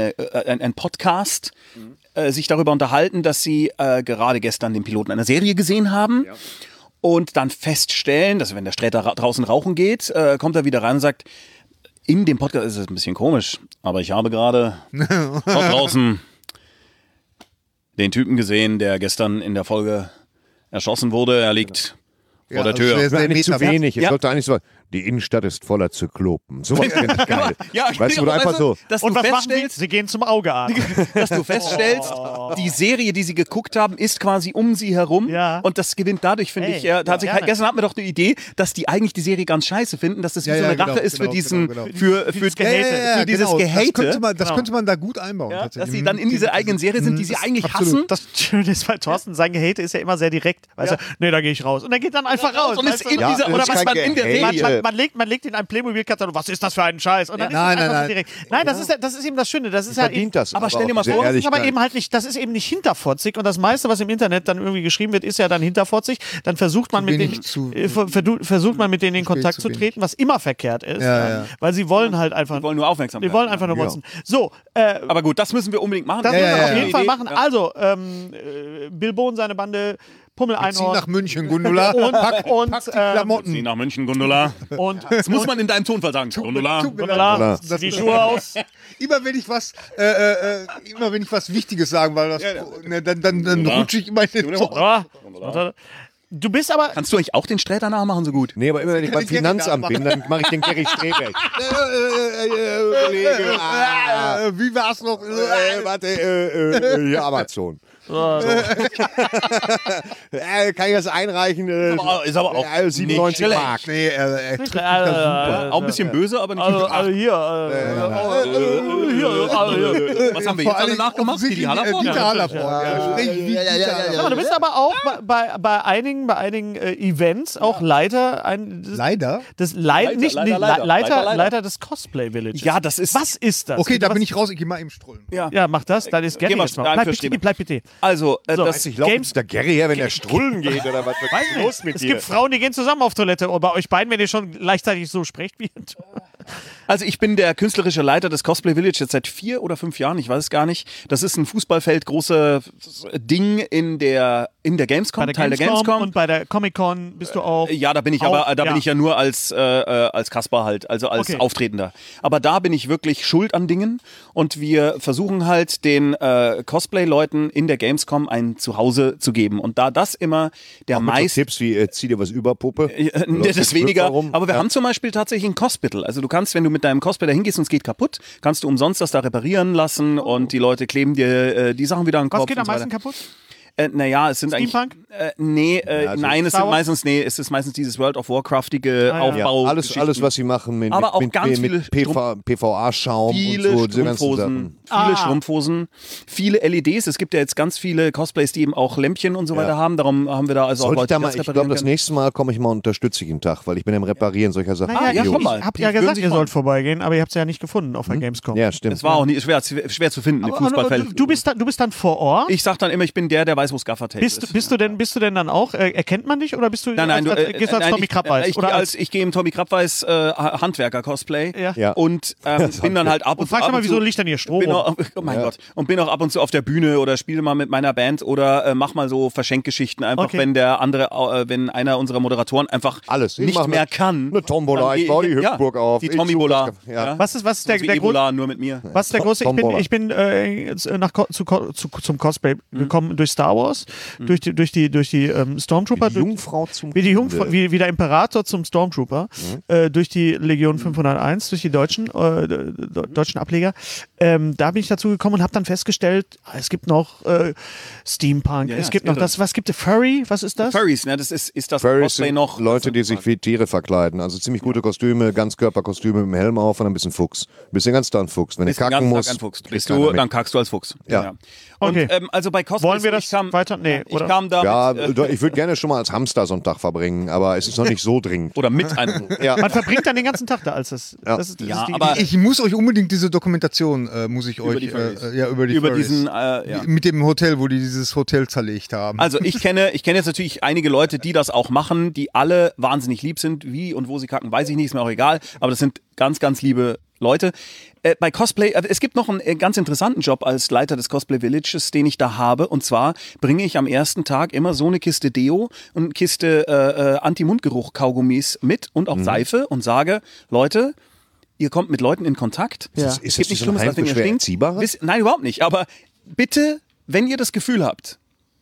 Podcast sich darüber unterhalten, dass sie gerade gestern den Piloten einer Serie gesehen haben und dann feststellen, dass wenn der Sträter draußen rauchen geht, kommt er wieder rein und sagt, in dem Podcast ist es ein bisschen komisch, aber ich habe gerade dort draußen den Typen gesehen, der gestern in der Folge erschossen wurde. Er liegt vor der Tür. Also sehr Nicht zu wenig. Es Ja. sollte eigentlich so. Die Innenstadt ist voller Zyklopen. So was finde ich geil. Ja, weißt du, wo du einfach so. dass Und du was machen die? feststellst, Sie gehen zum Augearzt. dass du feststellst, die Serie, die sie geguckt haben, ist quasi um sie herum. Ja. Und das gewinnt dadurch, finde Ey, ich, tatsächlich. gerne. Gestern hatten wir doch eine Idee, dass die eigentlich die Serie ganz scheiße finden, dass das wie Ja, so eine ja, Rache genau, ist für genau, diesen, genau. für dieses Gehate. für dieses genau. Gehate. Das könnte man da gut einbauen. Ja, Tatsächlich. dass sie dann in dieser eigenen Serie sind, die sie eigentlich hassen. Das Schöne ist bei Thorsten, sein Gehate ist ja immer sehr direkt. Weißt du, nee, da gehe ich raus. Und er geht dann einfach raus. Und ist weißt du? in Ja, dieser, das oder ist was kein man in der Gehate. Serie. Man legt in einen Playmobil-Katalog, was ist das für ein Scheiß? Und dann ist Nein, es einfach nein, so direkt. Nein, das ist eben das Schöne. Das ist ja eben, Verdient das. Aber stell dir mal sehr vor, das ist aber Ehrlichkeit. eben halt nicht, das ist eben nicht hinterfotzig und das meiste, was im Internet dann irgendwie geschrieben wird, ist ja dann hinterfotzig. Dann versucht man mit denen, versucht man mit denen in Kontakt zu treten, was immer verkehrt ist, Ja. weil sie wollen halt einfach, Die wollen nur Aufmerksamkeit. die wollen einfach nur motzen. So, Aber gut, das müssen wir unbedingt machen. das müssen wir auf Eine jeden Fall Idee. machen. Ja. Also, Bilbo und seine Bande, Pummel Zieh Einhorn nach München, Gundula. Pack die Sie Klamotten. nach München, Gondola. und Das muss man in deinem Tonfall sagen. Gondola. Tut mir Gundula, leid. zieh die Schuhe aus. Immer wenn ich was Wichtiges sagen, weil das, dann rutsche ich immer in den Zoll. Ja. Du bist aber, Kannst du euch auch den Sträter nachmachen so gut? Nee, aber immer wenn ich beim den Gary Finanzamt bin, dann mache ich den Gary Strebeck. Kollege, Wie war's noch? warte, hier Amazon. Kann ich das einreichen? Ist aber auch 97 nicht Mark. Nee, er trifft mich da super. Auch ein bisschen böse, aber nicht. hier, Was haben wir jetzt alle nachgemacht? Die Hallervorden? Dieter Hallervorden. Ja. Sprich wie Dieter Hallervorden. Ja, du bist aber auch bei einigen Events auch Leiter Leider? Leiter des Cosplay Villages. Ja, das ist. Was ist das? Okay, da Was- bin ich raus, ich geh mal eben strollen. Ja, mach das, dann ist Gary Geh mal, jetzt noch. nein, Bleib für bitte, Stimme. bleib bitte. Also, das. Ich glaube, Games- ist der Gary her, wenn er strullen geht oder was? Was ist los mit Es dir? gibt Frauen, die gehen zusammen auf Toilette. Und bei euch beiden, wenn ihr schon gleichzeitig so sprecht wie... Also ich bin der künstlerische Leiter des Cosplay Village jetzt seit 4 oder 5 Jahren, ich weiß es gar nicht. Das ist ein Fußballfeld, große Ding in der Gamescom, Teil der Gamescom. Und bei der Comic-Con bist du auch... Ja, da bin ich bin ich ja nur als Kaspar halt, also als Okay. Auftretender. Aber da bin ich wirklich schuld an Dingen und wir versuchen halt den Cosplay-Leuten in der Gamescom ein Zuhause zu geben. Und da das immer der Mit so meist Tipps wie zieh dir was über Puppe. das ist weniger, Warum? aber wir haben zum Beispiel tatsächlich ein Hospital. Also du kannst, wenn du mit deinem Cosplay da hingehst und es geht kaputt, kannst du umsonst das da reparieren lassen und die Leute kleben dir die Sachen wieder an den Kopf. Was geht am und so meisten weiter. kaputt? Naja, es sind Steampunk? nein, es ist meistens dieses World of Warcraftige Aufbau. Alles, was sie machen mit, Aber auch mit, ganz mit PVA-Schaum Viele und so, diese ganzen Strumpfhosen, Sachen. viele Strumpfhosen, viele LEDs. Es gibt ja jetzt ganz viele Cosplays, die eben auch Lämpchen und so weiter haben. Darum haben wir da also Sollte auch ich da Leute, mal, die ich das glaube, reparieren das können. nächste Mal komme ich mal und unterstütze ich einen Tag, weil ich bin im Reparieren solcher Sachen. Naja, ja, ich komm mal. hab Die ja würden gesagt, sich ihr freuen. sollt vorbeigehen, aber ihr habt es ja nicht gefunden auf der Gamescom. Ja, stimmt. Es war auch nicht schwer zu finden im Fußballfeld. Du bist dann vor Ort? Ich sag dann immer, ich bin der weiß, wo das Gaffertape ist. Bist du denn dann auch, erkennt man dich oder bist du Nein, gehst du als Tommy Krabbeis? Ich gehe im Tommy Krabbeis Handwerker-Cosplay Ja. und bin dann halt ab und Und frag ab doch mal, und wieso zu- liegt dann hier Stroh bin rum? auch, oh mein Gott. Und bin auch ab und zu auf der Bühne oder spiele mal mit meiner Band oder mach mal so Verschenkgeschichten einfach, Okay. wenn einer unserer Moderatoren einfach Alles. Ich nicht mach mehr eine- kann. eine Tombola, dann ich baue die ja, Hüpfburg auf. Die Ich Tombola. suche das- ja. Was ist der Wie Grund? Ebola, nur mit mir. Was ist der große? Tombola. Ich bin zum Cosplay gekommen durch Star Wars, durch die Stormtrooper, Die Jungfrau zum wie der Imperator zum Stormtrooper, durch die Legion 501, durch die deutschen Ableger. Da bin ich dazu gekommen und habe dann festgestellt, es gibt noch Steampunk, Ja, es ja, gibt ist noch irre. das, was gibt es? Furry? Was ist das? Furries, ne? Das ist das Furries Cosplay sind noch. Leute, die sich wie Tiere verkleiden. Also ziemlich gute Kostüme, Ganzkörperkostüme mit dem Helm auf und ein bisschen Fuchs. Ein bisschen ganz dann Fuchs. Wenn du Bist den kacken ganzen musst, Tag ein Fuchs. kriegst keiner mit. Dann kackst du als Fuchs. Ja. Und Okay. also bei Cosplay. Wollen wir das weiter? Nee, ich oder? kam da Ja, mit, ich würde gerne schon mal als Hamster so einen Tag verbringen, aber es ist noch nicht so dringend. oder mit einem. Ja. Man verbringt dann den ganzen Tag da als das. Ja. Das ist Ja, die aber- Ich muss euch unbedingt diese Dokumentation, muss ich euch, die Furries. über die über Furries. diesen, ja. Mit dem Hotel, wo die dieses Hotel zerlegt haben. Also ich kenne jetzt natürlich einige Leute, die das auch machen, die alle wahnsinnig lieb sind. Wie und wo sie kacken, weiß ich nicht, ist mir auch egal. Aber das sind ganz, ganz liebe Leute. Bei Cosplay, es gibt noch einen ganz interessanten Job als Leiter des Cosplay Villages, den ich da habe. Und zwar bringe ich am ersten Tag immer so eine Kiste Deo und eine Kiste Anti-Mundgeruch-Kaugummis mit und auch Seife und sage, Leute, ihr kommt mit Leuten in Kontakt. Ja. Ist Es das gibt wie nichts so ein Schlimmes, als wenn ihr heimlich schwer stinkt. Erziehbares? Nein, überhaupt nicht. Aber bitte, wenn ihr das Gefühl habt,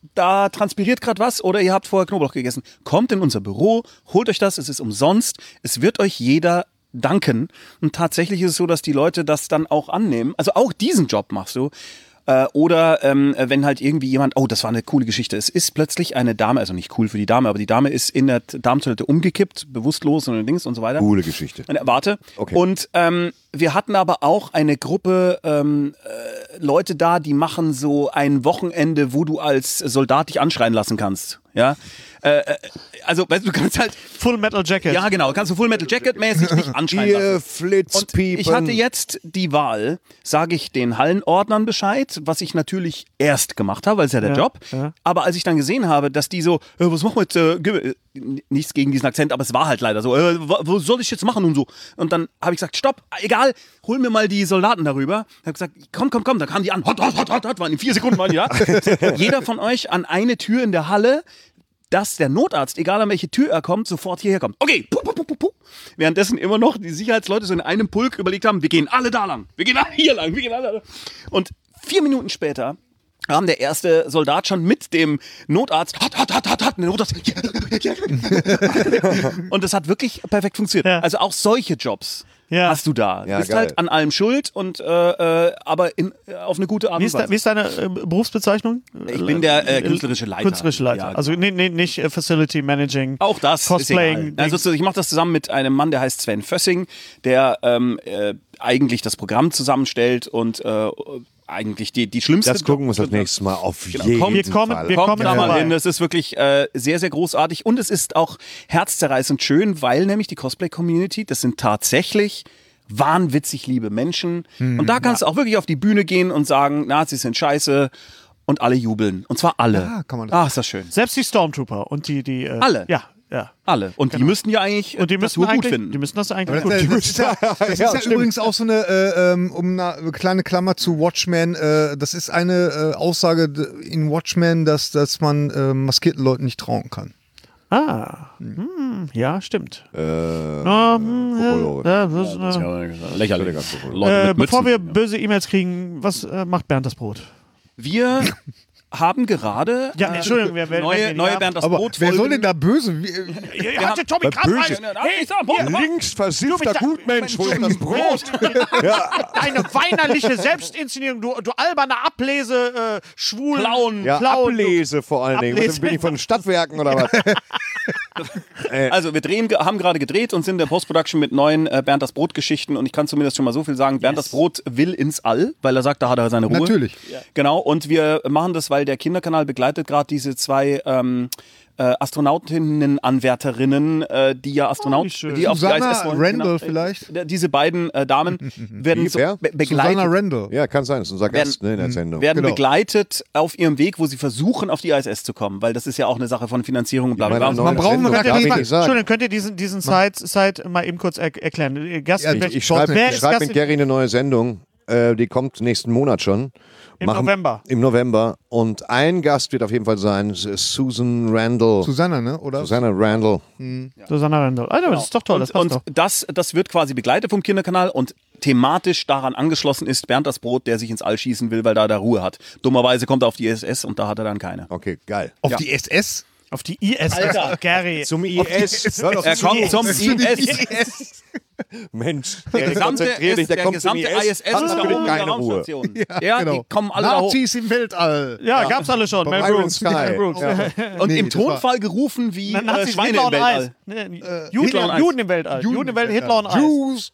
da transpiriert gerade was oder ihr habt vorher Knoblauch gegessen. Kommt in unser Büro, holt euch das, es ist umsonst. Es wird euch jeder danken. Und tatsächlich ist es so, dass die Leute das dann auch annehmen. Also auch diesen Job machst du. Oder wenn halt irgendwie jemand, oh, das war eine coole Geschichte. Es ist plötzlich eine Dame, also nicht cool für die Dame, aber die Dame ist in der Damentoilette umgekippt, bewusstlos und Dings und so weiter. Coole Geschichte. Warte. Okay. Und wir hatten aber auch eine Gruppe Leute da, die machen so ein Wochenende, wo du als Soldat dich anschreien lassen kannst. Ja. Also, weißt du, kannst halt. Full Metal Jacket. Ja, genau. Kannst du Full Metal Jacket-mäßig nicht anschreien lassen. Ihr Flitzpiepen. Ich hatte jetzt die Wahl, sage ich den Hallenordnern Bescheid, was ich natürlich erst gemacht habe, weil es ja der Job. Ja. Aber als ich dann gesehen habe, dass die so, was machen wir jetzt? Nichts gegen diesen Akzent, aber es war halt leider so. Was soll ich jetzt machen und so? Und dann habe ich gesagt, stopp, egal, hol mir mal die Soldaten darüber. Ich habe gesagt, komm, da kamen die an. Hot, waren in 4 Sekunden waren die da. Jeder von euch an eine Tür in der Halle, dass der Notarzt, egal an welche Tür er kommt, sofort hierher kommt. Okay, Währenddessen immer noch die Sicherheitsleute so in einem Pulk überlegt haben, wir gehen alle da lang, wir gehen alle hier lang, wir gehen alle da. Und 4 Minuten später kam der erste Soldat schon mit dem Notarzt. Und das hat wirklich perfekt funktioniert. Ja. Also auch solche Jobs hast du da. Du bist halt an allem schuld und aber auf eine gute Art und Weise. Wie ist deine Berufsbezeichnung? Ich bin der künstlerische Leiter. Künstlerische Leiter. Ja, also nicht Facility Managing. Auch das Cosplaying. Also ich mache das zusammen mit einem Mann, der heißt Sven Fössing, der eigentlich das Programm zusammenstellt und eigentlich die schlimmste. Das gucken wir uns das nächste Mal auf jeden Fall. Wir kommen da mal hin. Das ist wirklich sehr, sehr großartig und es ist auch herzzerreißend schön, weil nämlich die Cosplay-Community, das sind tatsächlich wahnwitzig liebe Menschen und da kannst du auch wirklich auf die Bühne gehen und sagen, Nazis sind scheiße und alle jubeln. Und zwar alle. Ja, kann man das ist das schön. Selbst die Stormtrooper und die alle. Ja. Alle. Und die müssten ja eigentlich das gut finden. Die müssen das eigentlich gut finden. Das ist ja übrigens auch so eine, um eine kleine Klammer zu Watchmen, das ist eine Aussage in Watchmen, dass man maskierten Leuten nicht trauen kann. Ja, stimmt. Lächerlich. Bevor wir böse E-Mails kriegen, was macht Bernd das Brot? Wir haben gerade Entschuldigung, neue Bernd das Brot. Wer soll denn da böse? Hatte Tommy Kraft links versiffter Gutmensch, hol das Brot. Eine weinerliche Selbstinszenierung, du alberne Ablese, schwul, Clown. Ja, Ablese vor allen Dingen. Bin ich von Stadtwerken oder was? Also wir haben gerade gedreht und sind in der Post-Production mit neuen Bernd das Brot-Geschichten und ich kann zumindest schon mal so viel sagen, Bernd das Brot will ins All, weil er sagt, da hat er seine Ruhe. Natürlich. Genau, und wir machen das, weil der Kinderkanal begleitet gerade diese 2 Astronautinnen-Anwärterinnen, die ja Astronauten, die auf die ISS wollen. Randall vielleicht? Diese beiden Damen werden begleitet. Susanna Randall. Ja, kann sein, das ist unser Gast in der Sendung. Werden begleitet auf ihrem Weg, wo sie versuchen, auf die ISS zu kommen, weil das ist ja auch eine Sache von Finanzierung und bla bla bla. Man braucht Entschuldigung, könnt ihr diesen Site mal eben kurz erklären? Ich schreibe mit Gary eine neue Sendung, die kommt nächsten Monat schon. Im November. Und ein Gast wird auf jeden Fall sein, Susan Randall. Susanna, ne? Oder? Susanna Randall. Susanna Randall. Alter, das ist doch toll. Das wird quasi begleitet vom Kinderkanal und thematisch daran angeschlossen ist Bernd das Brot, der sich ins All schießen will, weil da Ruhe hat. Dummerweise kommt er auf die ISS und da hat er dann keine. Okay, geil. Auf die SS? Auf die ISS, Alter. Gary. Zum IS. Er kommt zum IS. Mensch, der gesamte ISS ist da oben in der Raumstation. Genau. Die kommen alle da hoch. Nazis im Weltall. Ja, gab's alle schon. Mel Brooks. Und im Tonfall gerufen wie Schweine im Weltall. Juden im Weltall. Juden im Weltall, Hitler on Eis.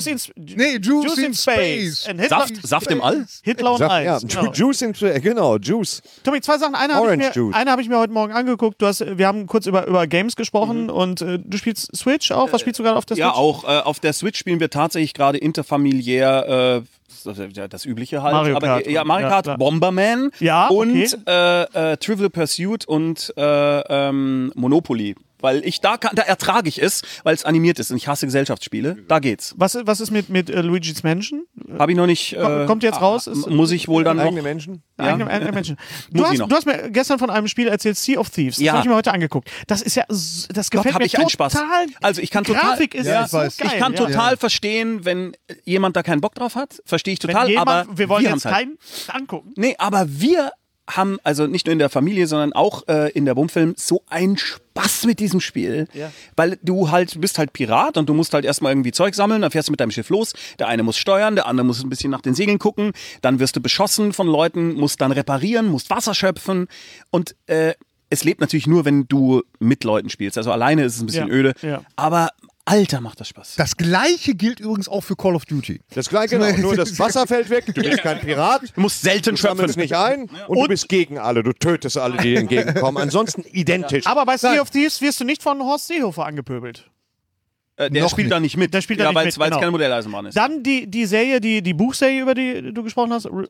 Jews in Space. Saft im All? Hitler on Eis. Juice in Space, genau, Juice. Tommy, 2 Sachen. Eine habe ich mir heute Morgen angeguckt. Wir haben kurz über Games gesprochen und du spielst Switch auch? Was spielst du gerade auf der Switch? Ja, auch auf der Switch spielen wir tatsächlich gerade interfamiliär das Übliche halt. Mario Kart. Aber, Mario Kart, Bomberman und Trivial Pursuit und Monopoly. Weil da ertrage ich es, weil es animiert ist und ich hasse Gesellschaftsspiele. Da geht's. Was ist mit Luigi's Mansion? Habe ich noch nicht. Kommt jetzt raus? Muss ich wohl dann eigene noch. Menschen? Ja. Eigene Menschen. Du hast mir gestern von einem Spiel erzählt, Sea of Thieves. Das habe ich mir heute angeguckt. Das ist ja, das gefällt mir total. Spaß. Also ich kann Grafik ist so geil. Ich kann total verstehen, wenn jemand da keinen Bock drauf hat. Verstehe ich total. Aber wir wollen wir jetzt keinen angucken. Nee, aber wir haben, also nicht nur in der Familie, sondern auch in der Wurmfilm, so einen Spaß mit diesem Spiel. Ja. Weil du bist halt Pirat und du musst halt erstmal irgendwie Zeug sammeln, dann fährst du mit deinem Schiff los. Der eine muss steuern, der andere muss ein bisschen nach den Segeln gucken. Dann wirst du beschossen von Leuten, musst dann reparieren, musst Wasser schöpfen. Und es lebt natürlich nur, wenn du mit Leuten spielst. Also alleine ist es ein bisschen öde. Ja. Aber Alter, macht das Spaß. Das Gleiche gilt übrigens auch für Call of Duty. Das Gleiche, genau. Nur das Wasser fällt weg, du bist kein Pirat. Du musst selten schöpfen. Du sammelst nicht ein und du bist gegen alle. Du tötest alle, die dir entgegenkommen. Ansonsten identisch. Aber bei Sea of Thieves wirst du nicht von Horst Seehofer angepöbelt. Der spielt da nicht mit. Der spielt da nicht mit, weil es keine Modelleisenbahn ist. Dann die Serie, die Buchserie, über die du gesprochen hast. Nein,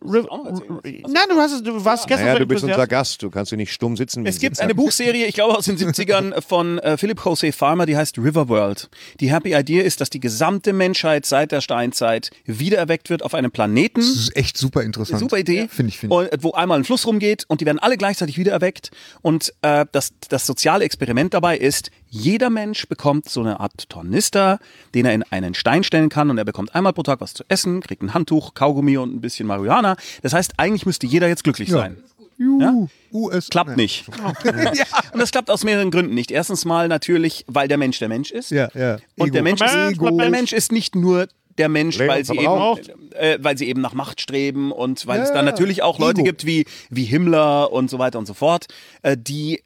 du warst gestern naja, du bist unser Gast, du kannst hier nicht stumm sitzen. Es gibt eine Buchserie, ich glaube aus den 70ern, von Philip José Farmer, die heißt Riverworld. Die Happy Idea ist, dass die gesamte Menschheit seit der Steinzeit wiedererweckt wird auf einem Planeten. Das ist echt super interessant. Super Idee. Ja, finde ich. Wo einmal ein Fluss rumgeht und die werden alle gleichzeitig wiedererweckt. Und das soziale Experiment dabei ist, jeder Mensch bekommt so eine Art Tornister, den er in einen Stein stellen kann und er bekommt einmal pro Tag was zu essen, kriegt ein Handtuch, Kaugummi und ein bisschen Marihuana. Das heißt, eigentlich müsste jeder jetzt glücklich sein. Ja? Klappt nicht. Und das klappt aus mehreren Gründen nicht. Erstens mal natürlich, weil der Mensch ist. Ja. Und der Mensch ist nicht nur der Mensch, weil sie eben nach Macht streben und weil es dann natürlich auch Leute gibt wie Himmler und so weiter und so fort, die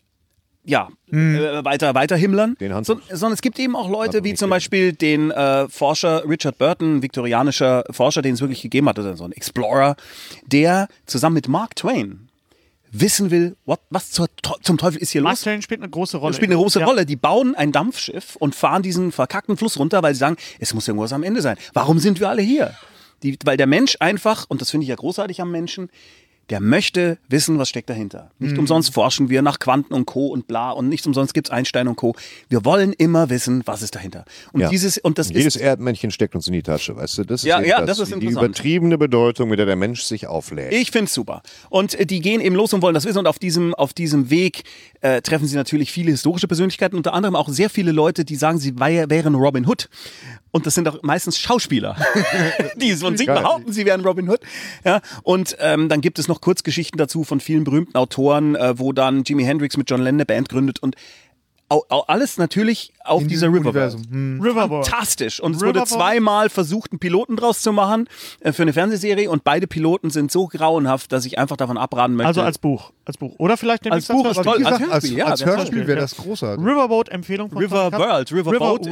weiter himmlern, sondern es gibt eben auch Leute wie zum Beispiel den Forscher Richard Burton, viktorianischer Forscher, den es wirklich gegeben hat, also so ein Explorer, der zusammen mit Mark Twain wissen will, was zum Teufel ist hier los. Mark Twain spielt eine große Rolle. Rolle. Die bauen ein Dampfschiff und fahren diesen verkackten Fluss runter, weil sie sagen, es muss irgendwas am Ende sein. Warum sind wir alle hier? Weil der Mensch einfach, und das finde ich ja großartig am Menschen, der möchte wissen, was steckt dahinter. Nicht umsonst forschen wir nach Quanten und Co. und bla und nicht umsonst gibt es Einstein und Co. Wir wollen immer wissen, was ist dahinter. Und jedes Erdmännchen steckt uns in die Tasche, weißt du? Das ist das ist die übertriebene Bedeutung, mit der der Mensch sich auflädt. Ich finde es super. Und die gehen eben los und wollen das wissen und auf diesem Weg treffen sie natürlich viele historische Persönlichkeiten, unter anderem auch sehr viele Leute, die sagen, sie wären Robin Hood. Und das sind auch meistens Schauspieler, die von sich behaupten, sie wären Robin Hood. Ja, und dann gibt es noch Kurzgeschichten dazu von vielen berühmten Autoren, wo dann Jimi Hendrix mit John Lennon eine Band gründet und alles natürlich auf dieser Riverworld. Fantastisch. Und es wurde zweimal versucht, einen Piloten draus zu machen für eine Fernsehserie und beide Piloten sind so grauenhaft, dass ich einfach davon abraten möchte. Also als Buch. Oder vielleicht als Buch. Als Hörspiel wäre das großartig. Riverboat-Empfehlung von Riverworld. Riverboat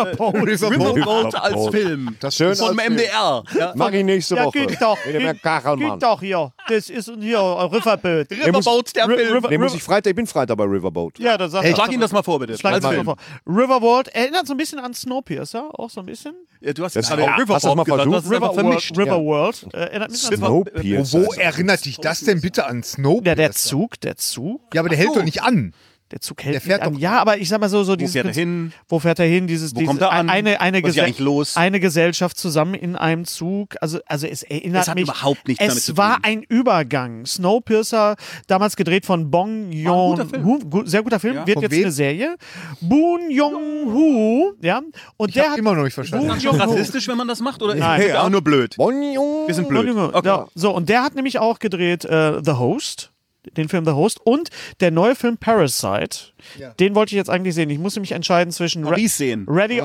als Film. Das schön vom MDR. Ja. Mach ich nächste Woche. Geht doch hier. Das ist hier Riverboat. Riverboat, der Film. Ich bin Freitag bei Riverboat. Ja, das sagt Schlag ihn das mal vor, bitte. Riverworld erinnert so ein bisschen an Snowpiercer, auch so ein bisschen. Ja, du hast gerade Riverworld gesagt, das ist einfach vermischt. Riverworld erinnert mich an Snowpiercer. Wo erinnert dich das denn bitte an Snowpiercer? Der Zug. Ja, aber der hält doch nicht an. Der Zug hält nicht an. Ja, aber ich sag mal so dieses. Wo fährt er hin? Wo kommt er an? Eine Gesellschaft zusammen in einem Zug. Also es erinnert mich. Überhaupt nichts damit zu tun. Es war ein Übergang. Snowpiercer, damals gedreht von Bong Joon-ho. Sehr guter Film. Ja. Wird jetzt eine Serie. Boon Joon-ho. Ja. Und der hat immer noch nicht verstanden. Ist das schon rassistisch, wenn man das macht? Oder nein. Ist nur blöd? Wir sind blöd. Okay. Ja. So, und der hat nämlich auch gedreht The Host. Den Film The Host und der neue Film Parasite. Ja. Den wollte ich jetzt eigentlich sehen. Ich musste mich entscheiden zwischen Ready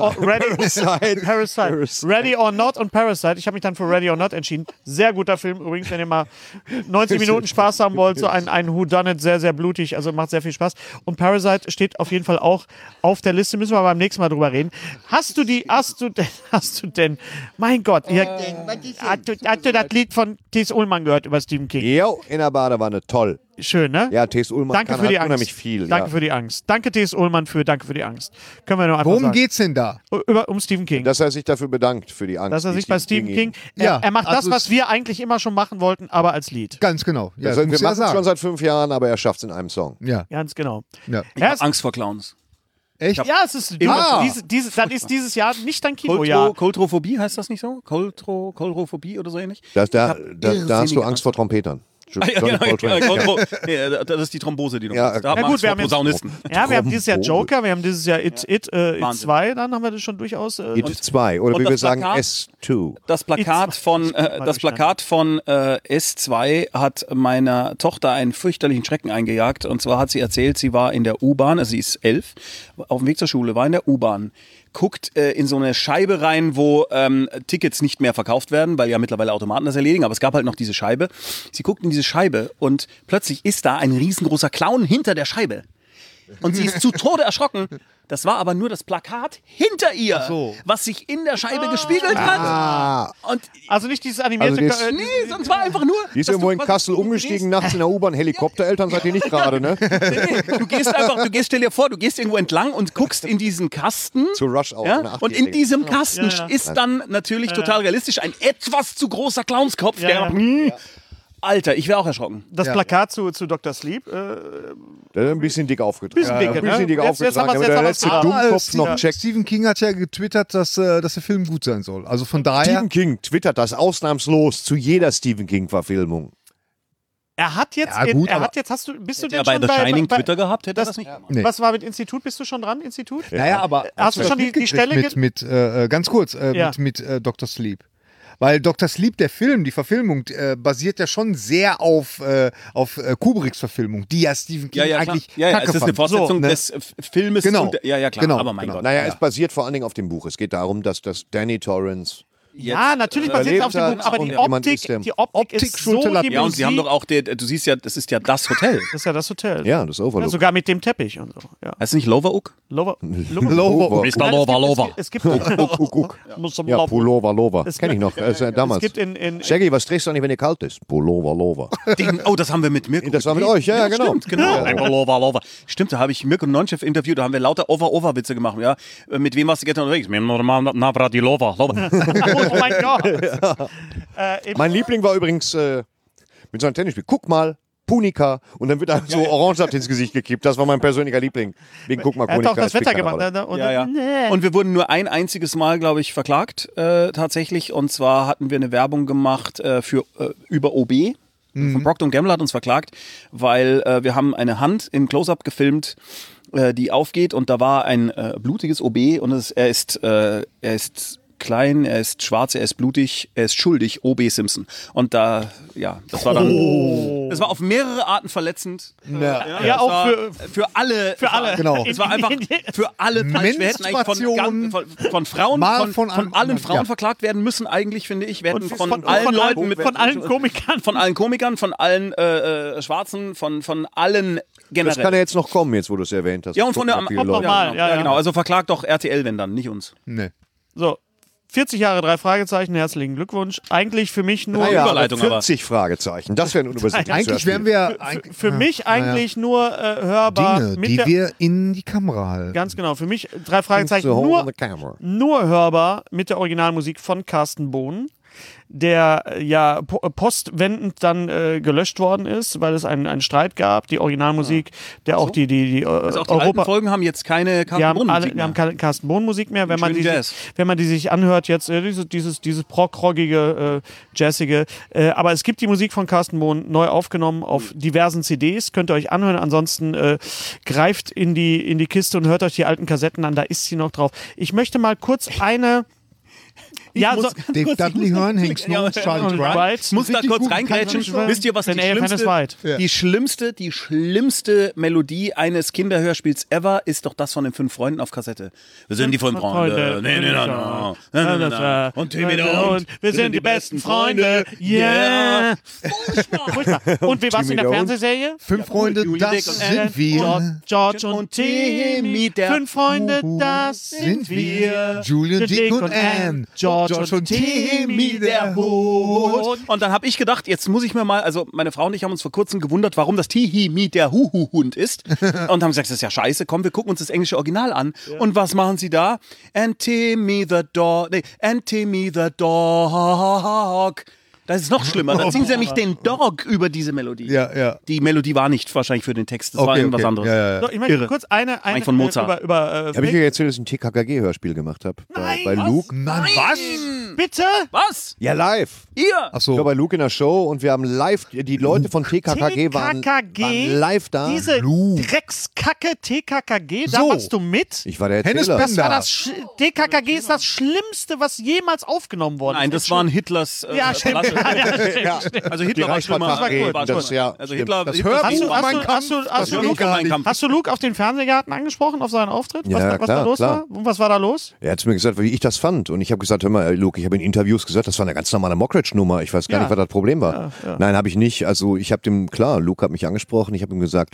or Not und Parasite. Ich habe mich dann für Ready or Not entschieden. Sehr guter Film. Übrigens, wenn ihr mal 90 Minuten Spaß haben wollt, so ein Whodunit, sehr, sehr blutig. Also macht sehr viel Spaß. Und Parasite steht auf jeden Fall auch auf der Liste. Müssen wir beim nächsten Mal drüber reden. Hast du denn, mein Gott, hast du das Lied von T.S. Ullmann gehört über Stephen King? Jo, in der Badewanne, toll. Schön, ne? Ja, T.S. Ullmann Danke für die Angst. Unheimlich viel. Danke für die Angst. Danke T.S. Ullmann Danke für die Angst. Können wir nur einfach sagen. Worum geht's denn da? Um Stephen King. Dass er sich dafür bedankt, für die Angst. Dass er sich bei Stephen King er macht das, was wir eigentlich immer schon machen wollten, aber als Lied. Ganz genau. Ja, wir machen es schon seit 5 Jahren, aber er schafft es in einem Song. Ja. Ganz genau. Ja. Ich habe Angst vor Clowns. Echt? Ja, es ist dann ist dieses Jahr nicht dein Kinojahr. Koltrophobie heißt das nicht so? Koltrophobie oder so ähnlich? Da hast du Angst vor Trompetern. Johnny Coltrane. Ja, das ist die Thrombose, die du machst. Da gut, wir haben Posaunisten. Ja, wir haben dieses Jahr Joker, wir haben dieses Jahr It 2, dann haben wir das schon durchaus. It 2, oder wie wir sagen, Plakat, S2. Das Plakat von S2 hat meiner Tochter einen fürchterlichen Schrecken eingejagt. Und zwar hat sie erzählt, sie war in der U-Bahn, also sie ist 11, auf dem Weg zur Schule, war in der U-Bahn. Guckt in so eine Scheibe rein, wo Tickets nicht mehr verkauft werden, weil ja mittlerweile Automaten das erledigen, aber es gab halt noch diese Scheibe. Sie guckt in diese Scheibe und plötzlich ist da ein riesengroßer Clown hinter der Scheibe. Und sie ist zu Tode erschrocken. Das war aber nur das Plakat hinter ihr, was sich in der Scheibe gespiegelt hat. Und also nicht dieses animierte... nee, sonst war einfach nur... Die ist irgendwo in Kassel umgestiegen, nachts in der U-Bahn, Helikoptereltern seid ihr nicht gerade, ne? Nee, stell dir vor, du gehst irgendwo entlang und guckst in diesen Kasten. Zu Rush Hour. Ja? Und in diesem Kasten ist dann natürlich total realistisch ein etwas zu großer Clownskopf, der... Alter, ich wäre auch erschrocken. Das Plakat zu Dr. Sleep. Ein bisschen dick aufgetragen. Ein bisschen dick aufgetragen. Der letzte Dummkopf noch checkt. Stephen King hat ja getwittert, dass der Film gut sein soll. Also von daher... Stephen King twittert das ausnahmslos zu jeder Stephen King-Verfilmung. Er hat jetzt, bist du denn bei schon The Shining bei Twitter gehabt? Hätte das nicht? Nee. Was war mit Institut? Bist du schon dran, Institut? Naja, aber... Hast du schon die Stelle... ganz kurz, mit Dr. Sleep. Weil Dr. Sleep, der Film, die Verfilmung, basiert ja schon sehr auf Kubricks Verfilmung, die ja Stephen King eigentlich kacke es ist eine fand. Fortsetzung des Filmes. Genau. Klar, Genau. aber mein Gott. Naja, es basiert vor allen Dingen auf dem Buch. Es geht darum, dass Danny Torrance... Ja, natürlich basiert es auf dem Buch, aber die Optik ist so die Ja, und sie haben doch auch, du siehst ja, das ist ja das Hotel. Das ist ja das Hotel. Ja, das Overlook. Ja, sogar mit dem Teppich und so. Ja. Heißt es nicht Loverock? Lover. Mr. Lover. Es gibt ja, Pullover. Kenn ich noch. Damals. Es gibt in Shaggy, was trägst du eigentlich, wenn dir kalt ist? Pullover. Oh, das haben wir mit Mirko. Das war mit euch, ja, genau. Stimmt, genau. Lover. Stimmt, da habe ich Mirko Nonchef interviewt, da haben wir lauter Over-Witze gemacht. Ja? Mit wem warst du gestern unterwegs? Mit Navrati Lover. Oh mein Gott. Mein Liebling war übrigens mit so einem Tennisspiel. Guck mal, Punika. Und dann wird da so Orangesaft ins Gesicht gekippt. Das war mein persönlicher Liebling. Wegen Guck mal, Punika. Er hat auch das Wetter gemacht. Und wir wurden nur ein einziges Mal, glaube ich, verklagt tatsächlich. Und zwar hatten wir eine Werbung gemacht über OB. Von Procter & Gamble hat uns verklagt, weil wir haben eine Hand im Close-Up gefilmt, die aufgeht. Und da war ein blutiges OB. Und er ist klein, er ist schwarz, er ist blutig, er ist schuldig, O.B. Simpson. Und das war dann, das war auf mehrere Arten verletzend. Ja, auch für alle. Genau. Es war einfach für alle falsch. Wir hätten eigentlich von Frauen, von allen Frauen verklagt werden müssen eigentlich, finde ich. Wir hätten von allen Leuten, von allen Komikern, von allen Schwarzen, von allen generell. Das kann ja jetzt noch kommen, jetzt wo du es erwähnt hast. Ja, und von der genau. Also verklagt doch RTL, wenn dann, nicht uns. Nee. So. 40 Jahre, 3 Fragezeichen, herzlichen Glückwunsch. Eigentlich für mich nur... Überleitung, 40 Fragezeichen, das wäre ein Unübersichtliches Eigentlich wären wir... Für mich eigentlich nur hörbar... Dinge, die wir in die Kamera halten. Ganz genau, für mich 3 Fragezeichen nur hörbar mit der Originalmusik von Carsten Bohn, der ja postwendend dann gelöscht worden ist, weil es einen Streit gab. Die Originalmusik, der auch die also auch die alten Folgen haben jetzt keine Carsten Bohn-Musik mehr. Wir haben keine Carsten Bohn-Musik mehr. Wenn man die sich anhört, jetzt dieses prog-rockige, jazzige. Aber es gibt die Musik von Carsten Bohn neu aufgenommen auf diversen CDs. Könnt ihr euch anhören. Ansonsten greift in die Kiste und hört euch die alten Kassetten an. Da ist sie noch drauf. Ich möchte mal kurz eine... Dave Dudley hören, Hank Snow, Charlie Wright. Ich muss da kurz reingrätschen. Wisst ihr, was die schlimmste Melodie eines Kinderhörspiels ever ist? Doch das von den 5 Freunden auf Kassette. Wir sind die 5 Freunde. Und Timmy und wir sind die besten Freunde. Yeah. Furchtbar. Und wie war es in der Fernsehserie? 5 Freunde, das sind wir. George und Timmy, 5 Freunde, das sind wir. Julian, Dick und Anne. George und Timmy, der Hund. Und dann habe ich gedacht, jetzt muss ich mir mal, also meine Frau und ich haben uns vor kurzem gewundert, warum das Timmy der Hund ist. Und haben gesagt, das ist ja scheiße, komm, wir gucken uns das englische Original an. Ja. Und was machen sie da? And Timmy the Dog. Das ist noch schlimmer. Dann singen sie nämlich den Dog über diese Melodie. Ja. Die Melodie war nicht wahrscheinlich für den Text, das war irgendwas anderes. Ja. So, ich möchte kurz eine von Mozart. Habe ich dir erzählt, dass ich ein TKKG-Hörspiel gemacht habe? Bei Luke? Nein, was? Bitte? Was? Ja, live. Ihr? Ach Ich war so. bei Luke in der Show und wir haben live, die Leute von TKKG waren live da. Diese Dreckskacke TKKG, da So. warst du mit? Ich war der Hennes Erzähler. Bender. Das TKKG ist das Schlimmste, was jemals aufgenommen worden ist. Nein, das waren Hitlers Ja, stimmt. Palast. Ja, stimmt. Also Hitler war schlimmer. Das war cool. War Das, schlimmer. ja, Also stimmt. Hitler, Das Hitler Hörbuch Hast du, Mein hast, du, Kampf, hast, du, hast, das du war Luke, gar nicht. hast du Luke auf den Fernsehgarten angesprochen, auf seinen Auftritt? Was, Ja, was klar, da los klar. war? Und was war da los? Er hat mir gesagt, wie ich das fand. Und ich habe gesagt, hör mal, Luke, ich habe in Interviews gesagt, das war eine ganz normale Mockridge-Nummer. Ich weiß gar nicht, was das Problem war. Nein, habe ich nicht. Also ich habe dem, klar, Luke hat mich angesprochen. Ich habe ihm gesagt,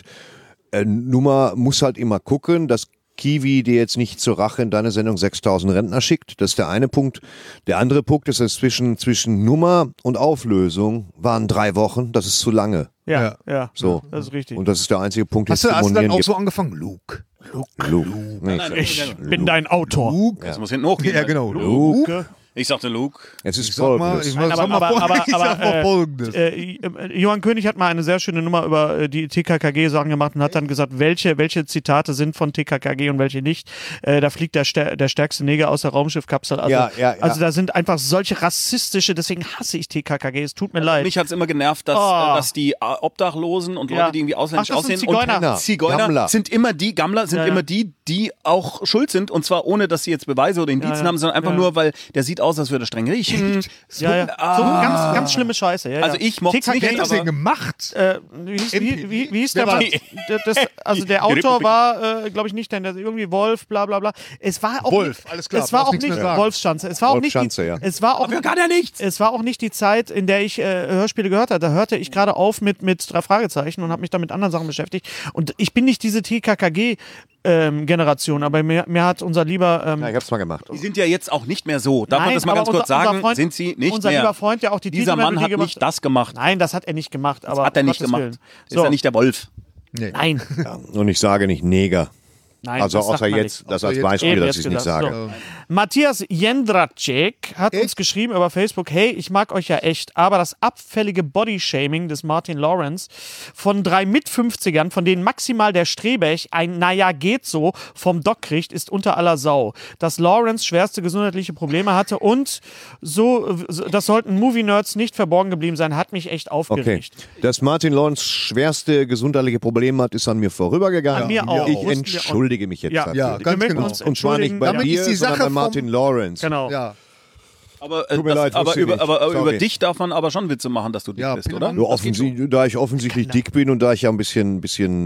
Nummer muss halt immer gucken, dass Kiwi dir jetzt nicht zur Rache in deine Sendung 6000 Rentner schickt. Das ist der eine Punkt. Der andere Punkt ist, dass zwischen Nummer und Auflösung waren 3 Wochen. Das ist zu lange. Ja. So. Das ist richtig. Und das ist der einzige Punkt, Hast du dann Monieren auch gibt. so angefangen? Luke. Luke. Nee, Ich bin dein Autor. Luke. Das muss hinten hochgehen. Ja, genau. Luke. Ich sagte Luke. es ist Ich sag mal, folgendes. sag mal Folgendes. Johann König hat mal eine sehr schöne Nummer über die TKKG-Sachen gemacht und hat dann gesagt, welche Zitate sind von TKKG und welche nicht. Da fliegt der stärkste Neger aus der Raumschiffkapsel. Also, Ja. also da sind einfach solche rassistische, deswegen hasse ich TKKG, es tut mir leid. Mich hat es immer genervt, dass die Obdachlosen und Leute, die irgendwie ausländisch Ach, das sind aussehen Zigeuner. und Zigeuner Gammler. sind immer die, Gammler sind immer die auch schuld sind. Und zwar ohne, dass sie jetzt Beweise oder Indizien haben, sondern einfach nur, weil der sieht aus, als würde er streng riechen. So ganz schlimme Scheiße. Ja, Also ich mochte es Wer nicht, hat das denn aber gemacht? Wie hieß der? Wer war Also der Autor war, glaube ich, nicht, denn der irgendwie Wolf, bla bla bla. Es war auch Wolf, nicht, alles klar, Es war brauchst auch nichts nicht mehr sagen. Wolfschanze. Es war auch nicht. Wolfschanze, ja. Es war auch. dafür kann er nichts. Es war auch nicht die Zeit, in der ich Hörspiele gehört habe. Da hörte ich gerade auf mit 3 Fragezeichen und habe mich da mit anderen Sachen beschäftigt. Und ich bin nicht diese TKKG-Generation, aber mir hat unser lieber... Ja, ich hab's mal gemacht. Die sind ja jetzt auch nicht mehr so. Darf man Nein, das mal aber ganz kurz unser sagen? Freund- Sind sie nicht unser mehr. lieber Freund, der auch die Dieser Mann Titelmelodie hat gemacht nicht das gemacht. Nein, das hat er nicht gemacht. Aber Das hat er um nicht Gottes gemacht. Willen. Ist ja nicht der Wolf. Nein. Und ich sage nicht Neger. Nein, Also das sagt außer man jetzt, nicht. das als jetzt. Beispiel, Eben, dass jetzt ich nicht gesagt. sage. So. Matthias Jendracek hat uns geschrieben über Facebook, hey, ich mag euch ja echt, aber das abfällige Bodyshaming des Martin Lawrence von 3 Mit-50ern, von denen maximal der Strebech ein naja geht so vom Doc kriegt, ist unter aller Sau. Dass Lawrence schwerste gesundheitliche Probleme hatte und das sollten Movie-Nerds nicht verborgen geblieben sein, hat mich echt Okay. aufgeregt. Dass Martin Lawrence schwerste gesundheitliche Probleme hat, ist an mir vorübergegangen. An mir auch. Ich Wussten wir auch. entschuldige mich jetzt Ja. dafür. Ja, ganz möchten genau. uns Und zwar nicht bei Damit dir, ist die sondern Sache bei Martin Lawrence. Genau. Ja. Aber, Tut mir leid, wusste ich nicht. aber über Sorry. dich darf man aber schon Witze machen, dass du dick Ja, bist, Pillemann- oder? Ja, da ich offensichtlich dick bin und da ich ja ein bisschen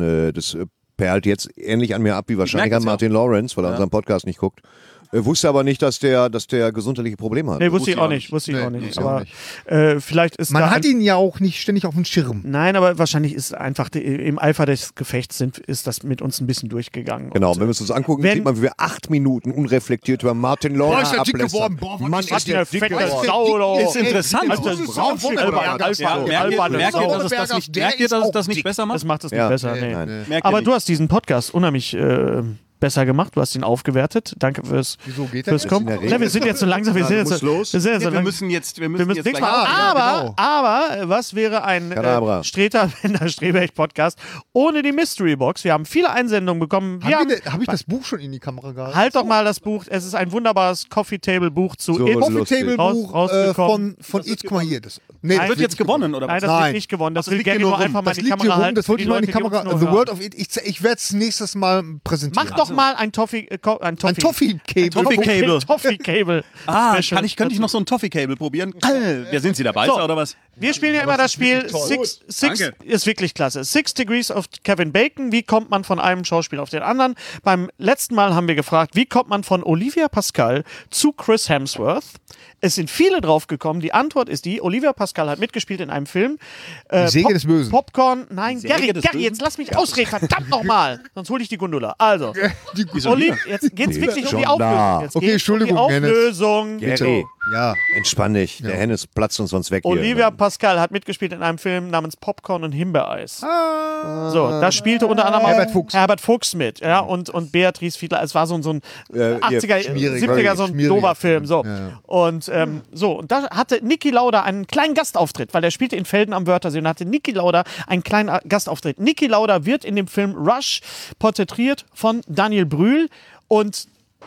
das perlt jetzt ähnlich an mir ab wie wahrscheinlich merke an es ja. Martin Lawrence, weil er unseren Podcast nicht guckt. Wusste aber nicht, dass der gesundheitliche Probleme hat. Nee, wusste ich ich auch auch nicht. Wusste ich Nee, auch nicht. wusste ich Aber auch vielleicht ist Man da hat ihn ja auch nicht ständig auf dem Schirm. Nein, aber wahrscheinlich ist einfach im Eifer des Gefechts ist das mit uns ein bisschen durchgegangen. Genau, Und, wenn wir uns das angucken, wenn- sieht man, wie wir 8 Minuten unreflektiert über Martin Lawrence ist der dick ablästern. geworden? Boah, was Mann, ist das ist der dick fette geworden. Sau, doch. Ist interessant. Also, Das ist Braunschweig, so Wunderberg, Alba, das Alba, ist so. Alba, Merkt ihr, dass es Wunderberger, das nicht, der merkt ihr, ist dass es auch das nicht dick. besser Das macht? macht es nicht Ja. besser. Nee, Nee. Nein. Merkt ihr Aber nicht? du hast diesen Podcast unheimlich besser gemacht. Du hast ihn aufgewertet. Danke fürs geht das jetzt? Kommen. in der Regel? Na, wir sind jetzt so langsam. Wir sind jetzt muss los. Wir sind jetzt so Wir lang- müssen jetzt wir müssen jetzt nichts gleich machen. ja, Aber was wäre ein Kadabra. Streter-Bender-Streberich-Podcast ohne die Mystery-Box? Wir haben viele Einsendungen bekommen. Wir haben, Habe ich das Buch schon in die Kamera gehalten? halt doch mal das Buch. Es ist ein wunderbares Coffee-Table-Buch zu So, It. Coffee Coffee-Table-Buch rausgekommen. von It. Guck mal hier. Das, nee, Nein, Wird jetzt gewonnen, oder Nein, was? das Nein. wird nicht gewonnen. Das Ach, das will liegt gerne hier nur nur einfach rum. mal Das in die liegt hier Kamera rum, halten. das wollte ich mal in die Leute, Kamera. uns nur The hören. World of It. Ich werde es nächstes Mal präsentieren. Mach doch mal ein Toffee. Ein Toffee-Cable. Toffee-Cable. Toffee-Cable. Ah, Special. könnte ich noch so ein Toffee-Cable probieren? Wer sind Sie, der Beißer So. oder was? Wir spielen ja immer das Spiel Six Danke. ist wirklich klasse. 6 Degrees of Kevin Bacon. Wie kommt man von einem Schauspieler auf den anderen? Beim letzten Mal haben wir gefragt, wie kommt man von Olivia Pascal zu Chris Hemsworth? Es sind viele drauf gekommen. Die Antwort ist die, Olivia Pascal hat mitgespielt in einem Film. Die Säge des Bösen. Popcorn. Nein, Säge Gary, des Gary, Bösen? jetzt lass mich ausreden. Verdammt nochmal. Sonst hole ich die Gundula. Also, Wieso Oli, wieder? jetzt geht's wirklich um Schon die Auflösung. da. Jetzt Okay, geht's Entschuldigung, um die Hennes. Auflösung. Gary, Ja. entspann dich. Der Hennes platzt uns sonst weg Olivia hier. Pascal hat mitgespielt in einem Film namens Popcorn und Himbeereis. So, da spielte unter anderem auch Herbert Fuchs mit, ja, und Beatrice Fiedler. Es war so ein 80er, schmierig, 70er, so ein schmierig. dober Film. So. Ja. Und und da hatte Niki Lauda einen kleinen Gastauftritt, weil er spielte in Felden am Wörthersee und hatte Niki Lauda einen kleinen Gastauftritt. Niki Lauda wird in dem Film Rush porträtiert von Daniel Brühl und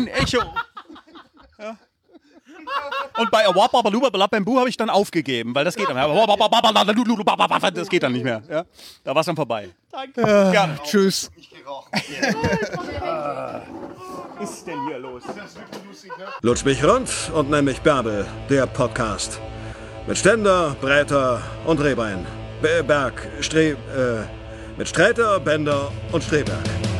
kein Echo. Ja. Und bei Wababalubababambu habe ich dann aufgegeben, weil das geht dann nicht mehr. Das geht dann nicht mehr. Ja? Da war es dann vorbei. Danke. Gerne. Tschüss. Was ist denn hier los? Lutsch mich rund und nenn mich Bärbel, der Podcast. Mit Ständer, Breiter und Rehbein. Mit Sträter, Bender und Streberg.